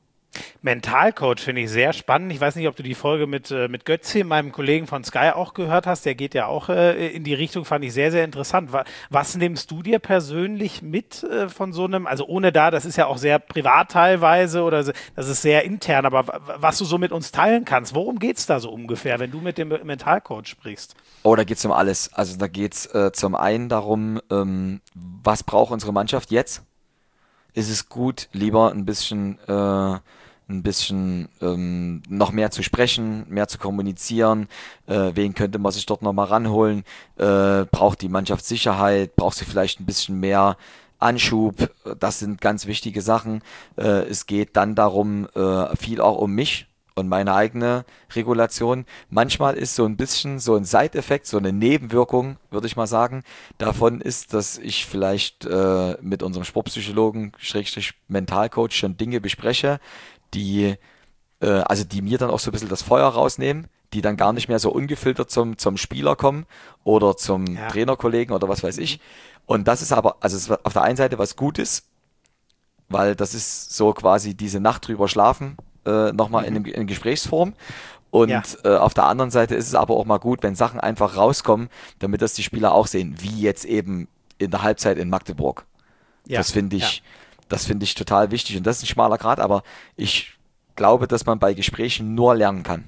[SPEAKER 1] Mentalcoach finde ich sehr spannend. Ich weiß nicht, ob du die Folge mit, äh, mit Götze, meinem Kollegen von Sky, auch gehört hast. Der geht ja auch äh, in die Richtung, fand ich sehr, sehr interessant. Was, was nimmst du dir persönlich mit äh, von so einem, also ohne da, das ist ja auch sehr privat teilweise oder das ist sehr intern, aber was du so mit uns teilen kannst, worum geht es da so ungefähr, wenn du mit dem Mentalcoach sprichst?
[SPEAKER 2] Oh, da geht es um alles. Also da geht es äh, zum einen darum, ähm, was braucht unsere Mannschaft jetzt? ist es gut, lieber ein bisschen, äh, ein bisschen ähm, noch mehr zu sprechen, mehr zu kommunizieren. Äh, wen könnte man sich dort nochmal ranholen? Äh, braucht die Mannschaft Sicherheit? Braucht sie vielleicht ein bisschen mehr Anschub? Das sind ganz wichtige Sachen. Äh, es geht dann darum, äh, viel auch um mich und meine eigene Regulation. Manchmal ist so ein bisschen so ein Side-Effekt, so eine Nebenwirkung, würde ich mal sagen, davon ist, dass ich vielleicht äh, mit unserem Sportpsychologen, Schrägstrich Mentalcoach schon Dinge bespreche, die, äh, also die mir dann auch so ein bisschen das Feuer rausnehmen, die dann gar nicht mehr so ungefiltert zum, zum Spieler kommen oder zum
[SPEAKER 1] Ja.
[SPEAKER 2] Trainerkollegen oder was weiß ich. Und das ist aber, also es ist auf der einen Seite was Gutes, weil das ist so quasi diese Nacht drüber schlafen, äh, nochmal in, in Gesprächsform. Und
[SPEAKER 1] Ja.
[SPEAKER 2] äh, auf der anderen Seite ist es aber auch mal gut, wenn Sachen einfach rauskommen, damit das die Spieler auch sehen, wie jetzt eben in der Halbzeit in Magdeburg.
[SPEAKER 1] Ja.
[SPEAKER 2] Das finde ich, das finde ich total wichtig. Und das ist ein schmaler Grat, aber ich glaube, dass man bei Gesprächen nur lernen kann.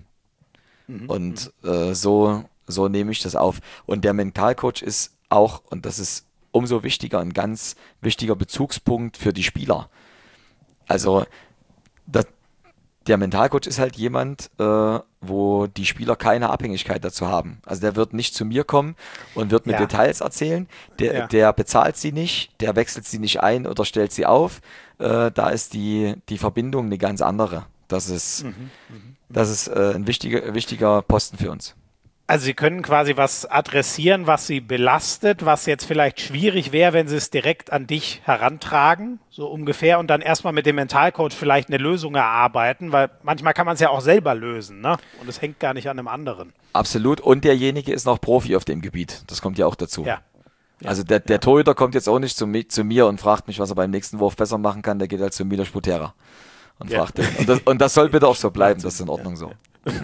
[SPEAKER 2] Und äh, so, so nehme ich das auf. Und der Mentalcoach ist auch, und das ist umso wichtiger, ein ganz wichtiger Bezugspunkt für die Spieler. Also das, der Mentalcoach ist halt jemand, äh, wo die Spieler keine Abhängigkeit dazu haben. Also der wird nicht zu mir kommen und wird mir
[SPEAKER 1] Ja.
[SPEAKER 2] Details erzählen. Der,
[SPEAKER 1] Ja.
[SPEAKER 2] der bezahlt sie nicht, der wechselt sie nicht ein oder stellt sie auf. Äh, da ist die, die Verbindung eine ganz andere. Das ist, das ist äh, ein wichtiger, wichtiger Posten für uns.
[SPEAKER 1] Also Sie können quasi was adressieren, was Sie belastet, was jetzt vielleicht schwierig wäre, wenn Sie es direkt an dich herantragen, so ungefähr, und dann erstmal mit dem Mentalcoach vielleicht eine Lösung erarbeiten, weil manchmal kann man es ja auch selber lösen, ne? Und es hängt gar nicht an einem anderen.
[SPEAKER 2] Absolut. Und derjenige ist noch Profi auf dem Gebiet. Das kommt ja auch dazu.
[SPEAKER 1] Ja.
[SPEAKER 2] Also der, der Torhüter kommt jetzt auch nicht zu, mi- zu mir und fragt mich, was er beim nächsten Wurf besser machen kann. Der geht halt zu Milos Butera und
[SPEAKER 1] Ja.
[SPEAKER 2] fragt den. Und das, und das soll bitte auch so bleiben. Das ist in Ordnung so.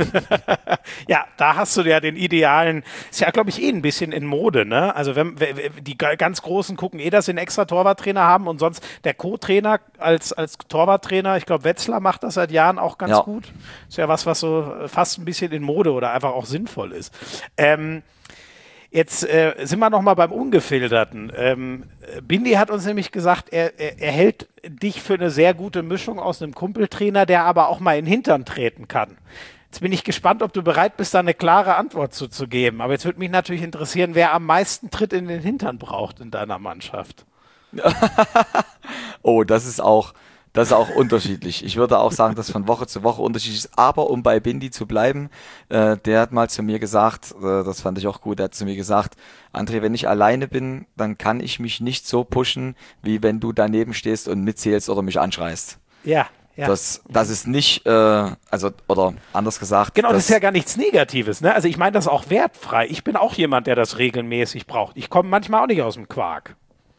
[SPEAKER 1] Ja, da hast du ja den idealen, ist ja, glaube ich, eh ein bisschen in Mode, ne? Also wenn, wenn die ga- ganz Großen gucken eh, dass sie einen extra Torwarttrainer haben und sonst der Co-Trainer als, als Torwarttrainer, ich glaube, Wetzlar macht das seit Jahren auch ganz
[SPEAKER 2] Ja.
[SPEAKER 1] gut. Ist ja was, was so fast ein bisschen in Mode oder einfach auch sinnvoll ist. Ähm, Jetzt äh, sind wir noch mal beim Ungefilterten. Ähm, Bindi hat uns nämlich gesagt, er, er, er hält dich für eine sehr gute Mischung aus einem Kumpeltrainer, der aber auch mal in den Hintern treten kann. Jetzt bin ich gespannt, ob du bereit bist, da eine klare Antwort zu, zu geben. Aber jetzt würde mich natürlich interessieren, wer am meisten Tritt in den Hintern braucht in deiner Mannschaft.
[SPEAKER 2] Oh, das ist auch, das ist auch unterschiedlich. Ich würde auch sagen, dass von Woche zu Woche unterschiedlich ist. Aber um bei Bindi zu bleiben, äh, der hat mal zu mir gesagt, äh, das fand ich auch gut, der hat zu mir gesagt, André, wenn ich alleine bin, dann kann ich mich nicht so pushen, wie wenn du daneben stehst und mitzählst oder mich anschreist.
[SPEAKER 1] Ja, ja.
[SPEAKER 2] Das, das ist nicht, äh, also, oder anders gesagt.
[SPEAKER 1] Genau, das ist ja gar nichts Negatives. Ne? Also ich meine das auch wertfrei. Ich bin auch jemand, der das regelmäßig braucht. Ich komme manchmal auch nicht aus dem Quark.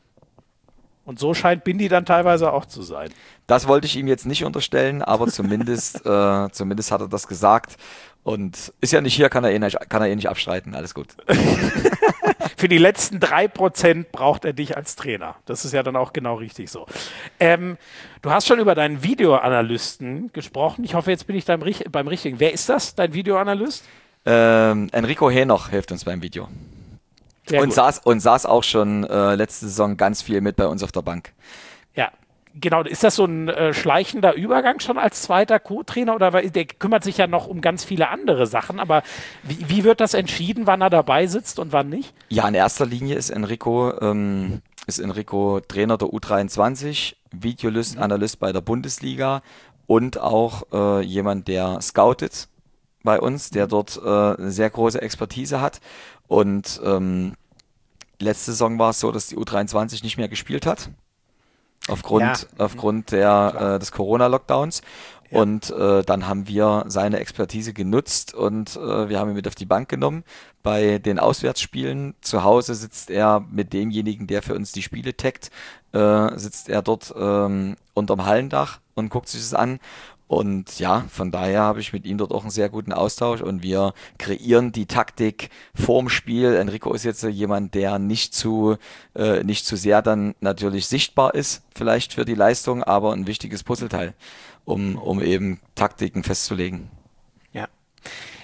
[SPEAKER 1] Und so scheint Bindi dann teilweise auch zu sein.
[SPEAKER 2] Das wollte ich ihm jetzt nicht unterstellen, aber zumindest, äh, zumindest hat er das gesagt. Und ist ja nicht hier, kann er eh nicht, kann er eh nicht abstreiten. Alles gut.
[SPEAKER 1] Für die letzten drei Prozent braucht er dich als Trainer. Das ist ja dann auch genau richtig so. Ähm, du hast schon über deinen Videoanalysten gesprochen. Ich hoffe, jetzt bin ich beim, beim Richtigen. Wer ist das, dein Videoanalyst?
[SPEAKER 2] Ähm, Enrico Henoch hilft uns beim Video.
[SPEAKER 1] Sehr
[SPEAKER 2] Und
[SPEAKER 1] gut.
[SPEAKER 2] saß, und saß auch schon äh, letzte Saison ganz viel mit bei uns auf der Bank.
[SPEAKER 1] Ja, genau. Ist das so ein äh, schleichender Übergang schon als zweiter Co-Trainer? Oder weil der kümmert sich ja noch um ganz viele andere Sachen. Aber wie, wie wird das entschieden, wann er dabei sitzt und wann nicht?
[SPEAKER 2] Ja, in erster Linie ist Enrico, ähm, ist Enrico Trainer der U dreiundzwanzig, Videoanalyst bei der Bundesliga und auch äh, jemand, der scoutet bei uns, der dort äh, eine sehr große Expertise hat. Und ähm, letzte Saison war es so, dass die U dreiundzwanzig nicht mehr gespielt hat. Aufgrund,
[SPEAKER 1] Ja.
[SPEAKER 2] aufgrund der, äh, des Corona-Lockdowns.
[SPEAKER 1] Ja.
[SPEAKER 2] Und äh, dann haben wir seine Expertise genutzt und äh, wir haben ihn mit auf die Bank genommen. Bei den Auswärtsspielen zu Hause sitzt er mit demjenigen, der für uns die Spiele taggt, äh, sitzt er dort ähm, unterm Hallendach und guckt sich das an. Und ja, von daher habe ich mit ihm dort auch einen sehr guten Austausch und wir kreieren die Taktik vorm Spiel. Enrico ist jetzt jemand, der nicht zu, äh, nicht zu sehr dann natürlich sichtbar ist, vielleicht für die Leistung, aber ein wichtiges Puzzleteil, um, um eben Taktiken festzulegen.
[SPEAKER 1] Ja.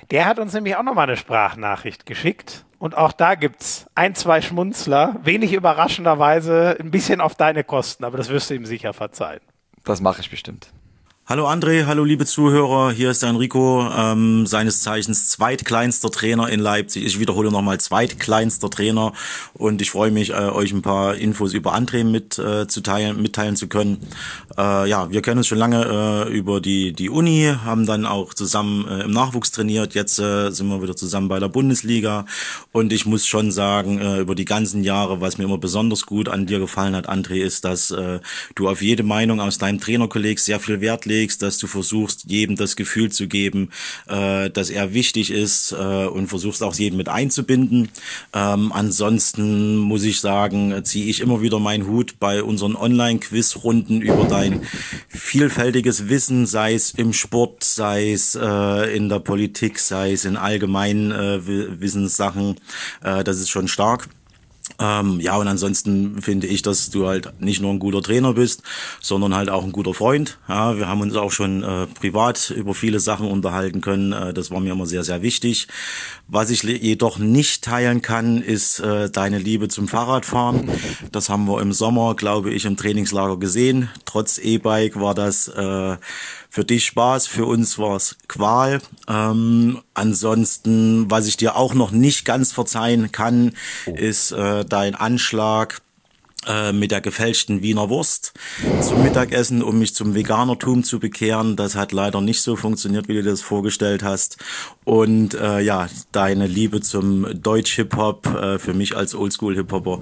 [SPEAKER 1] Der hat uns nämlich auch nochmal eine Sprachnachricht geschickt. Und auch da gibt es ein, zwei Schmunzler. Wenig überraschenderweise ein bisschen auf deine Kosten, aber das wirst du ihm sicher verzeihen.
[SPEAKER 2] Das mache ich bestimmt.
[SPEAKER 5] Hallo André, hallo liebe Zuhörer, hier ist der Enrico, ähm, seines Zeichens zweitkleinster Trainer in Leipzig. Ich wiederhole nochmal, zweitkleinster Trainer, und ich freue mich, äh, euch ein paar Infos über André mit, äh, zu teilen, mitteilen zu können. Äh, ja, wir kennen uns schon lange äh, über die, die Uni, haben dann auch zusammen äh, im Nachwuchs trainiert, jetzt äh, sind wir wieder zusammen bei der Bundesliga, und ich muss schon sagen, äh, über die ganzen Jahre, was mir immer besonders gut an dir gefallen hat, André, ist, dass äh, du auf jede Meinung aus deinem Trainerkolleg sehr viel Wert legst, dass du versuchst, jedem das Gefühl zu geben, äh, dass er wichtig ist, äh, und versuchst auch jeden mit einzubinden. Ähm, ansonsten muss ich sagen, ziehe ich immer wieder meinen Hut bei unseren Online-Quiz-Runden über dein vielfältiges Wissen, sei es im Sport, sei es äh, in der Politik, sei es in allgemeinen äh, Wissenssachen. Äh, das ist schon stark. Ähm, ja, und ansonsten finde ich, dass du halt nicht nur ein guter Trainer bist, sondern halt auch ein guter Freund. Ja, wir haben uns auch schon äh, privat über viele Sachen unterhalten können. Äh, das war mir immer sehr, sehr wichtig. Was ich jedoch nicht teilen kann, ist äh, deine Liebe zum Fahrradfahren. Das haben wir im Sommer, glaube ich, im Trainingslager gesehen. Trotz E-Bike war das äh, für dich Spaß, für uns war es Qual. Ähm, ansonsten, was ich dir auch noch nicht ganz verzeihen kann, oh. ist äh, dein Anschlag äh, mit der gefälschten Wiener Wurst zum Mittagessen, um mich zum Veganertum zu bekehren. Das hat leider nicht so funktioniert, wie du dir das vorgestellt hast. Und äh, ja, deine Liebe zum Deutsch-Hip-Hop, äh, für mich als Oldschool-Hip-Hopper,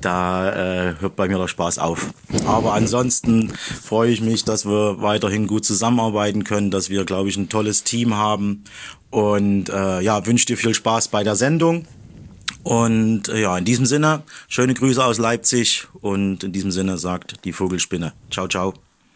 [SPEAKER 5] da äh, hört bei mir der Spaß auf. Aber ansonsten freue ich mich, dass wir weiterhin gut zusammenarbeiten können, dass wir, glaube ich, ein tolles Team haben. Und äh, ja, wünsche dir viel Spaß bei der Sendung. Und äh, ja, in diesem Sinne, schöne Grüße aus Leipzig, und in diesem Sinne sagt die Vogelspinne. Ciao, ciao.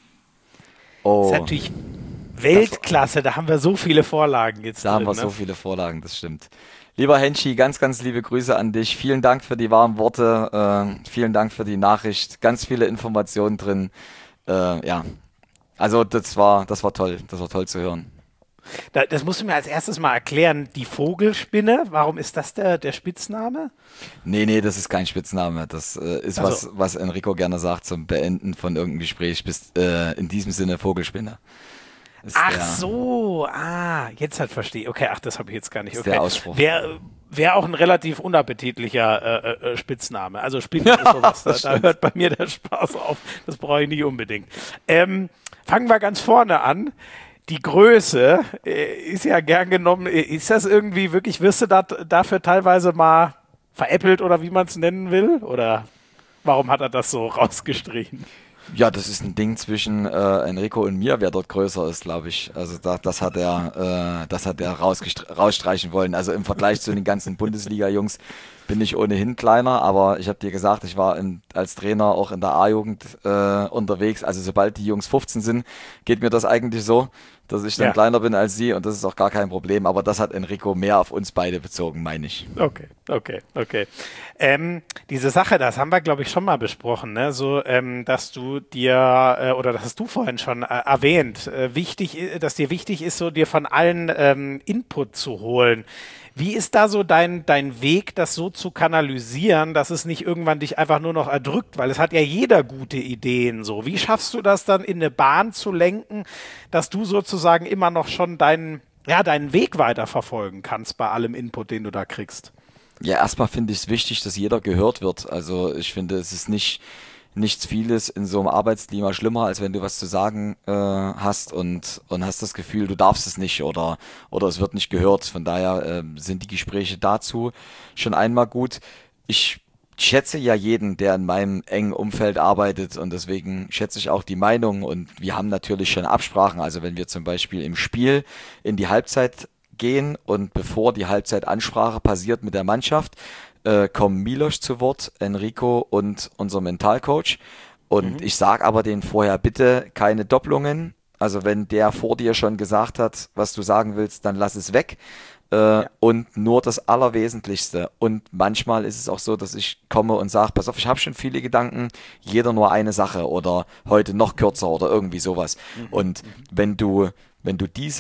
[SPEAKER 1] Oh. Das ist natürlich Weltklasse, da haben wir so viele Vorlagen jetzt.
[SPEAKER 2] Da
[SPEAKER 1] drin,
[SPEAKER 2] haben wir
[SPEAKER 1] ne?
[SPEAKER 2] so viele Vorlagen, das stimmt. Lieber Henschi, ganz, ganz liebe Grüße an dich. Vielen Dank für die warmen Worte, äh, vielen Dank für die Nachricht, ganz viele Informationen drin. Äh, ja, also das war, das war toll, das war toll zu hören.
[SPEAKER 1] Da, das musst du mir als erstes mal erklären, die Vogelspinne, warum ist das der, der Spitzname?
[SPEAKER 2] Nee, nee, das ist kein Spitzname. Das äh, ist
[SPEAKER 1] also.
[SPEAKER 2] was, was Enrico gerne sagt zum Beenden von irgendeinem Gespräch. Bist äh, in diesem Sinne Vogelspinne. Ist
[SPEAKER 1] ach
[SPEAKER 2] der,
[SPEAKER 1] so, ah, jetzt halt verstehe. Okay, ach, das habe ich jetzt gar nicht.
[SPEAKER 2] Ist
[SPEAKER 1] okay.
[SPEAKER 2] der Ausspruch.
[SPEAKER 1] Wäre wär auch ein relativ unappetitlicher äh, äh, Spitzname. Also Spinne ist sowas, da, da hört bei mir der Spaß auf. Das brauche ich nicht unbedingt. Ähm, fangen wir ganz vorne an. Die Größe äh, ist ja gern genommen. Ist das irgendwie wirklich, wirst du dat, dafür teilweise mal veräppelt oder wie man es nennen will? Oder warum hat er das so rausgestrichen?
[SPEAKER 2] Ja, das ist ein Ding zwischen äh, Enrico und mir, wer dort größer ist, glaube ich. Also da, das hat er, äh, das hat er rausstreichen wollen. Also im Vergleich zu den ganzen Bundesliga-Jungs bin ich ohnehin kleiner, aber ich habe dir gesagt, ich war in, als Trainer auch in der A-Jugend äh, unterwegs. Also sobald die Jungs fünfzehn sind, geht mir das eigentlich so, dass ich dann ja. kleiner bin als sie, und das ist auch gar kein Problem. Aber das hat Enrico mehr auf uns beide bezogen, meine ich.
[SPEAKER 1] Okay, okay, okay. Ähm, diese Sache, das haben wir, glaube ich, schon mal besprochen, ne? So, ähm, dass du dir, äh, oder das hast du vorhin schon äh, erwähnt, äh, wichtig, dass dir wichtig ist, so dir von allen ähm, Input zu holen. Wie ist da so dein, dein Weg, das so zu kanalisieren, dass es nicht irgendwann dich einfach nur noch erdrückt? Weil es hat ja jeder gute Ideen so. Wie schaffst du das dann in eine Bahn zu lenken, dass du sozusagen immer noch schon deinen, ja, deinen Weg weiterverfolgen kannst bei allem Input, den du da kriegst?
[SPEAKER 2] Ja, erstmal finde ich es wichtig, dass jeder gehört wird. Also ich finde, es ist nicht nichts vieles in so einem Arbeitsklima schlimmer, als wenn du was zu sagen äh, hast und, und hast das Gefühl, du darfst es nicht oder, oder es wird nicht gehört. Von daher äh, sind die Gespräche dazu schon einmal gut. Ich schätze ja jeden, der in meinem engen Umfeld arbeitet, und deswegen schätze ich auch die Meinung, und wir haben natürlich schon Absprachen. Also wenn wir zum Beispiel im Spiel in die Halbzeit gehen und bevor die Halbzeitansprache passiert mit der Mannschaft, Äh, kommen Milos zu Wort, Enrico und unser Mentalcoach. Und mhm. ich sage aber denen vorher, bitte keine Doppelungen. Also wenn der vor dir schon gesagt hat, was du sagen willst, dann lass es weg. Äh, ja. Und nur das Allerwesentlichste. Und manchmal ist es auch so, dass ich komme und sage, pass auf, ich habe schon viele Gedanken, jeder nur eine Sache oder heute noch kürzer oder irgendwie sowas. Mhm. Und wenn du, wenn du diese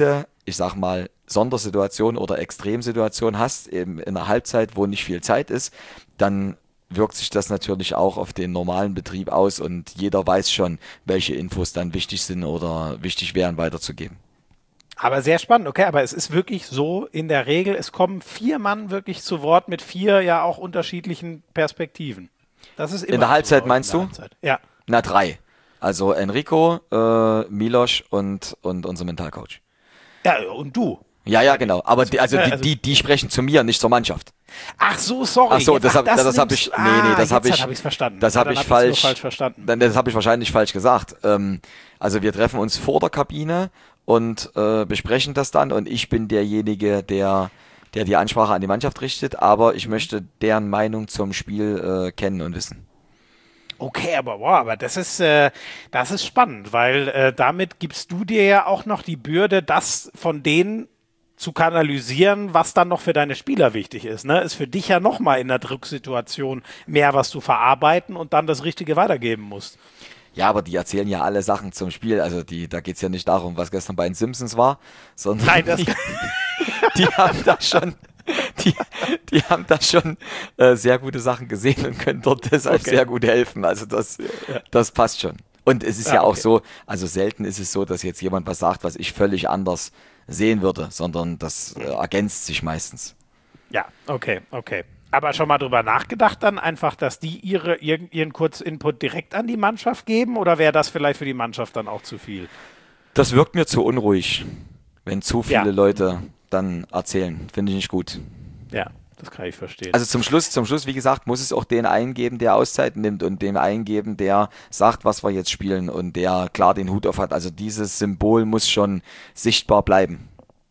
[SPEAKER 2] ich sag mal, Sondersituation oder Extremsituation hast, eben in einer Halbzeit, wo nicht viel Zeit ist, dann wirkt sich das natürlich auch auf den normalen Betrieb aus und jeder weiß schon, welche Infos dann wichtig sind oder wichtig wären weiterzugeben.
[SPEAKER 1] Aber sehr spannend, okay, aber es ist wirklich so in der Regel, es kommen vier Mann wirklich zu Wort mit vier ja auch unterschiedlichen Perspektiven. Das ist immer
[SPEAKER 2] in der Halbzeit
[SPEAKER 1] so
[SPEAKER 2] meinst
[SPEAKER 1] in der
[SPEAKER 2] du?
[SPEAKER 1] Halbzeit. Ja.
[SPEAKER 2] Na, drei. Also Enrico, äh, Milos und, und unser Mentalcoach.
[SPEAKER 1] Ja, und du.
[SPEAKER 2] Ja, ja, genau. Aber die, also,
[SPEAKER 1] Ja,
[SPEAKER 2] die,
[SPEAKER 1] also-
[SPEAKER 2] die, die sprechen zu mir, nicht zur Mannschaft.
[SPEAKER 1] Ach so, sorry.
[SPEAKER 2] Ach so,
[SPEAKER 1] Jetzt-
[SPEAKER 2] das habe
[SPEAKER 1] ach,
[SPEAKER 2] das hab
[SPEAKER 1] nimmst-
[SPEAKER 2] ich, nee, nee, das
[SPEAKER 1] ah,
[SPEAKER 2] habe
[SPEAKER 1] jetzt
[SPEAKER 2] ich,
[SPEAKER 1] hab ich's verstanden.
[SPEAKER 2] das
[SPEAKER 1] Ja,
[SPEAKER 2] habe
[SPEAKER 1] dann
[SPEAKER 2] ich
[SPEAKER 1] hab ich's nur
[SPEAKER 2] falsch,
[SPEAKER 1] falsch verstanden.
[SPEAKER 2] Dann, das habe ich wahrscheinlich falsch gesagt. Ähm, also wir treffen uns vor der Kabine und äh, besprechen das dann und ich bin derjenige, der, der die Ansprache an die Mannschaft richtet, aber ich möchte deren Meinung zum Spiel äh, kennen und wissen.
[SPEAKER 1] Okay, aber wow, aber das ist, äh, das ist spannend, weil äh, damit gibst du dir ja auch noch die Bürde, das von denen zu kanalisieren, was dann noch für deine Spieler wichtig ist. Ne? Ist für dich ja nochmal in der Drucksituation mehr, was du verarbeiten und dann das Richtige weitergeben musst.
[SPEAKER 2] Ja, aber die erzählen ja alle Sachen zum Spiel. Also die, da geht es ja nicht darum, was gestern bei den Simpsons war, sondern
[SPEAKER 1] Nein, das
[SPEAKER 2] die, die haben da schon, die, die haben da schon äh, sehr gute Sachen gesehen und können dort deshalb
[SPEAKER 1] Okay.
[SPEAKER 2] sehr gut helfen. Also das, das passt schon. Und es ist ja,
[SPEAKER 1] Ja,
[SPEAKER 2] auch
[SPEAKER 1] okay.
[SPEAKER 2] so, also selten ist es so, dass jetzt jemand was sagt, was ich völlig anders sehen würde, sondern das äh, ergänzt sich meistens.
[SPEAKER 1] Ja, okay, okay. Aber schon mal drüber nachgedacht dann einfach, dass die ihre, ihren, ihren Kurzinput direkt an die Mannschaft geben oder wäre das vielleicht für die Mannschaft dann auch zu viel?
[SPEAKER 2] Das wirkt mir zu unruhig, wenn zu viele
[SPEAKER 1] Ja.
[SPEAKER 2] Leute dann erzählen. Finde ich nicht gut.
[SPEAKER 1] Ja, das kann ich verstehen.
[SPEAKER 2] Also zum Schluss, zum Schluss, wie gesagt, muss es auch den eingeben, der Auszeiten nimmt und dem eingeben, der sagt, was wir jetzt spielen und der klar den Hut auf hat. Also dieses Symbol muss schon sichtbar bleiben.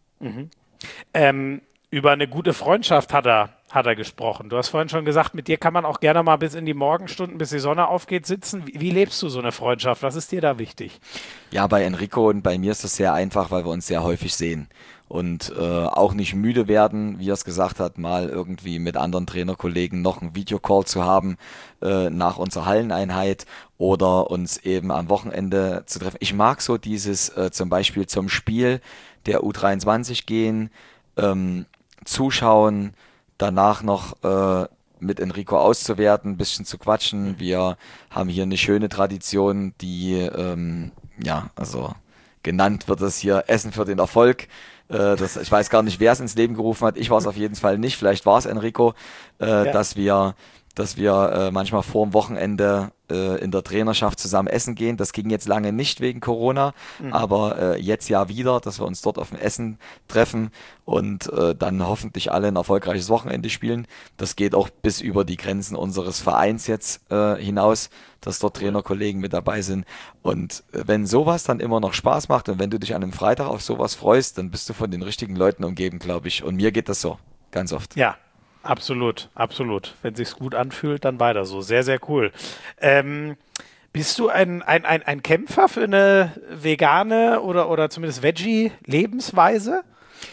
[SPEAKER 1] Ähm, über eine gute Freundschaft hat er, hat er gesprochen. Du hast vorhin schon gesagt, mit dir kann man auch gerne mal bis in die Morgenstunden, bis die Sonne aufgeht, sitzen. Wie, wie lebst du so eine Freundschaft? Was ist dir da wichtig?
[SPEAKER 2] Ja, bei Enrico und bei mir ist das sehr einfach, weil wir uns sehr häufig sehen und äh, auch nicht müde werden, wie er es gesagt hat, mal irgendwie mit anderen Trainerkollegen noch einen Videocall zu haben äh, nach unserer Halleneinheit oder uns eben am Wochenende zu treffen. Ich mag so dieses äh, zum Beispiel zum Spiel der U dreiundzwanzig gehen, ähm, zuschauen, danach noch äh, mit Enrico auszuwerten, ein bisschen zu quatschen. Wir haben hier eine schöne Tradition, die, ähm, ja, also genannt wird es hier Essen für den Erfolg. Äh, das, ich weiß gar nicht, wer es ins Leben gerufen hat. Ich war es auf jeden Fall nicht. Vielleicht war es Enrico, äh,
[SPEAKER 1] Ja.
[SPEAKER 2] dass wir dass wir äh, manchmal vor dem Wochenende äh, in der Trainerschaft zusammen essen gehen. Das ging jetzt lange nicht wegen Corona,
[SPEAKER 1] Mhm.
[SPEAKER 2] aber äh, jetzt ja wieder, dass wir uns dort auf dem Essen treffen und äh, dann hoffentlich alle ein erfolgreiches Wochenende spielen. Das geht auch bis über die Grenzen unseres Vereins jetzt äh, hinaus, dass dort Trainerkollegen mit dabei sind. Und äh, wenn sowas dann immer noch Spaß macht und wenn du dich an einem Freitag auf sowas freust, dann bist du von den richtigen Leuten umgeben, glaube ich. Und mir geht das so, ganz oft.
[SPEAKER 1] Ja, absolut, absolut. Wenn sich's gut anfühlt, dann weiter so. Sehr, sehr cool. Ähm, bist du ein, ein, ein, ein Kämpfer für eine vegane oder, oder zumindest Veggie-Lebensweise?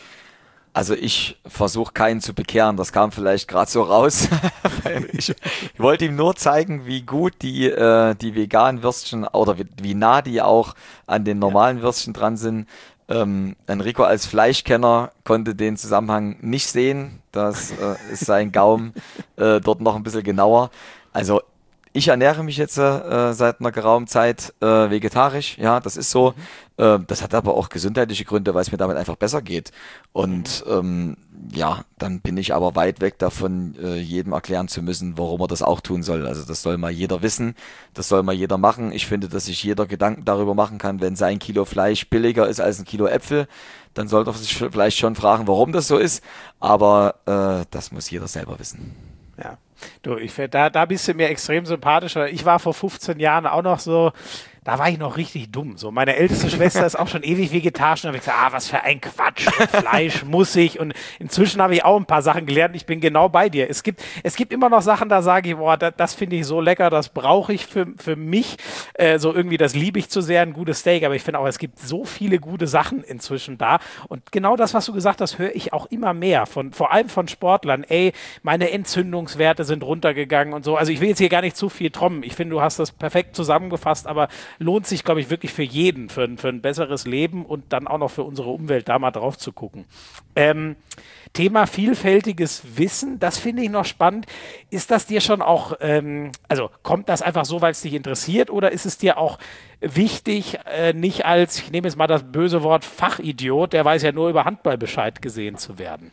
[SPEAKER 2] Also ich versuche keinen zu bekehren, das kam vielleicht gerade so raus. ich, ich wollte ihm nur zeigen, wie gut die, äh, die veganen Würstchen oder wie, wie nah die auch an den normalen Würstchen dran sind. Ähm, Enrico als Fleischkenner konnte den Zusammenhang nicht sehen. Das äh, ist sein Gaumen äh, dort noch ein bisschen genauer. Also ich ernähre mich jetzt äh, seit einer geraumen Zeit äh, vegetarisch, ja, das ist so. Äh, das hat aber auch gesundheitliche Gründe, weil es mir damit einfach besser geht. Und ähm, ja, dann bin ich aber weit weg davon, äh, jedem erklären zu müssen, warum er das auch tun soll. Also das soll mal jeder wissen, das soll mal jeder machen. Ich finde, dass sich jeder Gedanken darüber machen kann, wenn sein Kilo Fleisch billiger ist als ein Kilo Äpfel, dann sollte man sich vielleicht schon fragen, warum das so ist. Aber äh, das muss jeder selber wissen.
[SPEAKER 1] Ja. Du, ich, find, da, da bist du mir extrem sympathisch, weil ich war vor fünfzehn Jahren auch noch so, da war ich noch richtig dumm. So, meine älteste Schwester ist auch schon ewig vegetarisch und habe ich gesagt, ah, was für ein Quatsch, und Fleisch muss ich. Und inzwischen habe ich auch ein paar Sachen gelernt. Ich bin genau bei dir. Es gibt, es gibt immer noch Sachen, da sage ich, boah, das, das finde ich so lecker, das brauche ich für, für mich. Äh, so irgendwie, das liebe ich zu sehr, ein gutes Steak. Aber ich finde auch, es gibt so viele gute Sachen inzwischen da. Und genau das, was du gesagt hast, höre ich auch immer mehr. Von, vor allem von Sportlern. Ey, meine Entzündungswerte sind runtergegangen und so. Also ich will jetzt hier gar nicht zu viel trommen. Ich finde, du hast das perfekt zusammengefasst, aber lohnt sich, glaube ich, wirklich für jeden, für, für ein besseres Leben und dann auch noch für unsere Umwelt, da mal drauf zu gucken. Ähm, Thema vielfältiges Wissen, das finde ich noch spannend. Ist das dir schon auch, ähm, also kommt das einfach so, weil es dich interessiert, oder ist es dir auch wichtig, äh, nicht als, ich nehme jetzt mal das böse Wort Fachidiot, der weiß ja nur über Handball Bescheid, gesehen zu werden?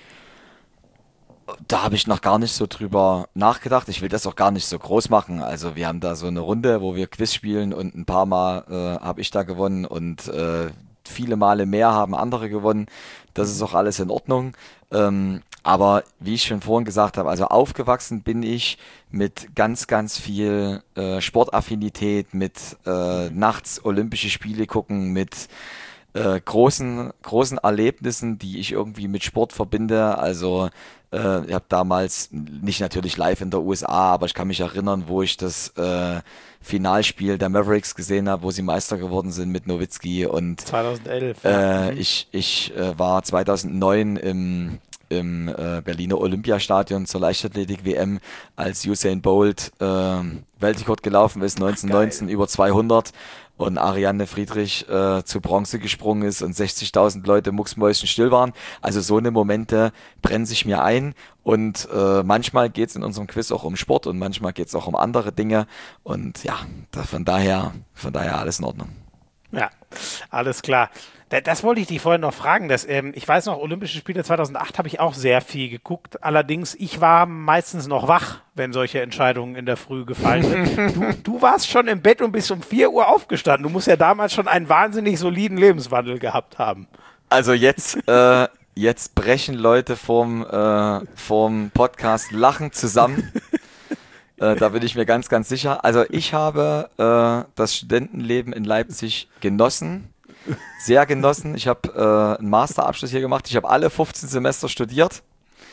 [SPEAKER 2] Da habe ich noch gar nicht so drüber nachgedacht. Ich will das auch gar nicht so groß machen. Also wir haben da so eine Runde, wo wir Quiz spielen und ein paar Mal äh, habe ich da gewonnen und äh, viele Male mehr haben andere gewonnen. Das ist auch alles in Ordnung. Ähm, aber wie ich schon vorhin gesagt habe, also aufgewachsen bin ich mit ganz, ganz viel äh, Sportaffinität, mit äh, nachts Olympische Spiele gucken, mit äh, großen, großen Erlebnissen, die ich irgendwie mit Sport verbinde. Also äh, ich habe damals, nicht natürlich live in der U S A, aber ich kann mich erinnern, wo ich das äh, Finalspiel der Mavericks gesehen habe, wo sie Meister geworden sind mit Nowitzki. Und
[SPEAKER 1] zweitausendelf.
[SPEAKER 2] äh,
[SPEAKER 1] ja.
[SPEAKER 2] ich, ich äh, war zweitausendneun im im äh, Berliner Olympiastadion zur Leichtathletik-W M, als Usain Bolt äh, Weltrekord gelaufen ist, neunzehnhundertneunzehn über zweihundert und Ariane Friedrich äh, zu Bronze gesprungen ist und sechzigtausend Leute mucksmäuschenstill waren. Also so eine Momente brennen sich mir ein und äh, manchmal geht es in unserem Quiz auch um Sport und manchmal geht es auch um andere Dinge und ja, da, von daher, von daher alles in Ordnung.
[SPEAKER 1] Ja, alles klar. Das wollte ich dich vorhin noch fragen. Dass, ähm, ich weiß noch, Olympische Spiele zweitausendacht habe ich auch sehr viel geguckt. Allerdings, ich war meistens noch wach, wenn solche Entscheidungen in der Früh gefallen sind. Du, du warst schon im Bett und bist um vier Uhr aufgestanden. Du musst ja damals schon einen wahnsinnig soliden Lebenswandel gehabt haben.
[SPEAKER 2] Also jetzt, äh, jetzt brechen Leute vorm, äh, vorm Podcast lachend zusammen. äh, da bin ich mir ganz, ganz sicher. Also ich habe äh, das Studentenleben in Leipzig genossen. Sehr genossen. Ich habe äh, einen Masterabschluss hier gemacht. Ich habe alle fünfzehn Semester studiert.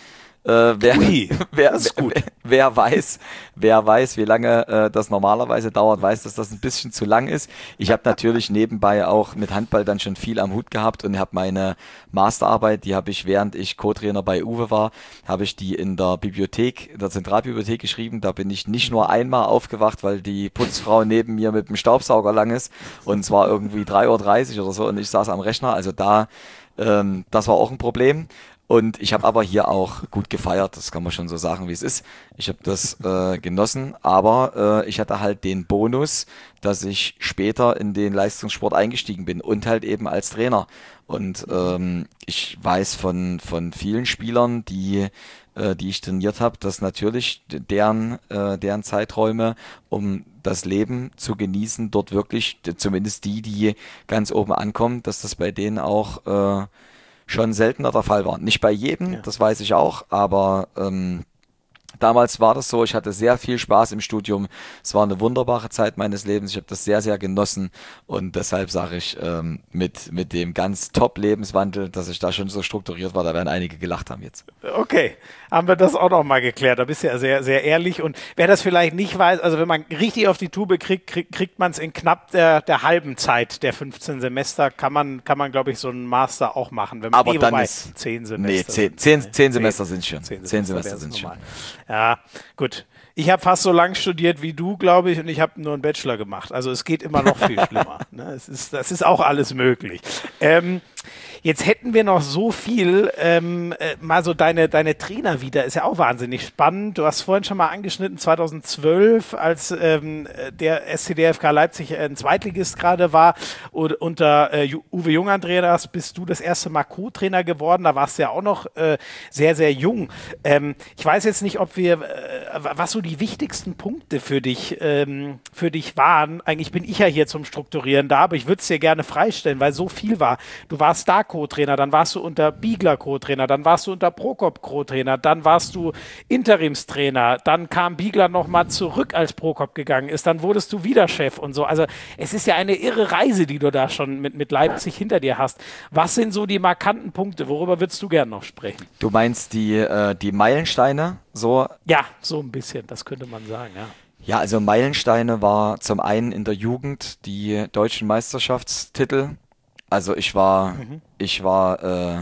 [SPEAKER 2] Äh, wer, wer,
[SPEAKER 1] das ist gut.
[SPEAKER 2] Wer, wer weiß, wer weiß, wie lange äh, das normalerweise dauert, weiß, dass das ein bisschen zu lang ist. Ich habe natürlich nebenbei auch mit Handball dann schon viel am Hut gehabt und habe meine Masterarbeit, die habe ich, während ich Co-Trainer bei Uwe war, habe ich die in der Bibliothek, in der Zentralbibliothek geschrieben. Da bin ich nicht nur einmal aufgewacht, weil die Putzfrau neben mir mit dem Staubsauger lang ist und es war irgendwie drei Uhr dreißig oder so und ich saß am Rechner. Also da, ähm, das war auch ein Problem. Und ich habe aber hier auch gut gefeiert, das kann man schon so sagen, wie es ist. Ich habe das äh, genossen, aber äh, ich hatte halt den Bonus, dass ich später in den Leistungssport eingestiegen bin und halt eben als Trainer. Und ähm, ich weiß von von vielen Spielern, die äh, die ich trainiert habe, dass natürlich deren äh, deren Zeiträume, um das Leben zu genießen, dort wirklich, zumindest die, die ganz oben ankommen, dass das bei denen auch äh, schon seltener der Fall war. Nicht bei jedem, ja. Das weiß ich auch, aber ähm, damals war das so, ich hatte sehr viel Spaß im Studium, es war eine wunderbare Zeit meines Lebens, ich habe das sehr, sehr genossen und deshalb sage ich, ähm, mit, mit dem ganz Top-Lebenswandel, dass ich da schon so strukturiert war, da werden einige gelacht haben jetzt.
[SPEAKER 1] Okay, haben wir das auch noch mal geklärt, da bist du ja sehr, sehr ehrlich und wer das vielleicht nicht weiß, also wenn man richtig auf die Tube kriegt, kriegt, kriegt man es in knapp der, der halben Zeit der fünfzehn Semester, kann man, kann man glaube ich, so einen Master auch machen. Wenn man,
[SPEAKER 2] aber
[SPEAKER 1] nee,
[SPEAKER 2] dann
[SPEAKER 1] wobei,
[SPEAKER 2] ist,
[SPEAKER 1] zehn Semester.
[SPEAKER 2] Nee, zehn, zehn, zehn Semester sind schon.
[SPEAKER 1] Zehn,
[SPEAKER 2] zehn
[SPEAKER 1] Semester,
[SPEAKER 2] Semester sind schon.
[SPEAKER 1] Ja, gut. Ich habe fast so lang studiert wie du, glaube ich, und ich habe nur einen Bachelor gemacht. Also es geht immer noch viel schlimmer. Ne? Es ist, das ist auch alles möglich. Ähm, jetzt hätten wir noch so viel, ähm, äh, mal so deine, deine Trainer wieder, ist ja auch wahnsinnig spannend. Du hast vorhin schon mal angeschnitten, zweitausendzwölf, als ähm, der S C D F K Leipzig ein Zweitligist gerade war und unter äh, Uwe Jung-Andreas bist du das erste Mal Co-Trainer geworden. Da warst du ja auch noch äh, sehr, sehr jung. Ähm, ich weiß jetzt nicht, ob wir, äh, was so die wichtigsten Punkte für dich, ähm, für dich waren. Eigentlich bin ich ja hier zum Strukturieren da, aber ich würde es dir gerne freistellen, weil so viel war. Du warst da Co-Trainer, dann warst du unter Biegler Co-Trainer, dann warst du unter Prokop Co-Trainer, dann warst du Interimstrainer, dann kam Biegler nochmal zurück, als Prokop gegangen ist, dann wurdest du wieder Chef und so. Also es ist ja eine irre Reise, die du da schon mit, mit Leipzig hinter dir hast. Was sind so die markanten Punkte? Worüber würdest du gerne noch sprechen?
[SPEAKER 2] Du meinst die, äh, die Meilensteine? So?
[SPEAKER 1] Ja, so ein bisschen, das könnte man sagen, ja.
[SPEAKER 2] Ja, also Meilensteine war zum einen in der Jugend die deutschen Meisterschaftstitel. Also ich war, mhm. ich war, äh,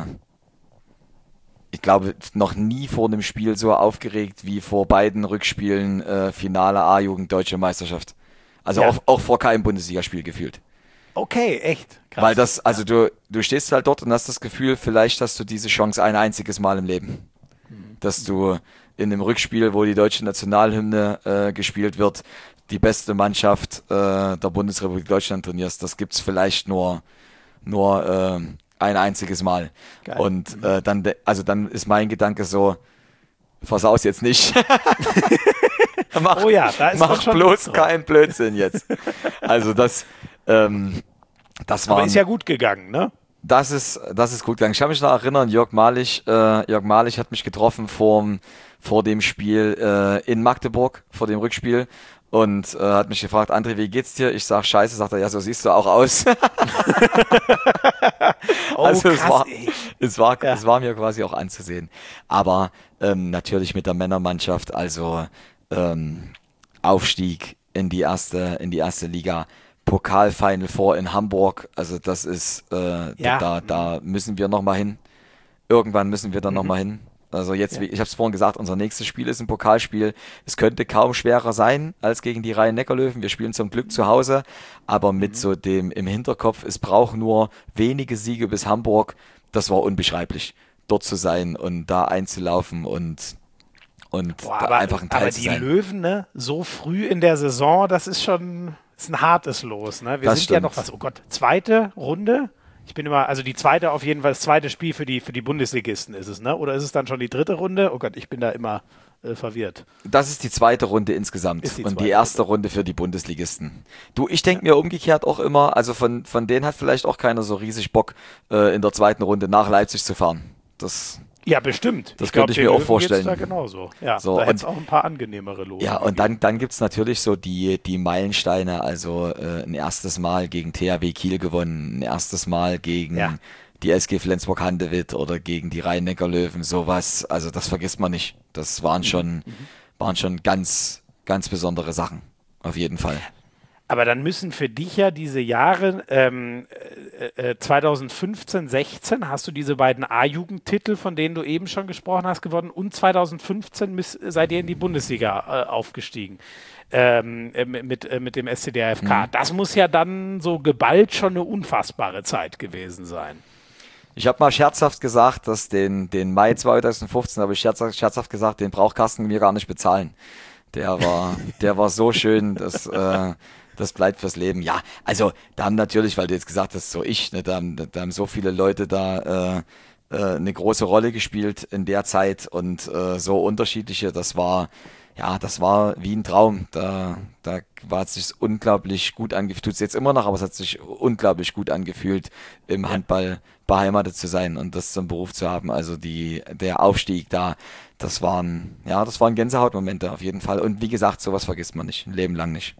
[SPEAKER 2] ich glaube, noch nie vor einem Spiel so aufgeregt wie vor beiden Rückspielen äh, Finale A-Jugend Deutsche Meisterschaft. Also
[SPEAKER 1] Ja.
[SPEAKER 2] auch, auch vor keinem Bundesligaspiel gefühlt.
[SPEAKER 1] Okay, echt. Krass.
[SPEAKER 2] Weil das, also du, du stehst halt dort und hast das Gefühl, vielleicht hast du diese Chance ein einziges Mal im Leben. Dass du in dem Rückspiel, wo die deutsche Nationalhymne äh, gespielt wird, die beste Mannschaft äh, der Bundesrepublik Deutschland trainierst. Das gibt's vielleicht nur, nur äh, ein einziges Mal.
[SPEAKER 1] Geil.
[SPEAKER 2] Und äh, dann, de- also dann ist mein Gedanke so, versaus jetzt nicht. mach
[SPEAKER 1] Oh ja, da ist
[SPEAKER 2] mach
[SPEAKER 1] dann schon
[SPEAKER 2] bloß
[SPEAKER 1] Lust drauf.
[SPEAKER 2] keinen Blödsinn jetzt. Also das, ähm, das war.
[SPEAKER 1] Aber ist ja gut gegangen, ne?
[SPEAKER 2] Das ist, das ist gut gegangen. Ich kann mich noch erinnern, Jörg Malich, äh, Jörg Malich hat mich getroffen vor, vor dem Spiel äh, in Magdeburg, vor dem Rückspiel. Und äh, hat mich gefragt, André, wie geht's dir? Ich sag, scheiße, sagt er, ja, so siehst du auch aus.
[SPEAKER 1] Oh,
[SPEAKER 2] also es
[SPEAKER 1] krass,
[SPEAKER 2] war,
[SPEAKER 1] ey.
[SPEAKER 2] es war,
[SPEAKER 1] Ja.
[SPEAKER 2] es war mir quasi auch anzusehen. Aber ähm, natürlich mit der Männermannschaft, also ähm, Aufstieg in die erste, in die erste Liga, Pokal-Final Four in Hamburg, also das ist, äh,
[SPEAKER 1] Ja.
[SPEAKER 2] da, da müssen wir nochmal hin. Irgendwann müssen wir dann
[SPEAKER 1] Mhm.
[SPEAKER 2] nochmal hin. Also jetzt,
[SPEAKER 1] Ja.
[SPEAKER 2] wie, ich habe es vorhin gesagt, unser nächstes Spiel ist ein Pokalspiel. Es könnte kaum schwerer sein als gegen die Rhein-Neckar-Löwen. Wir spielen zum Glück zu Hause, aber mit so dem im Hinterkopf, es braucht nur wenige Siege bis Hamburg. Das war unbeschreiblich, dort zu sein und da einzulaufen und, und
[SPEAKER 1] Boah,
[SPEAKER 2] da
[SPEAKER 1] aber,
[SPEAKER 2] einfach ein Teil
[SPEAKER 1] aber
[SPEAKER 2] zu
[SPEAKER 1] die
[SPEAKER 2] sein.
[SPEAKER 1] Löwen, ne, so früh in der Saison, das ist schon ist ein hartes Los, ne? Wir
[SPEAKER 2] Das
[SPEAKER 1] sind ja
[SPEAKER 2] stimmt.
[SPEAKER 1] noch was, oh Gott, zweite Runde. Ich bin immer, also die zweite auf jeden Fall, das zweite Spiel für die, für die Bundesligisten ist es, ne? Oder ist es dann schon die dritte Runde? Oh Gott, ich bin da immer äh, verwirrt.
[SPEAKER 2] Das ist die zweite Runde insgesamt
[SPEAKER 1] Ist die
[SPEAKER 2] und die
[SPEAKER 1] zweite
[SPEAKER 2] erste Runde für die Bundesligisten. Du, ich denke mir umgekehrt auch immer, also von, von denen hat vielleicht auch keiner so riesig Bock, äh, in der zweiten Runde nach Leipzig zu fahren. Das,
[SPEAKER 1] Ja, bestimmt.
[SPEAKER 2] Das
[SPEAKER 1] glaub,
[SPEAKER 2] könnte ich
[SPEAKER 1] den
[SPEAKER 2] mir auch
[SPEAKER 1] Löwen geht's
[SPEAKER 2] vorstellen.
[SPEAKER 1] Da genauso. Ja,
[SPEAKER 2] So,
[SPEAKER 1] da hätte es
[SPEAKER 2] und-
[SPEAKER 1] auch ein paar angenehmere Lose.
[SPEAKER 2] ja, und dann, dann gibt's natürlich so die, die Meilensteine, also äh, ein erstes Mal gegen T H W Kiel gewonnen, ein erstes Mal gegen
[SPEAKER 1] Ja.
[SPEAKER 2] die S G Flensburg-Handewitt oder gegen die Rhein-Neckar-Löwen, sowas, also das vergisst man nicht. Das waren schon, waren schon ganz, ganz besondere Sachen, auf jeden Fall.
[SPEAKER 1] Aber dann müssen für dich ja diese Jahre ähm, äh, äh, zwanzig fünfzehn, sechzehn hast du diese beiden A-Jugendtitel, von denen du eben schon gesprochen hast, gewonnen und zwanzig fünfzehn miss, seid ihr in die Bundesliga äh, aufgestiegen ähm, äh, mit, äh, mit dem S C D F K.
[SPEAKER 2] Mhm.
[SPEAKER 1] Das muss ja dann so geballt schon eine unfassbare Zeit gewesen sein.
[SPEAKER 2] Ich habe mal scherzhaft gesagt, dass den, den Mai zwanzig fünfzehn, habe ich scherzhaft, scherzhaft gesagt, den braucht Carsten mir gar nicht bezahlen. Der war, der war so schön, dass äh, das bleibt fürs Leben. Ja, also da haben natürlich, weil du jetzt gesagt hast, so ich, ne, da, haben, da haben so viele Leute da äh, äh, eine große Rolle gespielt in der Zeit und äh, so unterschiedliche. Das war, ja, das war wie ein Traum. Da, da war es sich unglaublich gut angefühlt. Tut es jetzt immer noch, aber es hat sich unglaublich gut angefühlt, im Handball beheimatet zu sein und das zum Beruf zu haben. Also die, der Aufstieg da, das waren, ja, das waren Gänsehautmomente auf jeden Fall. Und wie gesagt, sowas vergisst man nicht, ein Leben lang nicht.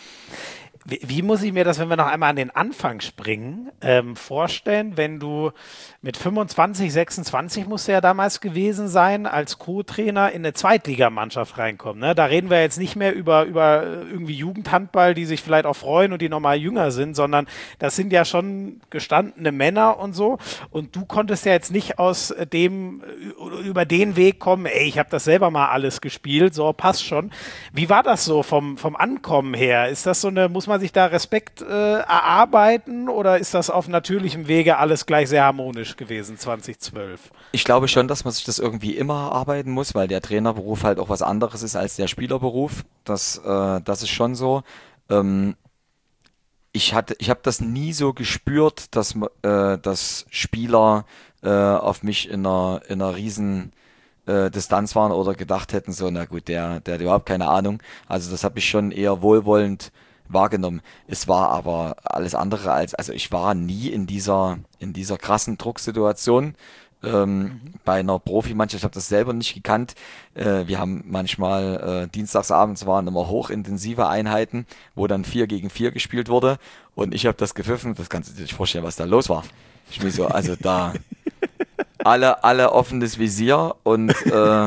[SPEAKER 1] Wie, wie muss ich mir das, wenn wir noch einmal an den Anfang springen, ähm, vorstellen, wenn du mit fünfundzwanzig, sechsundzwanzig musst du ja damals gewesen sein, als Co-Trainer in eine Zweitligamannschaft reinkommen. Ne? Da reden wir jetzt nicht mehr über, über irgendwie Jugendhandball, die sich vielleicht auch freuen und die nochmal jünger sind, sondern das sind ja schon gestandene Männer und so. Und du konntest ja jetzt nicht aus dem, über den Weg kommen, ey, ich habe das selber mal alles gespielt, so passt schon. Wie war das so vom, vom Ankommen her? Ist das so eine, muss man sich da Respekt äh, erarbeiten oder ist das auf natürlichem Wege alles gleich sehr harmonisch gewesen, zwanzig zwölf?
[SPEAKER 2] Ich glaube schon, dass man sich das irgendwie immer erarbeiten muss, weil der Trainerberuf halt auch was anderes ist als der Spielerberuf. Das, äh, das ist schon so. Ähm, ich hatte, ich habe das nie so gespürt, dass, äh, dass Spieler äh, auf mich in einer, in einer riesen äh, Distanz waren oder gedacht hätten, so, na gut, der, der hat überhaupt keine Ahnung. Also das habe ich schon eher wohlwollend wahrgenommen. Es war aber alles andere als, also ich war nie in dieser, in dieser krassen Drucksituation. Ähm, mhm. Bei einer Profimannschaft, ich habe das selber nicht gekannt. Äh, wir haben manchmal, äh, dienstagsabends waren immer hochintensive Einheiten, wo dann vier gegen vier gespielt wurde und ich habe das gepfiffen, das kannst du dir nicht vorstellen, was da los war. Ich mir so, also da alle, alle offenes Visier und äh,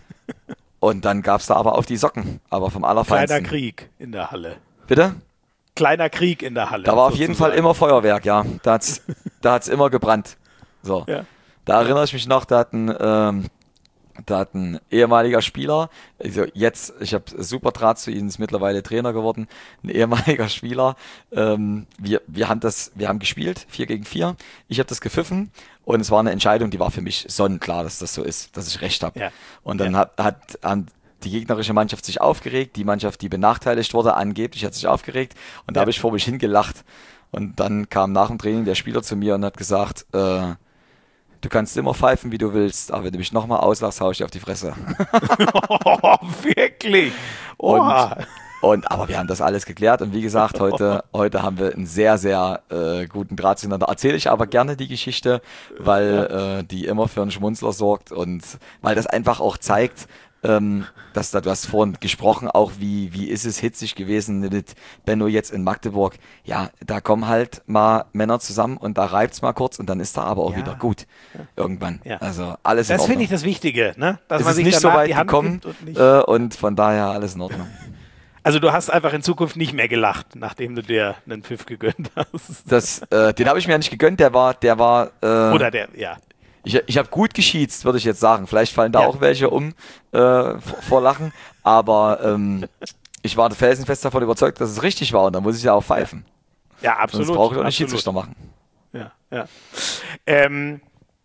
[SPEAKER 2] und dann gab's da aber auf die Socken, aber vom Allerfeinsten.
[SPEAKER 1] Kleiner Krieg in der Halle.
[SPEAKER 2] Bitte?
[SPEAKER 1] Kleiner Krieg in der Halle.
[SPEAKER 2] Da war auf jeden Fall immer Feuerwerk, ja. Da hat's, da hat's immer gebrannt. So.
[SPEAKER 1] Ja.
[SPEAKER 2] Da erinnere ich mich noch, da hatten, ähm, Da hat ein ehemaliger Spieler, also jetzt, ich habe super Draht zu ihm, ist mittlerweile Trainer geworden, ein ehemaliger Spieler, ähm, wir, wir haben das, wir haben gespielt, vier gegen vier, ich habe das gepfiffen und es war eine Entscheidung, die war für mich sonnenklar, dass das so ist, dass ich recht habe. Ja. Und dann ja. hat, hat, haben die gegnerische Mannschaft sich aufgeregt, die Mannschaft, die benachteiligt wurde, angeblich hat sich aufgeregt und da ja. habe ich vor mich hingelacht. Und dann kam nach dem Training der Spieler zu mir und hat gesagt, äh, du kannst immer pfeifen, wie du willst, aber wenn du mich nochmal auslachst, hau ich dir auf die Fresse.
[SPEAKER 1] Oh, wirklich?
[SPEAKER 2] Und, und, aber wir haben das alles geklärt und wie gesagt, heute, heute haben wir einen sehr, sehr äh, guten Draht zueinander. Erzähle ich aber gerne die Geschichte, weil äh, die immer für einen Schmunzler sorgt und weil das einfach auch zeigt, Ähm, dass da, du hast vorhin gesprochen, auch wie, wie ist es hitzig gewesen mit Benno jetzt in Magdeburg. Ja, da kommen halt mal Männer zusammen und da reibt's mal kurz und dann ist da aber auch ja. wieder gut. Irgendwann. Ja. Also alles in
[SPEAKER 1] Das
[SPEAKER 2] Ordnung.
[SPEAKER 1] finde ich das Wichtige, ne? Dass
[SPEAKER 2] es
[SPEAKER 1] man
[SPEAKER 2] ist
[SPEAKER 1] sich
[SPEAKER 2] nicht so weit
[SPEAKER 1] die Hand
[SPEAKER 2] gekommen
[SPEAKER 1] und, nicht
[SPEAKER 2] äh, und von daher alles in Ordnung.
[SPEAKER 1] Also du hast einfach in Zukunft nicht mehr gelacht, nachdem du dir einen Pfiff gegönnt hast.
[SPEAKER 2] Das, äh, den habe ich mir ja nicht gegönnt, der war, der war äh,
[SPEAKER 1] Oder der, ja.
[SPEAKER 2] Ich, ich habe gut geschießt, würde ich jetzt sagen. Vielleicht fallen da ja. auch welche um äh, vor Lachen. Aber ähm, ich war felsenfest davon überzeugt, dass es richtig war. Und dann muss ich ja auch pfeifen.
[SPEAKER 1] Ja, absolut.
[SPEAKER 2] Sonst brauche ich auch nicht Schiedsrichter machen.
[SPEAKER 1] Ja, ja. Ähm,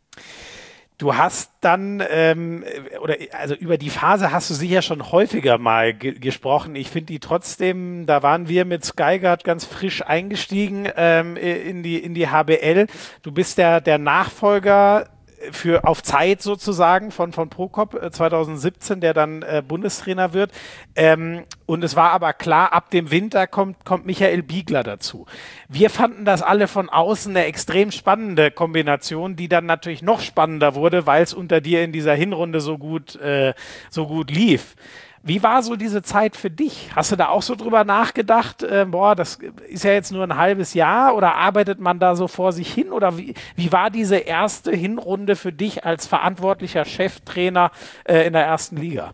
[SPEAKER 1] du hast dann, ähm, oder also über die Phase hast du sicher schon häufiger mal ge- gesprochen. Ich finde die trotzdem, da waren wir mit Skyguard ganz frisch eingestiegen ähm, in die in die H B L. Du bist der, der Nachfolger für auf Zeit sozusagen von, von Prokop äh, zwanzig siebzehn, der dann äh, Bundestrainer wird. Ähm, und es war aber klar, ab dem Winter kommt, kommt Michael Biegler dazu. Wir fanden das alle von außen eine extrem spannende Kombination, die dann natürlich noch spannender wurde, weil es unter dir in dieser Hinrunde so gut, äh, so gut lief. Wie war so diese Zeit für dich? Hast du da auch so drüber nachgedacht, äh, boah, das ist ja jetzt nur ein halbes Jahr oder arbeitet man da so vor sich hin? Oder wie, wie war diese erste Hinrunde für dich als verantwortlicher Cheftrainer äh, in der ersten Liga?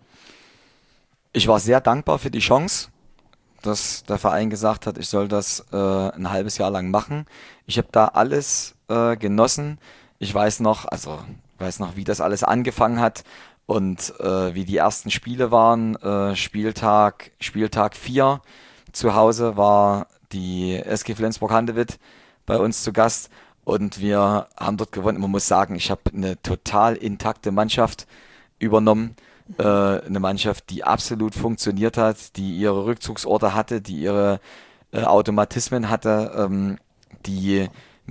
[SPEAKER 2] Ich war sehr dankbar für die Chance, dass der Verein gesagt hat, ich soll das äh, ein halbes Jahr lang machen. Ich habe da alles äh, genossen. Ich weiß noch, also weiß noch, wie das alles angefangen hat. Und äh, wie die ersten Spiele waren, äh, Spieltag Spieltag vier zu Hause war die S G Flensburg-Handewitt bei uns zu Gast und wir haben dort gewonnen. Man muss sagen, ich habe eine total intakte Mannschaft übernommen, äh, eine Mannschaft, die absolut funktioniert hat, die ihre Rückzugsorte hatte, die ihre äh, Automatismen hatte, ähm, die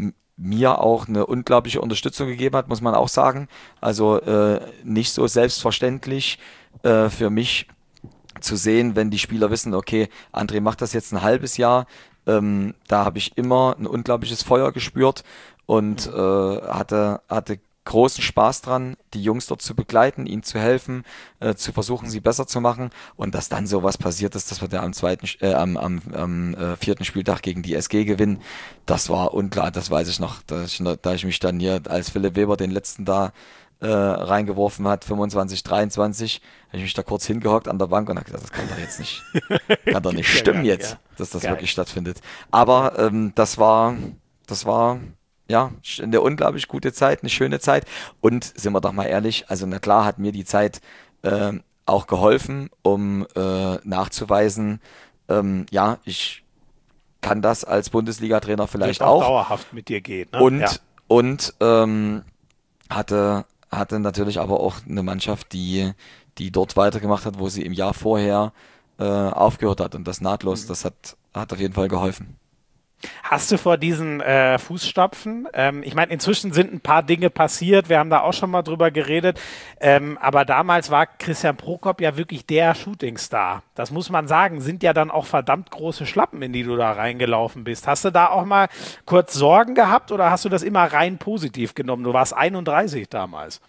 [SPEAKER 2] mir auch eine unglaubliche Unterstützung gegeben hat, muss man auch sagen. Also äh, nicht so selbstverständlich äh, für mich zu sehen, wenn die Spieler wissen, okay, André macht das jetzt ein halbes Jahr. Ähm, da habe ich immer ein unglaubliches Feuer gespürt und äh, hatte, hatte großen Spaß dran, die Jungs dort zu begleiten, ihnen zu helfen, äh, zu versuchen, sie besser zu machen. Und dass dann sowas passiert ist, dass wir da am zweiten, äh, am, am, am äh, vierten Spieltag gegen die S G gewinnen, das war unklar, das weiß ich noch. Da ich, da ich mich dann hier, als Philipp Weber den letzten da äh, reingeworfen hat, fünfundzwanzig dreiundzwanzig, habe ich mich da kurz hingehockt an der Bank und habe gedacht, das kann doch jetzt nicht, kann doch nicht stimmen ja, jetzt, ja. dass das Geil. wirklich stattfindet. Aber ähm, das war, das war ja, eine unglaublich gute Zeit, eine schöne Zeit. Und sind wir doch mal ehrlich, also na klar hat mir die Zeit äh, auch geholfen, um äh, nachzuweisen, ähm, ja, ich kann das als Bundesliga-Trainer vielleicht auch,
[SPEAKER 1] auch dauerhaft mit dir geht. Ne?
[SPEAKER 2] Und,
[SPEAKER 1] ja.
[SPEAKER 2] und ähm, hatte, hatte natürlich aber auch eine Mannschaft, die, die dort weitergemacht hat, wo sie im Jahr vorher äh, aufgehört hat. Und das nahtlos, mhm. das hat, hat auf jeden Fall geholfen.
[SPEAKER 1] Hast du vor diesen äh, Fußstapfen, ähm, ich meine, inzwischen sind ein paar Dinge passiert, wir haben da auch schon mal drüber geredet, ähm, aber damals war Christian Prokop ja wirklich der Shootingstar. Das muss man sagen, sind ja dann auch verdammt große Schlappen, in die du da reingelaufen bist. Hast du da auch mal kurz Sorgen gehabt oder hast du das immer rein positiv genommen? Du warst einunddreißig damals.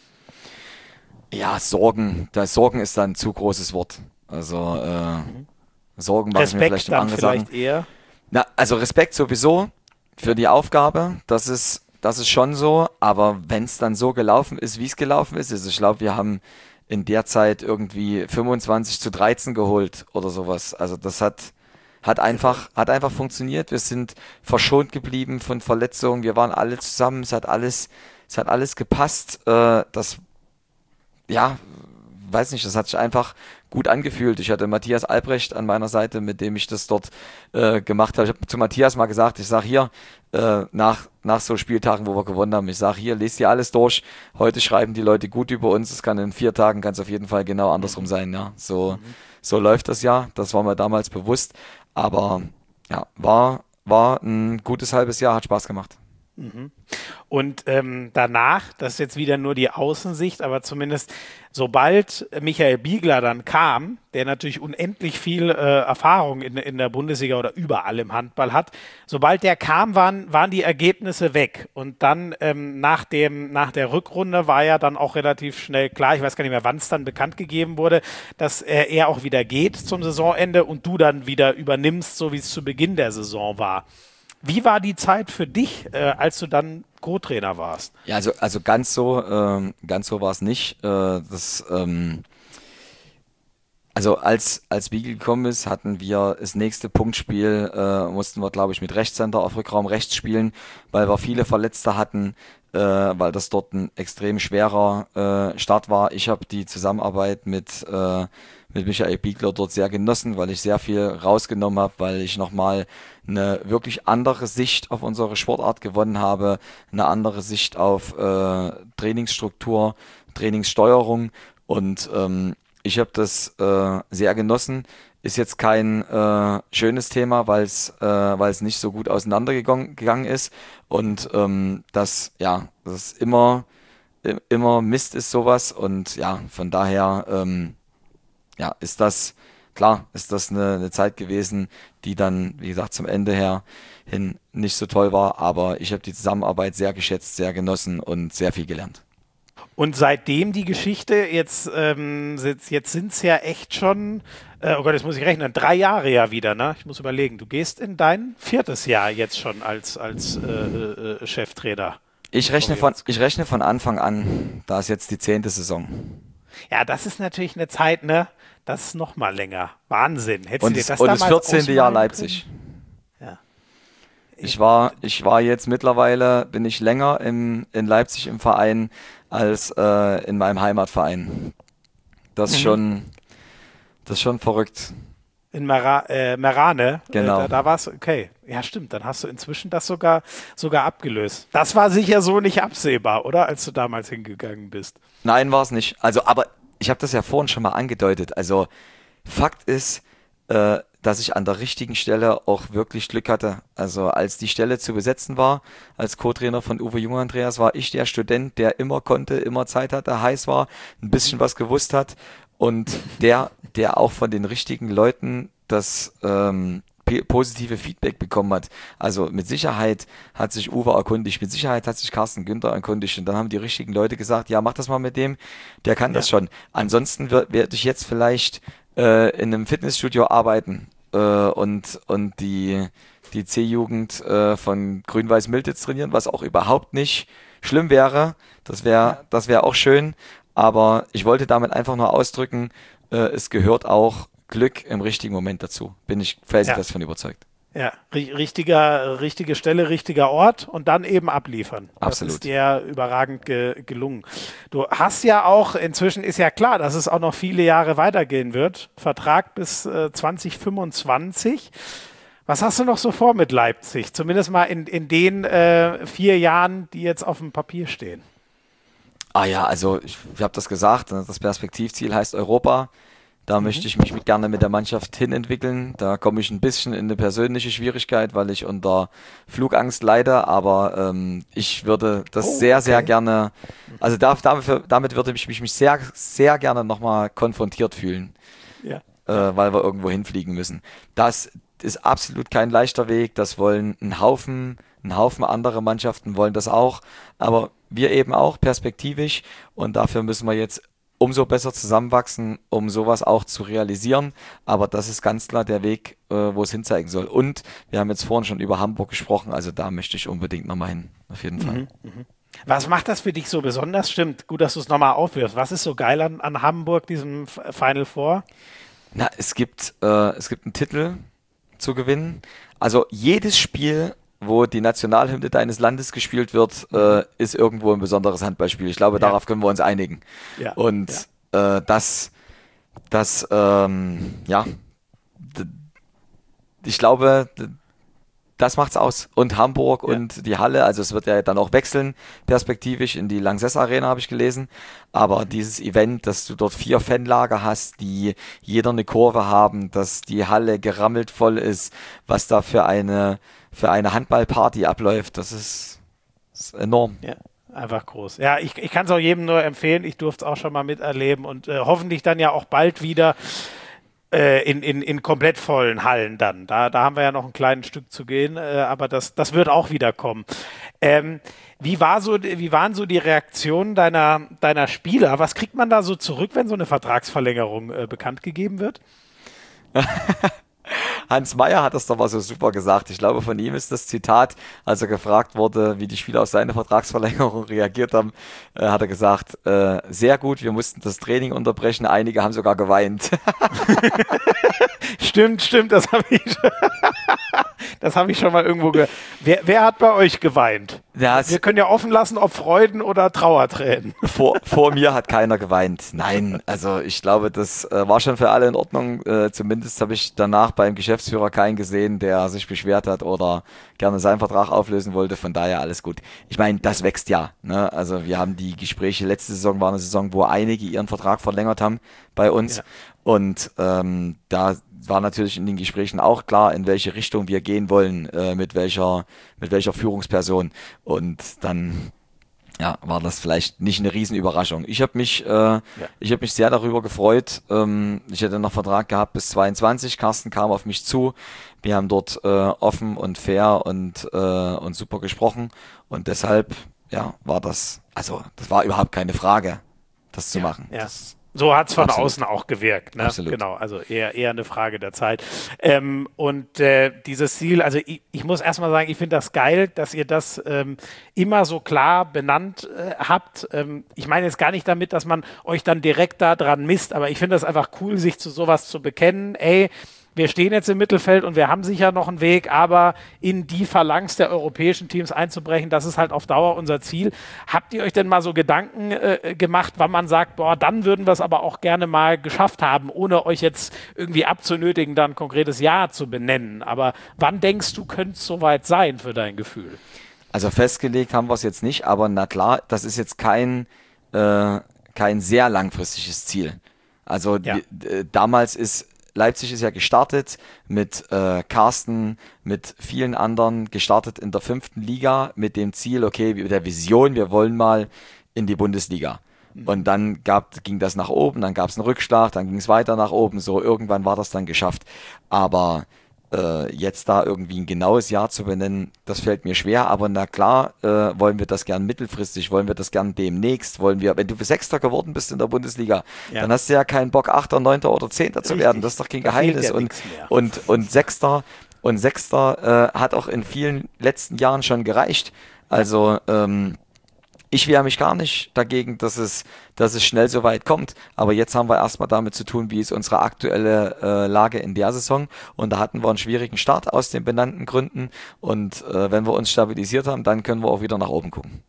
[SPEAKER 2] Ja, Sorgen, das Sorgen ist dann ein zu großes Wort. Also äh, mhm. Sorgen mache ich mir vielleicht im anderen
[SPEAKER 1] vielleicht
[SPEAKER 2] sagen.
[SPEAKER 1] eher.
[SPEAKER 2] Na, also Respekt sowieso für die Aufgabe, das ist, das ist schon so, aber wenn es dann so gelaufen ist, wie es gelaufen ist, also ich glaube, wir haben in der Zeit irgendwie fünfundzwanzig zu dreizehn geholt oder sowas, also das hat, hat einfach, hat einfach funktioniert, wir sind verschont geblieben von Verletzungen, wir waren alle zusammen, es hat alles, es hat alles gepasst, äh, das ja, weiß nicht, das hat sich einfach gut angefühlt. Ich hatte Matthias Albrecht an meiner Seite, mit dem ich das dort äh, gemacht habe. Ich habe zu Matthias mal gesagt, ich sage hier, äh, nach, nach so Spieltagen, wo wir gewonnen haben, ich sage hier, lest dir alles durch. Heute schreiben die Leute gut über uns. Es kann in vier Tagen, kann es auf jeden Fall genau andersrum sein. Ja, so, mhm. so läuft das ja. Das war mir damals bewusst. Aber ja, war, war ein gutes halbes Jahr, hat Spaß gemacht.
[SPEAKER 1] Mhm. Und ähm, danach, das ist jetzt wieder nur die Außensicht, aber zumindest sobald Michael Biegler dann kam, der natürlich unendlich viel äh, Erfahrung in, in der Bundesliga oder überall im Handball hat, sobald der kam, waren, waren die Ergebnisse weg. Und dann ähm, nach, dem, nach der Rückrunde war ja dann auch relativ schnell klar, ich weiß gar nicht mehr, wann es dann bekannt gegeben wurde, dass äh, er auch wieder geht zum Saisonende und du dann wieder übernimmst, so wie es zu Beginn der Saison war. Wie war die Zeit für dich, äh, als du dann Co-Trainer warst?
[SPEAKER 2] Ja, also, also ganz so, ähm, ganz so war es nicht. Äh, das, ähm, also als, als Biegel gekommen ist, hatten wir das nächste Punktspiel, äh, mussten wir, glaube ich, mit Rechtshänder auf Rückraum rechts spielen, weil wir viele Verletzte hatten, äh, weil das dort ein extrem schwerer äh, Start war. Ich habe die Zusammenarbeit mit äh, mit Michael Biegler dort sehr genossen, weil ich sehr viel rausgenommen habe, weil ich nochmal eine wirklich andere Sicht auf unsere Sportart gewonnen habe, eine andere Sicht auf äh, Trainingsstruktur, Trainingssteuerung und ähm, ich habe das äh, sehr genossen. Ist jetzt kein äh, schönes Thema, weil es äh, weil es nicht so gut auseinandergegangen gegangen ist und ähm, das ja das ist immer immer Mist ist sowas und ja von daher ähm, ja, ist das, klar, ist das eine, eine Zeit gewesen, die dann, wie gesagt, zum Ende her hin nicht so toll war, aber ich habe die Zusammenarbeit sehr geschätzt, sehr genossen und sehr viel gelernt.
[SPEAKER 1] Und seitdem die Geschichte, jetzt, ähm, jetzt sind es ja echt schon, äh, oh Gott, jetzt muss ich rechnen, drei Jahre ja wieder, ne? Ich muss überlegen, du gehst in dein viertes Jahr jetzt schon als, als äh, äh, Cheftrainer.
[SPEAKER 2] Ich rechne, von, ich rechne von Anfang an, da ist jetzt die zehnte Saison.
[SPEAKER 1] Ja, das ist natürlich eine Zeit, ne? Das ist noch mal länger. Wahnsinn. Hättest
[SPEAKER 2] und
[SPEAKER 1] du dir das
[SPEAKER 2] und
[SPEAKER 1] damals
[SPEAKER 2] das vierzehnte Jahr Leipzig.
[SPEAKER 1] Ja.
[SPEAKER 2] Ich war, ich war jetzt mittlerweile, bin ich länger im, in Leipzig im Verein als äh, in meinem Heimatverein. Das ist mhm. schon, das ist schon verrückt.
[SPEAKER 1] In Mera, äh, Merane,
[SPEAKER 2] genau.
[SPEAKER 1] Äh, da, da war es, okay. Ja, stimmt, dann hast du inzwischen das sogar, sogar abgelöst. Das war sicher so nicht absehbar, oder? Als du damals hingegangen bist.
[SPEAKER 2] Nein, war es nicht. Also, aber ich habe das ja vorhin schon mal angedeutet. Also, Fakt ist, äh, dass ich an der richtigen Stelle auch wirklich Glück hatte. Also, als die Stelle zu besetzen war, als Co-Trainer von Uwe Jung Andreas, war ich der Student, der immer konnte, immer Zeit hatte, heiß war, ein bisschen was gewusst hat und der, der auch von den richtigen Leuten das ähm, positive Feedback bekommen hat. Also mit Sicherheit hat sich Uwe erkundigt, mit Sicherheit hat sich Carsten Günther erkundigt und dann haben die richtigen Leute gesagt, ja, mach das mal mit dem, der kann ja. das schon. Ansonsten werde ich jetzt vielleicht äh, in einem Fitnessstudio arbeiten äh, und, und die, die C-Jugend äh, von Grün-Weiß-Miltitz trainieren, was auch überhaupt nicht schlimm wäre. Das wäre ja. das wäre auch schön, aber ich wollte damit einfach nur ausdrücken, äh, es gehört auch Glück im richtigen Moment dazu. Bin ich felsenfest ja. von überzeugt.
[SPEAKER 1] Ja, richtiger, richtige Stelle, richtiger Ort und dann eben abliefern.
[SPEAKER 2] Absolut.
[SPEAKER 1] Das ist dir überragend ge- gelungen. Du hast ja auch, inzwischen ist ja klar, dass es auch noch viele Jahre weitergehen wird. Vertrag bis äh, zwanzig fünfundzwanzig. Was hast du noch so vor mit Leipzig? Zumindest mal in, in den äh, vier Jahren, die jetzt auf dem Papier stehen.
[SPEAKER 2] Ah ja, also ich, ich habe das gesagt, das Perspektivziel heißt Europa. Da mhm. möchte ich mich mit, gerne mit der Mannschaft hinentwickeln. Da komme ich ein bisschen in eine persönliche Schwierigkeit, weil ich unter Flugangst leide, aber ähm, ich würde das oh, sehr, okay. sehr gerne, also da, dafür, damit würde ich mich sehr, sehr gerne nochmal konfrontiert fühlen,
[SPEAKER 1] ja.
[SPEAKER 2] äh, weil wir irgendwo hinfliegen müssen. Das ist absolut kein leichter Weg, das wollen ein Haufen, ein Haufen andere Mannschaften wollen das auch, aber wir eben auch perspektivisch und dafür müssen wir jetzt umso besser zusammenwachsen, um sowas auch zu realisieren. Aber das ist ganz klar der Weg, äh, wo es hinzeigen soll. Und wir haben jetzt vorhin schon über Hamburg gesprochen, also da möchte ich unbedingt nochmal hin, auf jeden Fall.
[SPEAKER 1] Mhm, mh. Was macht das für dich so besonders? Stimmt, gut, dass du es nochmal aufwirfst. Was ist so geil an, an Hamburg, diesem Final Four?
[SPEAKER 2] Na, es gibt, äh, es gibt einen Titel zu gewinnen. Also jedes Spiel wo die Nationalhymne deines Landes gespielt wird, äh, ist irgendwo ein besonderes Handballspiel. Ich glaube, ja. darauf können wir uns einigen. Ja. Und ja. Äh, das, das, ähm, ja, d- ich glaube, d- das macht's aus. Und Hamburg ja. und die Halle, also es wird ja dann auch wechseln, perspektivisch in die Lanxess Arena, habe ich gelesen. Aber dieses Event, dass du dort vier Fanlager hast, die jeder eine Kurve haben, dass die Halle gerammelt voll ist, was da für eine, für eine Handballparty abläuft, das ist, das ist enorm.
[SPEAKER 1] Ja. Einfach groß. Ja, ich, ich kann es auch jedem nur empfehlen. Ich durfte es auch schon mal miterleben und äh, hoffentlich dann ja auch bald wieder In, in, in komplett vollen Hallen dann. Da, da haben wir ja noch ein kleines Stück zu gehen, äh, aber das, das wird auch wieder kommen. Ähm, wie, war so, wie waren so die Reaktionen deiner, deiner Spieler? Was kriegt man da so zurück, wenn so eine Vertragsverlängerung äh, bekannt gegeben wird?
[SPEAKER 2] Hans Meyer hat das doch mal so super gesagt. Ich glaube, von ihm ist das Zitat, als er gefragt wurde, wie die Spieler auf seine Vertragsverlängerung reagiert haben, äh, hat er gesagt, äh, sehr gut, wir mussten das Training unterbrechen, einige haben sogar geweint.
[SPEAKER 1] Stimmt, stimmt, das habe ich, das hab ich schon mal irgendwo gehört. Wer, wer hat bei euch geweint? Ja, wir können ja offen lassen, ob Freuden oder Trauertränen.
[SPEAKER 2] Vor, vor mir hat keiner geweint. Nein, also ich glaube, das äh, war schon für alle in Ordnung. Äh, zumindest habe ich danach beim Geschäftsführer keinen gesehen, der sich beschwert hat oder gerne seinen Vertrag auflösen wollte. Von daher alles gut. Ich meine, das wächst ja. Ne? Also wir haben die Gespräche, letzte Saison war eine Saison, wo einige ihren Vertrag verlängert haben bei uns. Ja. Und ähm, da war natürlich in den Gesprächen auch klar, in welche Richtung wir gehen wollen, äh, mit welcher mit welcher Führungsperson. Und dann ja, war das vielleicht nicht eine Riesenüberraschung. Ich habe mich, äh, ja. ich habe mich sehr darüber gefreut. Ähm, ich hätte noch Vertrag gehabt bis zweiundzwanzig. Carsten kam auf mich zu. Wir haben dort äh, offen und fair und äh, und super gesprochen. Und deshalb ja war das, also das war überhaupt keine Frage, das zu
[SPEAKER 1] ja,
[SPEAKER 2] machen.
[SPEAKER 1] Ja.
[SPEAKER 2] Das,
[SPEAKER 1] So hat es von
[SPEAKER 2] Absolut.
[SPEAKER 1] außen auch gewirkt. Ne?
[SPEAKER 2] Absolut.
[SPEAKER 1] Genau, also eher, eher eine Frage der Zeit. Ähm, und äh, dieses Ziel, also ich, ich muss erstmal sagen, ich finde das geil, dass ihr das ähm, immer so klar benannt äh, habt. Ähm, ich meine jetzt gar nicht damit, dass man euch dann direkt da dran misst, aber ich finde das einfach cool, sich zu sowas zu bekennen. Ey, wir stehen jetzt im Mittelfeld und wir haben sicher noch einen Weg, aber in die Phalanx der europäischen Teams einzubrechen, das ist halt auf Dauer unser Ziel. Habt ihr euch denn mal so Gedanken äh, gemacht, wann man sagt, boah, dann würden wir es aber auch gerne mal geschafft haben, ohne euch jetzt irgendwie abzunötigen, dann ein konkretes Jahr zu benennen. Aber wann denkst du, könnte es soweit sein für dein Gefühl?
[SPEAKER 2] Also festgelegt haben wir es jetzt nicht, aber na klar, das ist jetzt kein, äh, kein sehr langfristiges Ziel. Also ja. die, äh, damals ist Leipzig ist ja gestartet mit äh, Carsten, mit vielen anderen, gestartet in der fünften Liga mit dem Ziel, okay, mit der Vision, wir wollen mal in die Bundesliga. Mhm. Und dann gab, ging das nach oben, dann gab es einen Rückschlag, dann ging es weiter nach oben, so irgendwann war das dann geschafft. Aber äh, jetzt da irgendwie ein genaues Jahr zu benennen, das fällt mir schwer, aber na klar, äh, wollen wir das gern mittelfristig, wollen wir das gern demnächst, wollen wir, wenn du Sechster geworden bist in der Bundesliga, ja. dann hast du ja keinen Bock, Achter, Neunter oder Zehnter zu werden, das ist doch kein da Geheimnis ja und, und, und Sechster und Sechster äh, hat auch in vielen letzten Jahren schon gereicht, also ähm, ich wehre mich gar nicht dagegen, dass es, dass es schnell so weit kommt. Aber jetzt haben wir erstmal damit zu tun, wie ist unsere aktuelle äh, Lage in der Saison. Und da hatten wir einen schwierigen Start aus den benannten Gründen. Und äh, wenn wir uns stabilisiert haben, dann können wir auch wieder nach oben gucken.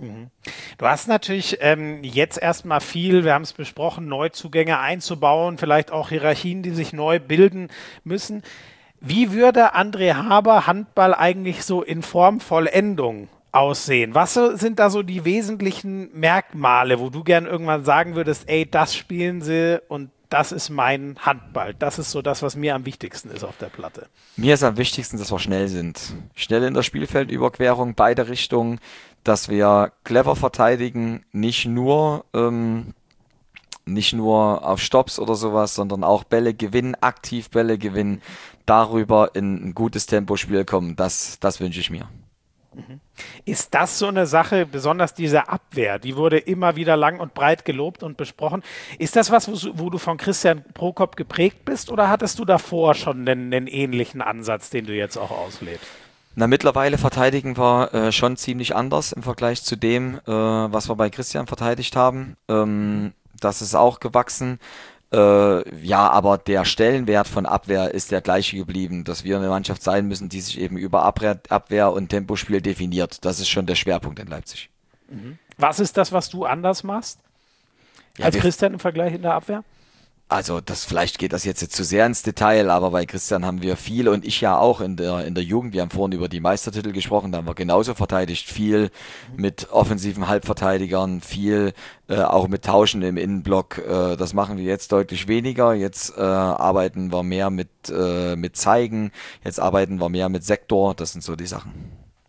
[SPEAKER 1] Du hast natürlich ähm, jetzt erstmal viel, wir haben es besprochen, Neuzugänge einzubauen, vielleicht auch Hierarchien, die sich neu bilden müssen. Wie würde André Haber Handball eigentlich so in Formvollendung aussehen? Was sind da so die wesentlichen Merkmale, wo du gern irgendwann sagen würdest, ey, das spielen sie und das ist mein Handball. Das ist so das, was mir am wichtigsten ist auf der Platte.
[SPEAKER 2] Mir ist am wichtigsten, dass wir schnell sind. Schnell in der Spielfeldüberquerung, beide Richtungen, dass wir clever verteidigen, nicht nur ähm, nicht nur auf Stops oder sowas, sondern auch Bälle gewinnen, aktiv Bälle gewinnen, darüber in ein gutes Tempospiel kommen. Das, das wünsche ich mir.
[SPEAKER 1] Ist das so eine Sache, besonders diese Abwehr, die wurde immer wieder lang und breit gelobt und besprochen. Ist das was, wo, wo du von Christian Prokop geprägt bist oder hattest du davor schon einen, einen ähnlichen Ansatz, den du jetzt auch auslebst?
[SPEAKER 2] Na, mittlerweile verteidigen wir äh, schon ziemlich anders im Vergleich zu dem, äh, was wir bei Christian verteidigt haben. Ähm, das ist auch gewachsen. Äh, ja, aber der Stellenwert von Abwehr ist der gleiche geblieben, dass wir eine Mannschaft sein müssen, die sich eben über Abwehr, Abwehr und Tempospiel definiert. Das ist schon der Schwerpunkt in Leipzig.
[SPEAKER 1] Was ist das, was du anders machst
[SPEAKER 2] Ja,
[SPEAKER 1] als
[SPEAKER 2] wir-
[SPEAKER 1] Christian im Vergleich in der Abwehr?
[SPEAKER 2] Also das vielleicht geht das jetzt, jetzt zu sehr ins Detail, aber bei Christian haben wir viel und ich ja auch in der in der Jugend. Wir haben vorhin über die Meistertitel gesprochen, da haben wir genauso verteidigt, viel mit offensiven Halbverteidigern, viel äh, auch mit Tauschen im Innenblock. Äh, das machen wir jetzt deutlich weniger. Jetzt äh, arbeiten wir mehr mit äh, mit Zeigen, jetzt arbeiten wir mehr mit Sektor. Das sind so die Sachen.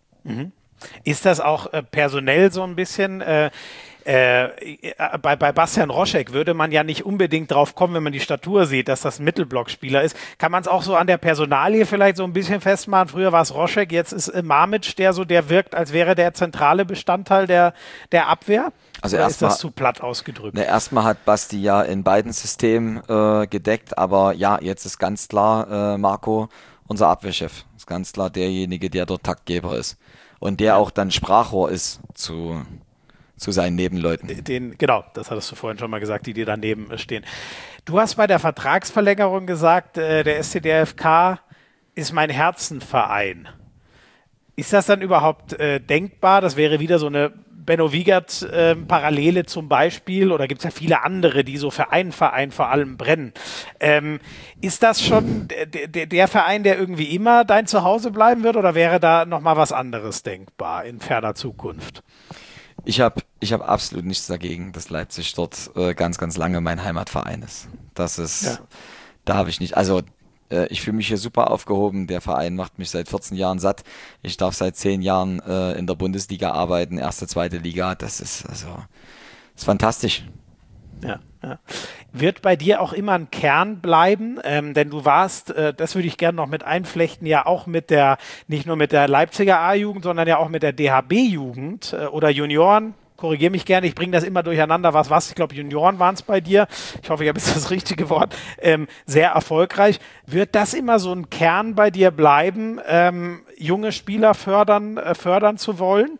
[SPEAKER 1] Ist das auch äh, personell so ein bisschen? Äh, äh, bei, bei Bastian Roschek würde man ja nicht unbedingt drauf kommen, wenn man die Statur sieht, dass das ein Mittelblockspieler ist. Kann man es auch so an der Personalie vielleicht so ein bisschen festmachen? Früher war es Roschek, jetzt ist äh, Mamic, der so, der wirkt, als wäre der zentrale Bestandteil der, der Abwehr.
[SPEAKER 2] Also
[SPEAKER 1] Oder
[SPEAKER 2] erst
[SPEAKER 1] ist das
[SPEAKER 2] mal-
[SPEAKER 1] zu platt ausgedrückt?
[SPEAKER 2] Ne, erstmal hat Basti ja in beiden Systemen äh, gedeckt, aber ja, jetzt ist ganz klar äh, Marco unser Abwehrchef. Ist ganz klar derjenige, der dort Taktgeber ist. Und der auch dann Sprachrohr ist zu, zu seinen Nebenleuten.
[SPEAKER 1] Den, genau, das hattest du vorhin schon mal gesagt, die dir daneben stehen. Du hast bei der Vertragsverlängerung gesagt, äh, der S C D F K ist mein Herzenverein. Ist das dann überhaupt äh, denkbar? Das wäre wieder so eine Benno Wiegert-Parallele zum Beispiel, oder gibt es ja viele andere, die so für einen Verein vor allem brennen. Ähm, ist das schon der, der, der Verein, der irgendwie immer dein Zuhause bleiben wird, oder wäre da nochmal was anderes denkbar in ferner Zukunft?
[SPEAKER 2] Ich habe ich hab absolut nichts dagegen, dass Leipzig dort äh, ganz, ganz lange mein Heimatverein ist. Das ist,
[SPEAKER 1] Ja.
[SPEAKER 2] da habe ich nicht, also äh, ich fühle mich hier super aufgehoben. Der Verein macht mich seit vierzehn Jahren satt. Ich darf seit zehn Jahren äh, in der Bundesliga arbeiten, erste, zweite Liga. Das ist also, ist fantastisch.
[SPEAKER 1] Ja, ja. Wird bei dir auch immer ein Kern bleiben, ähm, denn du warst, äh, das würde ich gerne noch mit einflechten, ja auch mit der, nicht nur mit der Leipziger A-Jugend, sondern ja auch mit der D H B-Jugend äh, oder Junioren. Korrigiere mich gerne, ich bringe das immer durcheinander, was was. Ich glaube, Junioren waren es bei dir. Ich hoffe, ich habe jetzt das richtige Wort. Ähm, sehr erfolgreich. Wird das immer so ein Kern bei dir bleiben, ähm, junge Spieler fördern, äh, fördern zu wollen?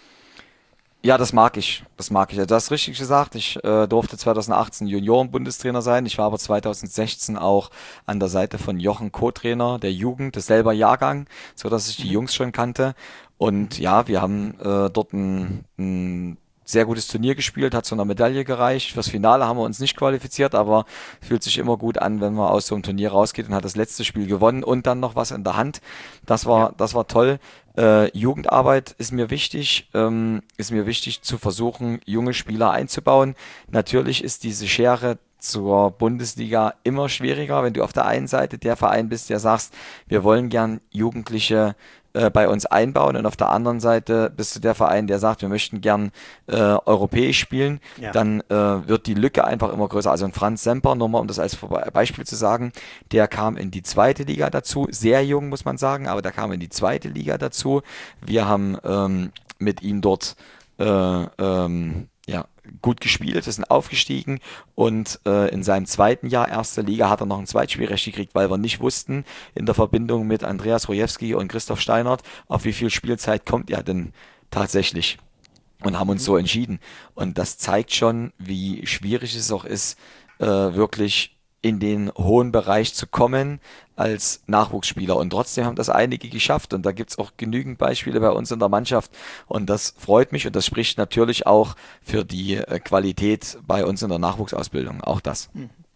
[SPEAKER 2] Ja, das mag ich. Das mag ich. Du hast richtig gesagt. Ich äh, durfte zweitausendachtzehn Junioren-Bundestrainer sein. Ich war aber zweitausendsechzehn auch an der Seite von Jochen Co-Trainer der Jugend, des selber Jahrgang, so dass ich die Jungs schon kannte. Und ja, wir haben äh, dort ein, ein sehr gutes Turnier gespielt, hat zu einer Medaille gereicht. Fürs Finale haben wir uns nicht qualifiziert, aber es fühlt sich immer gut an, wenn man aus so einem Turnier rausgeht und hat das letzte Spiel gewonnen und dann noch was in der Hand. Das war,
[SPEAKER 1] Ja.
[SPEAKER 2] das war toll. Äh, Jugendarbeit ist mir wichtig, ähm, ist mir wichtig zu versuchen, junge Spieler einzubauen. Natürlich ist diese Schere zur Bundesliga immer schwieriger, wenn du auf der einen Seite der Verein bist, der sagst, wir wollen gern Jugendliche äh, bei uns einbauen, und auf der anderen Seite bist du der Verein, der sagt, wir möchten gern äh, europäisch spielen,
[SPEAKER 1] Ja.
[SPEAKER 2] dann äh, wird die Lücke einfach immer größer. Also ein Franz Semper, nur mal um das als Vorbe- Beispiel zu sagen, der kam in die zweite Liga dazu, sehr jung muss man sagen, aber der kam in die zweite Liga dazu. Wir haben ähm, mit ihm dort äh, ähm, ja, gut gespielt, wir sind aufgestiegen, und äh, in seinem zweiten Jahr erste Liga hat er noch ein Zweitspielrecht gekriegt, weil wir nicht wussten, in der Verbindung mit Andreas Rojewski und Christoph Steinert, auf wie viel Spielzeit kommt er denn tatsächlich, und haben uns so entschieden. Und das zeigt schon, wie schwierig es auch ist, äh, wirklich in den hohen Bereich zu kommen als Nachwuchsspieler. Und trotzdem haben das einige geschafft. Und da gibt's auch genügend Beispiele bei uns in der Mannschaft. Und das freut mich, und das spricht natürlich auch für die äh, Qualität bei uns in der Nachwuchsausbildung. Auch das.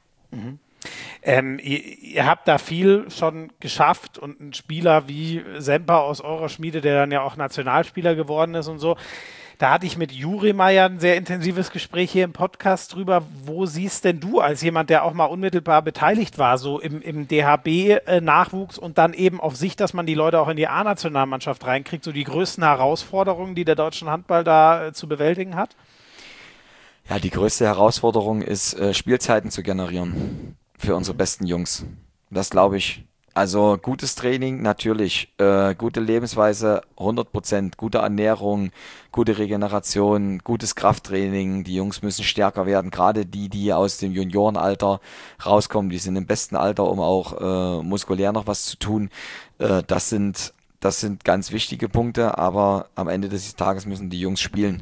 [SPEAKER 1] Ähm, ihr, ihr habt da viel schon geschafft, und ein Spieler wie Semper aus eurer Schmiede, der dann ja auch Nationalspieler geworden ist und so, da hatte ich mit Juri Meier ein sehr intensives Gespräch hier im Podcast drüber. Wo siehst denn du als jemand, der auch mal unmittelbar beteiligt war, so im, im D H B-Nachwuchs und dann eben auf Sicht, dass man die Leute auch in die A-Nationalmannschaft reinkriegt, so die größten Herausforderungen, die der deutschen Handball da äh, zu bewältigen hat?
[SPEAKER 2] Ja, die größte Herausforderung ist, äh, Spielzeiten zu generieren für unsere besten Jungs. Das glaube ich. Also gutes Training, natürlich. Äh, gute Lebensweise, hundert Prozent. Gute Ernährung, gute Regeneration, gutes Krafttraining. Die Jungs müssen stärker werden. Gerade die, die aus dem Juniorenalter rauskommen, die sind im besten Alter, um auch äh, muskulär noch was zu tun. Äh, das sind, das sind ganz wichtige Punkte. Aber am Ende des Tages müssen die Jungs spielen.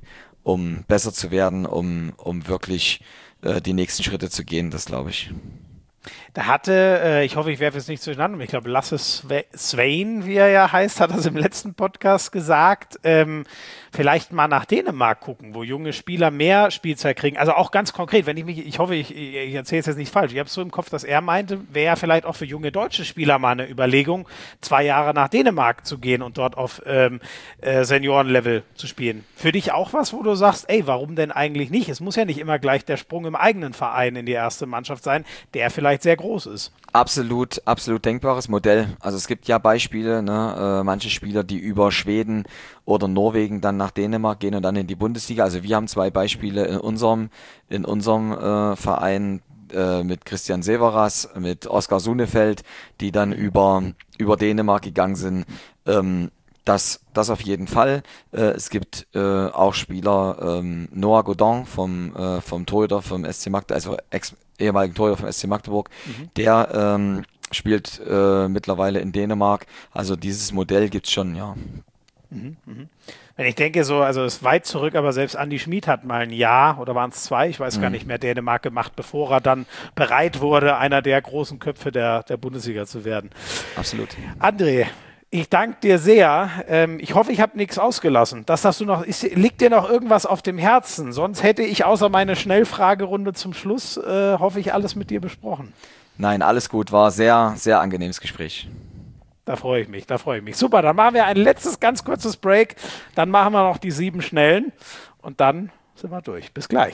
[SPEAKER 2] um besser zu werden, um, um wirklich äh, die nächsten Schritte zu gehen, das glaube ich.
[SPEAKER 1] Da hatte, äh, ich hoffe, ich werfe es nicht durcheinander, ich glaube, Lasse Sve- Swain, wie er ja heißt, hat das im letzten Podcast gesagt, ähm, vielleicht mal nach Dänemark gucken, wo junge Spieler mehr Spielzeit kriegen. Also auch ganz konkret, wenn ich mich, ich hoffe, ich, ich erzähle es jetzt nicht falsch, ich habe es so im Kopf, dass er meinte, wäre ja vielleicht auch für junge deutsche Spieler mal eine Überlegung, zwei Jahre nach Dänemark zu gehen und dort auf ähm, äh, Seniorenlevel zu spielen. Für dich auch was, wo du sagst, ey, warum denn eigentlich nicht? Es muss ja nicht immer gleich der Sprung im eigenen Verein in die erste Mannschaft sein, der vielleicht sehr groß ist.
[SPEAKER 2] Absolut, absolut denkbares Modell. Also es gibt ja Beispiele, ne, äh, manche Spieler, die über Schweden oder Norwegen dann nach Dänemark gehen und dann in die Bundesliga. Also wir haben zwei Beispiele in unserem, in unserem äh, Verein äh, mit Christian Severas, mit Oskar Sunefeld, die dann über, über Dänemark gegangen sind. Ähm, Das, das auf jeden Fall. Äh, es gibt äh, auch Spieler, ähm, Noah Godin vom, äh, vom Torhüter vom S C Magdeburg, also ex ehemaligen Torhüter vom S C Magdeburg, mhm. der ähm, spielt äh, mittlerweile in Dänemark. Also dieses Modell gibt's schon, ja.
[SPEAKER 1] Mhm, mh. Wenn ich denke, so, also es ist weit zurück, aber selbst Andi Schmid hat mal ein Jahr oder waren es zwei, ich weiß mhm. gar nicht mehr, Dänemark gemacht, bevor er dann bereit wurde, einer der großen Köpfe der, der Bundesliga zu werden.
[SPEAKER 2] Absolut.
[SPEAKER 1] André, ich danke dir sehr. Ähm, ich hoffe, ich habe nichts ausgelassen. Das hast du noch. Ist, liegt dir noch irgendwas auf dem Herzen? Sonst hätte ich außer meine Schnellfragerunde zum Schluss, äh, hoffe ich, alles mit dir besprochen.
[SPEAKER 2] Nein, alles gut. War sehr, sehr angenehmes Gespräch.
[SPEAKER 1] Da freue ich mich, da freue ich mich. Super, dann machen wir ein letztes, ganz kurzes Break. Dann machen wir noch die sieben Schnellen und dann sind wir durch. Bis gleich.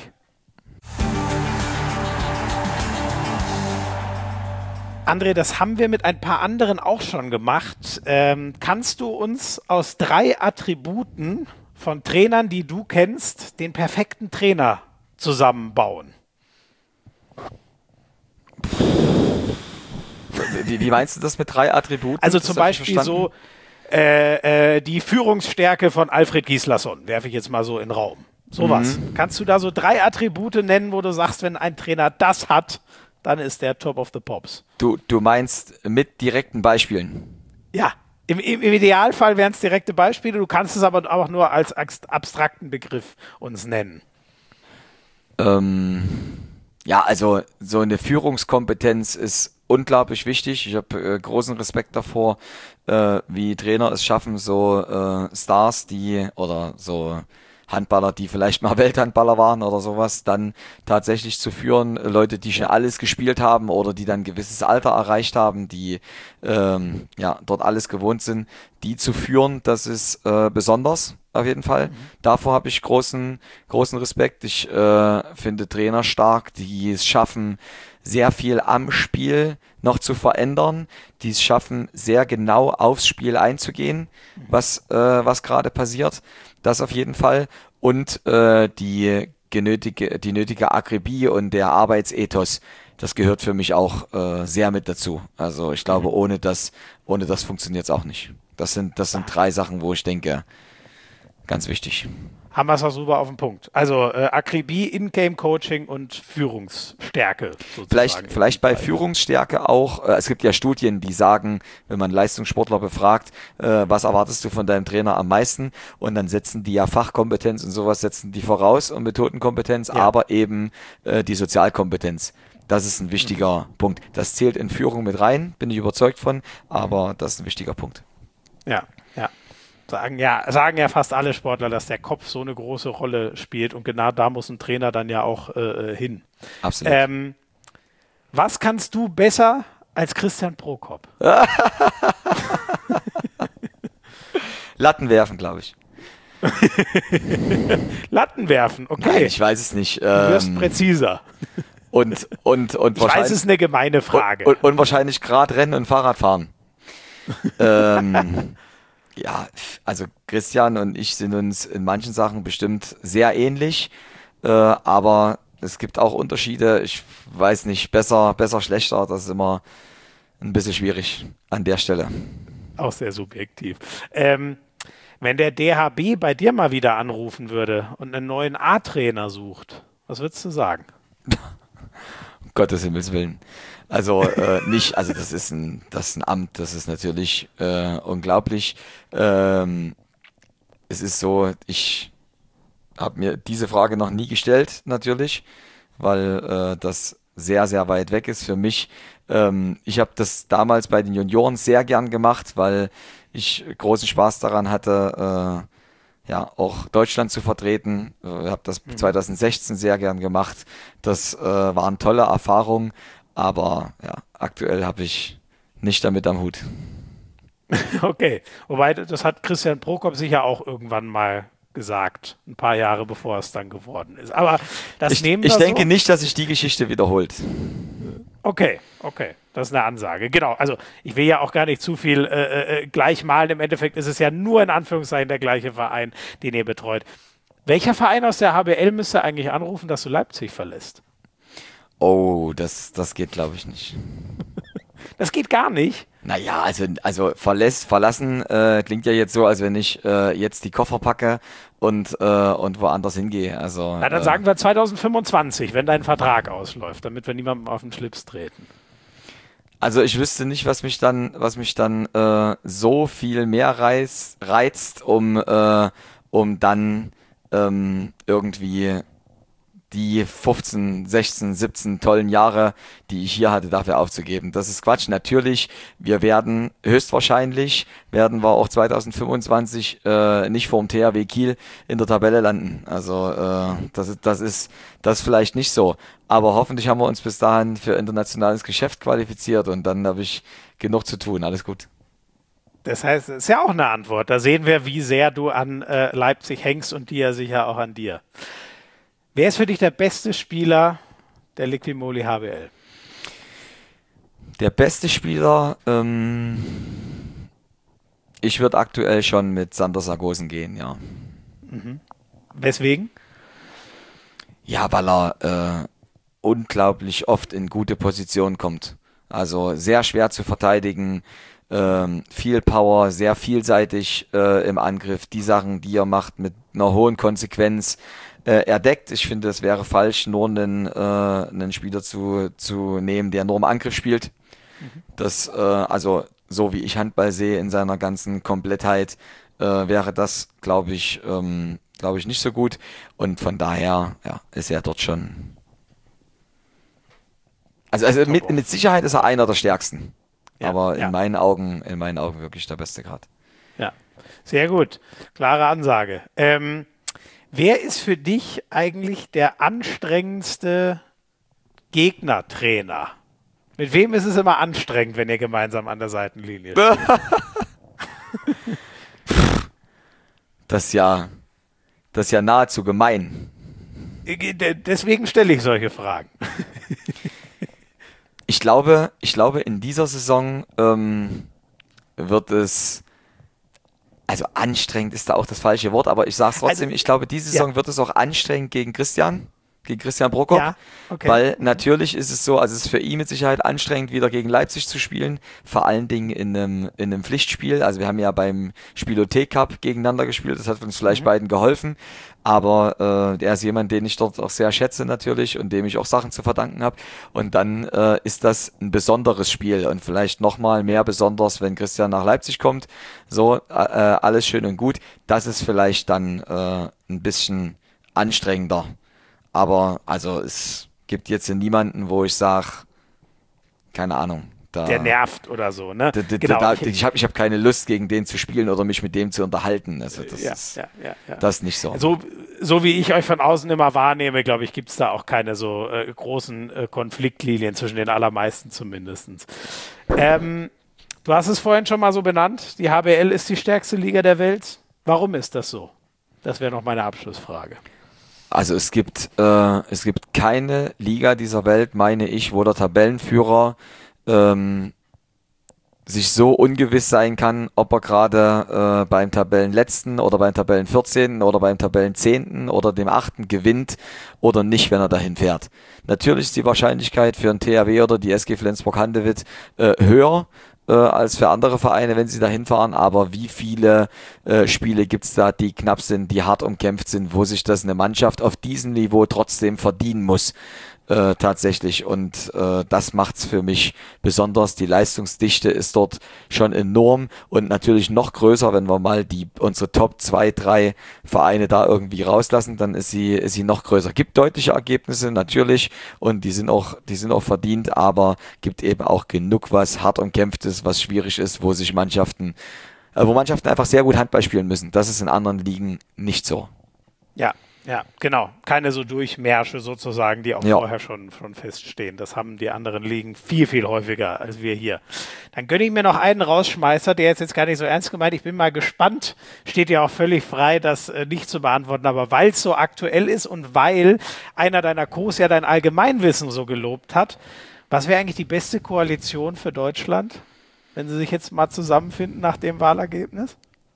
[SPEAKER 1] André, das haben wir mit ein paar anderen auch schon gemacht. Ähm, kannst du uns aus drei Attributen von Trainern, die du kennst, den perfekten Trainer zusammenbauen?
[SPEAKER 2] Wie, wie meinst du das mit drei Attributen?
[SPEAKER 1] Also zum Beispiel so äh, äh, die Führungsstärke von Alfred Gislason, werfe ich jetzt mal so in den Raum. Sowas. Mhm. Kannst du da so drei Attribute nennen, wo du sagst, wenn ein Trainer das hat, dann ist der Top of the Pops.
[SPEAKER 2] Du, du meinst mit direkten Beispielen?
[SPEAKER 1] Ja, im, im, im Idealfall wären es direkte Beispiele, du kannst es aber auch nur als abstrakten Begriff uns nennen.
[SPEAKER 2] Ähm, ja, also so eine Führungskompetenz ist unglaublich wichtig. Ich habe äh, großen Respekt davor, äh, wie Trainer es schaffen, so äh, Stars, die oder so Handballer, die vielleicht mal Welthandballer waren oder sowas, dann tatsächlich zu führen, Leute, die schon alles gespielt haben oder die dann ein gewisses Alter erreicht haben, die ähm, ja dort alles gewohnt sind, die zu führen, das ist äh, besonders auf jeden Fall. Mhm. Davor habe ich großen großen Respekt. Ich äh, finde Trainer stark, die es schaffen, sehr viel am Spiel noch zu verändern, die es schaffen, sehr genau aufs Spiel einzugehen, mhm. was äh, was gerade passiert. Das auf jeden Fall. Und äh, die, genötige, die nötige Akribie und der Arbeitsethos, das gehört für mich auch äh, sehr mit dazu. Also ich glaube, ohne das, ohne das funktioniert es auch nicht. Das sind, das sind drei Sachen, wo ich denke, ganz wichtig.
[SPEAKER 1] Haben wir es auch super auf den Punkt. Also äh, Akribie, In-Game-Coaching und Führungsstärke.
[SPEAKER 2] Vielleicht, vielleicht bei Führungsstärke auch, äh, es gibt ja Studien, die sagen, wenn man Leistungssportler befragt, äh, was erwartest du von deinem Trainer am meisten? Und dann setzen die ja Fachkompetenz und sowas setzen die voraus und Methodenkompetenz, ja. aber eben äh, die Sozialkompetenz. Das ist ein wichtiger mhm. Punkt. Das zählt in Führung mit rein, bin ich überzeugt von, aber das ist ein wichtiger Punkt.
[SPEAKER 1] Ja, ja. Sagen ja, sagen ja fast alle Sportler, dass der Kopf so eine große Rolle spielt und genau da muss ein Trainer dann ja auch äh, hin.
[SPEAKER 2] Absolut.
[SPEAKER 1] Ähm, was kannst du besser als Christian Prokop?
[SPEAKER 2] Latten werfen, glaube ich.
[SPEAKER 1] Latten werfen, okay.
[SPEAKER 2] Nein, ich weiß es nicht.
[SPEAKER 1] Du wirst ähm, präziser.
[SPEAKER 2] Und, und, und
[SPEAKER 1] ich weiß, es ist eine gemeine Frage.
[SPEAKER 2] Und, und, und wahrscheinlich gerade Rennen und Fahrrad fahren. ähm, Ja, also Christian und ich sind uns in manchen Sachen bestimmt sehr ähnlich, äh, aber es gibt auch Unterschiede. Ich weiß nicht, besser, besser, schlechter, das ist immer ein bisschen schwierig an der Stelle.
[SPEAKER 1] Auch sehr subjektiv. Ähm, wenn der D H B bei dir mal wieder anrufen würde und einen neuen A-Trainer sucht, was würdest du sagen?
[SPEAKER 2] Um Gottes Himmels Willen. Also äh, nicht, also das ist ein, das ist ein Amt, das ist natürlich äh, unglaublich. Ähm, es ist so, ich habe mir diese Frage noch nie gestellt, natürlich, weil äh, das sehr, sehr weit weg ist für mich. Ähm, ich habe das damals bei den Junioren sehr gern gemacht, weil ich großen Spaß daran hatte, äh, ja, auch Deutschland zu vertreten. Ich äh, habe das mhm. zwanzig sechzehn sehr gern gemacht. Das äh, waren tolle Erfahrungen, aber ja, aktuell habe ich nicht damit am Hut.
[SPEAKER 1] Okay, wobei das hat Christian Prokop sicher auch irgendwann mal gesagt, ein paar Jahre bevor es dann geworden ist. Aber das
[SPEAKER 2] ich,
[SPEAKER 1] nehmen
[SPEAKER 2] ich
[SPEAKER 1] wir
[SPEAKER 2] denke
[SPEAKER 1] so.
[SPEAKER 2] nicht, dass sich die Geschichte wiederholt.
[SPEAKER 1] Okay, okay, das ist eine Ansage. Genau, also ich will ja auch gar nicht zu viel äh, äh, gleich malen. Im Endeffekt ist es ja nur in Anführungszeichen der gleiche Verein, den ihr betreut. Welcher Verein aus der H B L müsste eigentlich anrufen, dass du Leipzig verlässt?
[SPEAKER 2] Oh, das, das geht, glaube ich, nicht.
[SPEAKER 1] Das geht gar nicht?
[SPEAKER 2] Naja, also, also verlässt, verlassen äh, klingt ja jetzt so, als wenn ich äh, jetzt die Koffer packe und, äh, und woanders hingehe. Also,
[SPEAKER 1] Na, dann
[SPEAKER 2] äh,
[SPEAKER 1] sagen wir zwanzig fünfundzwanzig, wenn dein Vertrag ausläuft, damit wir niemandem auf den Schlips treten.
[SPEAKER 2] Also ich wüsste nicht, was mich dann, was mich dann äh, so viel mehr reiz, reizt, um, äh, um dann ähm, irgendwie die fünfzehn, sechzehn, siebzehn tollen Jahre, die ich hier hatte, dafür aufzugeben. Das ist Quatsch. Natürlich, wir werden höchstwahrscheinlich, werden wir auch zwanzig fünfundzwanzig äh, nicht vor dem T H W Kiel in der Tabelle landen. Also äh, das ist, das ist das ist vielleicht nicht so. Aber hoffentlich haben wir uns bis dahin für internationales Geschäft qualifiziert und dann habe ich genug zu tun. Alles gut.
[SPEAKER 1] Das heißt, es ist ja auch eine Antwort. Da sehen wir, wie sehr du an äh, Leipzig hängst und die ja sicher auch an dir. Wer ist für dich der beste Spieler der Liqui-Moly H B L?
[SPEAKER 2] Der beste Spieler, ähm, ich würde aktuell schon mit Sander Sargosen gehen, ja.
[SPEAKER 1] Mhm. Weswegen?
[SPEAKER 2] Ja, weil er äh, unglaublich oft in gute Positionen kommt. Also sehr schwer zu verteidigen, ähm, viel Power, sehr vielseitig äh, im Angriff. Die Sachen, die er macht, mit einer hohen Konsequenz. Äh, er deckt. Ich finde, es wäre falsch, nur einen, äh, einen Spieler zu, zu nehmen, der nur im Angriff spielt. Mhm. Das, äh, also so wie ich Handball sehe in seiner ganzen Komplettheit, äh, wäre das, glaube ich, ähm, glaube ich, nicht so gut. Und von daher ja, ist er dort schon. Also, also mit, mit Sicherheit ist er einer der stärksten. Ja, aber in ja. meinen Augen, in meinen Augen wirklich der beste gerade.
[SPEAKER 1] Ja, sehr gut. Klare Ansage. Ähm, Wer ist für dich eigentlich der anstrengendste Gegnertrainer? Mit wem ist es immer anstrengend, wenn ihr gemeinsam an der Seitenlinie steht?
[SPEAKER 2] Das ist ja, das ist ja nahezu gemein.
[SPEAKER 1] Deswegen stelle ich solche Fragen.
[SPEAKER 2] Ich glaube, ich glaube, in dieser Saison ähm, wird es. Also anstrengend ist da auch das falsche Wort, aber ich sage es trotzdem, also, ich glaube, diese Saison ja. wird es auch anstrengend gegen Christian, gegen Christian Prokop, ja, okay. Weil natürlich ist es so, also es ist für ihn mit Sicherheit anstrengend, wieder gegen Leipzig zu spielen, vor allen Dingen in einem, in einem Pflichtspiel, also wir haben ja beim Spielothek Cup gegeneinander gespielt, das hat uns vielleicht mhm. beiden geholfen, aber äh, er ist jemand, den ich dort auch sehr schätze natürlich und dem ich auch Sachen zu verdanken habe und dann äh, ist das ein besonderes Spiel und vielleicht nochmal mehr besonders, wenn Christian nach Leipzig kommt, so äh, alles schön und gut, das ist vielleicht dann äh, ein bisschen anstrengender. Aber also es gibt jetzt hier niemanden, wo ich sage, keine Ahnung. Da,
[SPEAKER 1] der nervt oder so, ne?
[SPEAKER 2] Da, da, genau. da, ich habe ich hab keine Lust, gegen den zu spielen oder mich mit dem zu unterhalten. Also das
[SPEAKER 1] ja,
[SPEAKER 2] ist
[SPEAKER 1] ja, ja, ja.
[SPEAKER 2] das ist nicht so.
[SPEAKER 1] so. So wie ich euch von außen immer wahrnehme, glaube ich, gibt es da auch keine so äh, großen äh, Konfliktlinien zwischen den allermeisten zumindest. Ähm, du hast es vorhin schon mal so benannt, die H B L ist die stärkste Liga der Welt. Warum ist das so? Das wäre noch meine Abschlussfrage.
[SPEAKER 2] Also es gibt, äh, es gibt keine Liga dieser Welt, meine ich, wo der Tabellenführer ähm, sich so ungewiss sein kann, ob er gerade äh, beim Tabellenletzten oder beim Tabellenvierzehnten oder beim Tabellenzehnten oder dem achten gewinnt oder nicht, wenn er dahin fährt. Natürlich ist die Wahrscheinlichkeit für ein T H W oder die S G Flensburg-Handewitt äh, höher äh, als für andere Vereine, wenn sie dahin fahren, aber wie viele äh, Spiele gibt es da, die knapp sind, die hart umkämpft sind, wo sich das eine Mannschaft auf diesem Niveau trotzdem verdienen muss. Äh, tatsächlich und äh, das macht's für mich besonders. Die Leistungsdichte ist dort schon enorm und natürlich noch größer, wenn wir mal die unsere Top zwei, drei Vereine da irgendwie rauslassen, dann ist sie ist sie noch größer. Gibt deutliche Ergebnisse natürlich und die sind auch die sind auch verdient, aber gibt eben auch genug was hart umkämpftes, was schwierig ist, wo sich Mannschaften äh, wo Mannschaften einfach sehr gut Handball spielen müssen. Das ist in anderen Ligen nicht so.
[SPEAKER 1] Ja. Ja, genau. Keine so Durchmärsche sozusagen, die auch ja. vorher schon, schon feststehen. Das haben die anderen Ligen viel, viel häufiger als wir hier. Dann gönne ich mir noch einen Rausschmeißer, der ist jetzt gar nicht so ernst gemeint. Ich bin mal gespannt. Steht ja auch völlig frei, das äh, nicht zu beantworten. Aber weil es so aktuell ist und weil einer deiner Co-s ja dein Allgemeinwissen so gelobt hat, was wäre eigentlich die beste Koalition für Deutschland, wenn sie sich jetzt mal zusammenfinden nach dem Wahlergebnis?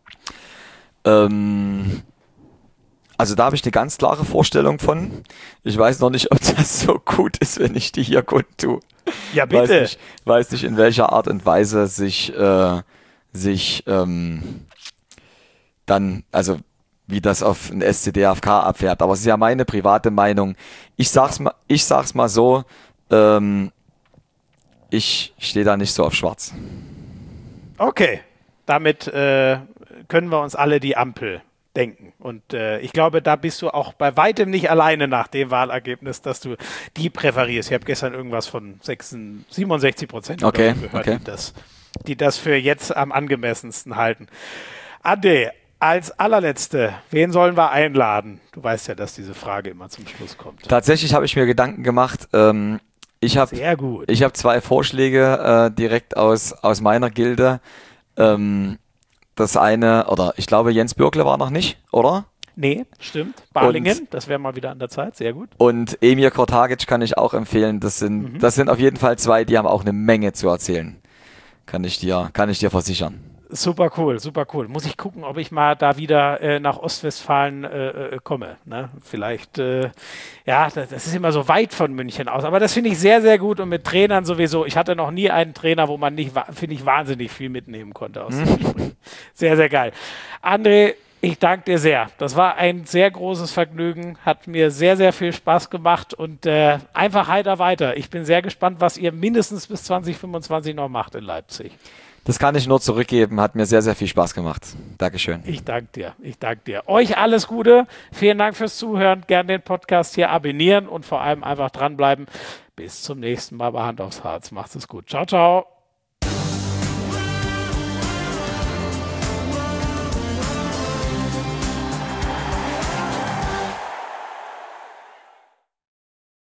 [SPEAKER 2] Ähm... Also da habe ich eine ganz klare Vorstellung von. Ich weiß noch nicht, ob das so gut ist, wenn ich die hier kundtue.
[SPEAKER 1] Ja, bitte.
[SPEAKER 2] Weiß nicht, weiß nicht in welcher Art und Weise sich, äh, sich ähm, dann, also wie das auf ein S C D F K abfährt. Aber es ist ja meine private Meinung. Ich sag's mal, ich sag's mal so, ähm, ich stehe da nicht so auf schwarz.
[SPEAKER 1] Okay, damit äh, können wir uns alle die Ampel denken. Und äh, ich glaube, da bist du auch bei weitem nicht alleine nach dem Wahlergebnis, dass du die präferierst. Ich habe gestern irgendwas von siebenundsechzig Prozent
[SPEAKER 2] okay,
[SPEAKER 1] gehört,
[SPEAKER 2] okay.
[SPEAKER 1] die, das, die das für jetzt am angemessensten halten. Ade, als allerletzte, wen sollen wir einladen? Du weißt ja, dass diese Frage immer zum Schluss kommt.
[SPEAKER 2] Tatsächlich habe ich mir Gedanken gemacht. Ähm, ich habe ich habe zwei Vorschläge äh, direkt aus, aus meiner Gilde. Ähm, Das eine, oder ich glaube, Jens Bürkle war noch nicht, oder?
[SPEAKER 1] Nee, stimmt. Balingen, und, das wäre mal wieder an der Zeit, sehr gut.
[SPEAKER 2] Und Emir Kortagic kann ich auch empfehlen. Das sind, mhm. das sind auf jeden Fall zwei, die haben auch eine Menge zu erzählen. Kann ich dir, kann ich dir versichern.
[SPEAKER 1] Super cool, super cool. Muss ich gucken, ob ich mal da wieder äh, nach Ostwestfalen äh, komme. Ne? Vielleicht, äh, ja, das, das ist immer so weit von München aus. Aber das finde ich sehr, sehr gut und mit Trainern sowieso. Ich hatte noch nie einen Trainer, wo man nicht, finde ich, wahnsinnig viel mitnehmen konnte aus dem Gespräch. Sehr, sehr geil. André, ich danke dir sehr. Das war ein sehr großes Vergnügen, hat mir sehr, sehr viel Spaß gemacht und äh, einfach heiter weiter. Ich bin sehr gespannt, was ihr mindestens bis zwanzig fünfundzwanzig noch macht in Leipzig.
[SPEAKER 2] Das kann ich nur zurückgeben, hat mir sehr, sehr viel Spaß gemacht. Dankeschön.
[SPEAKER 1] Ich danke dir, ich danke dir. Euch alles Gute, vielen Dank fürs Zuhören, gerne den Podcast hier abonnieren und vor allem einfach dranbleiben. Bis zum nächsten Mal bei Hand aufs Harz. Macht's es gut. Ciao, ciao.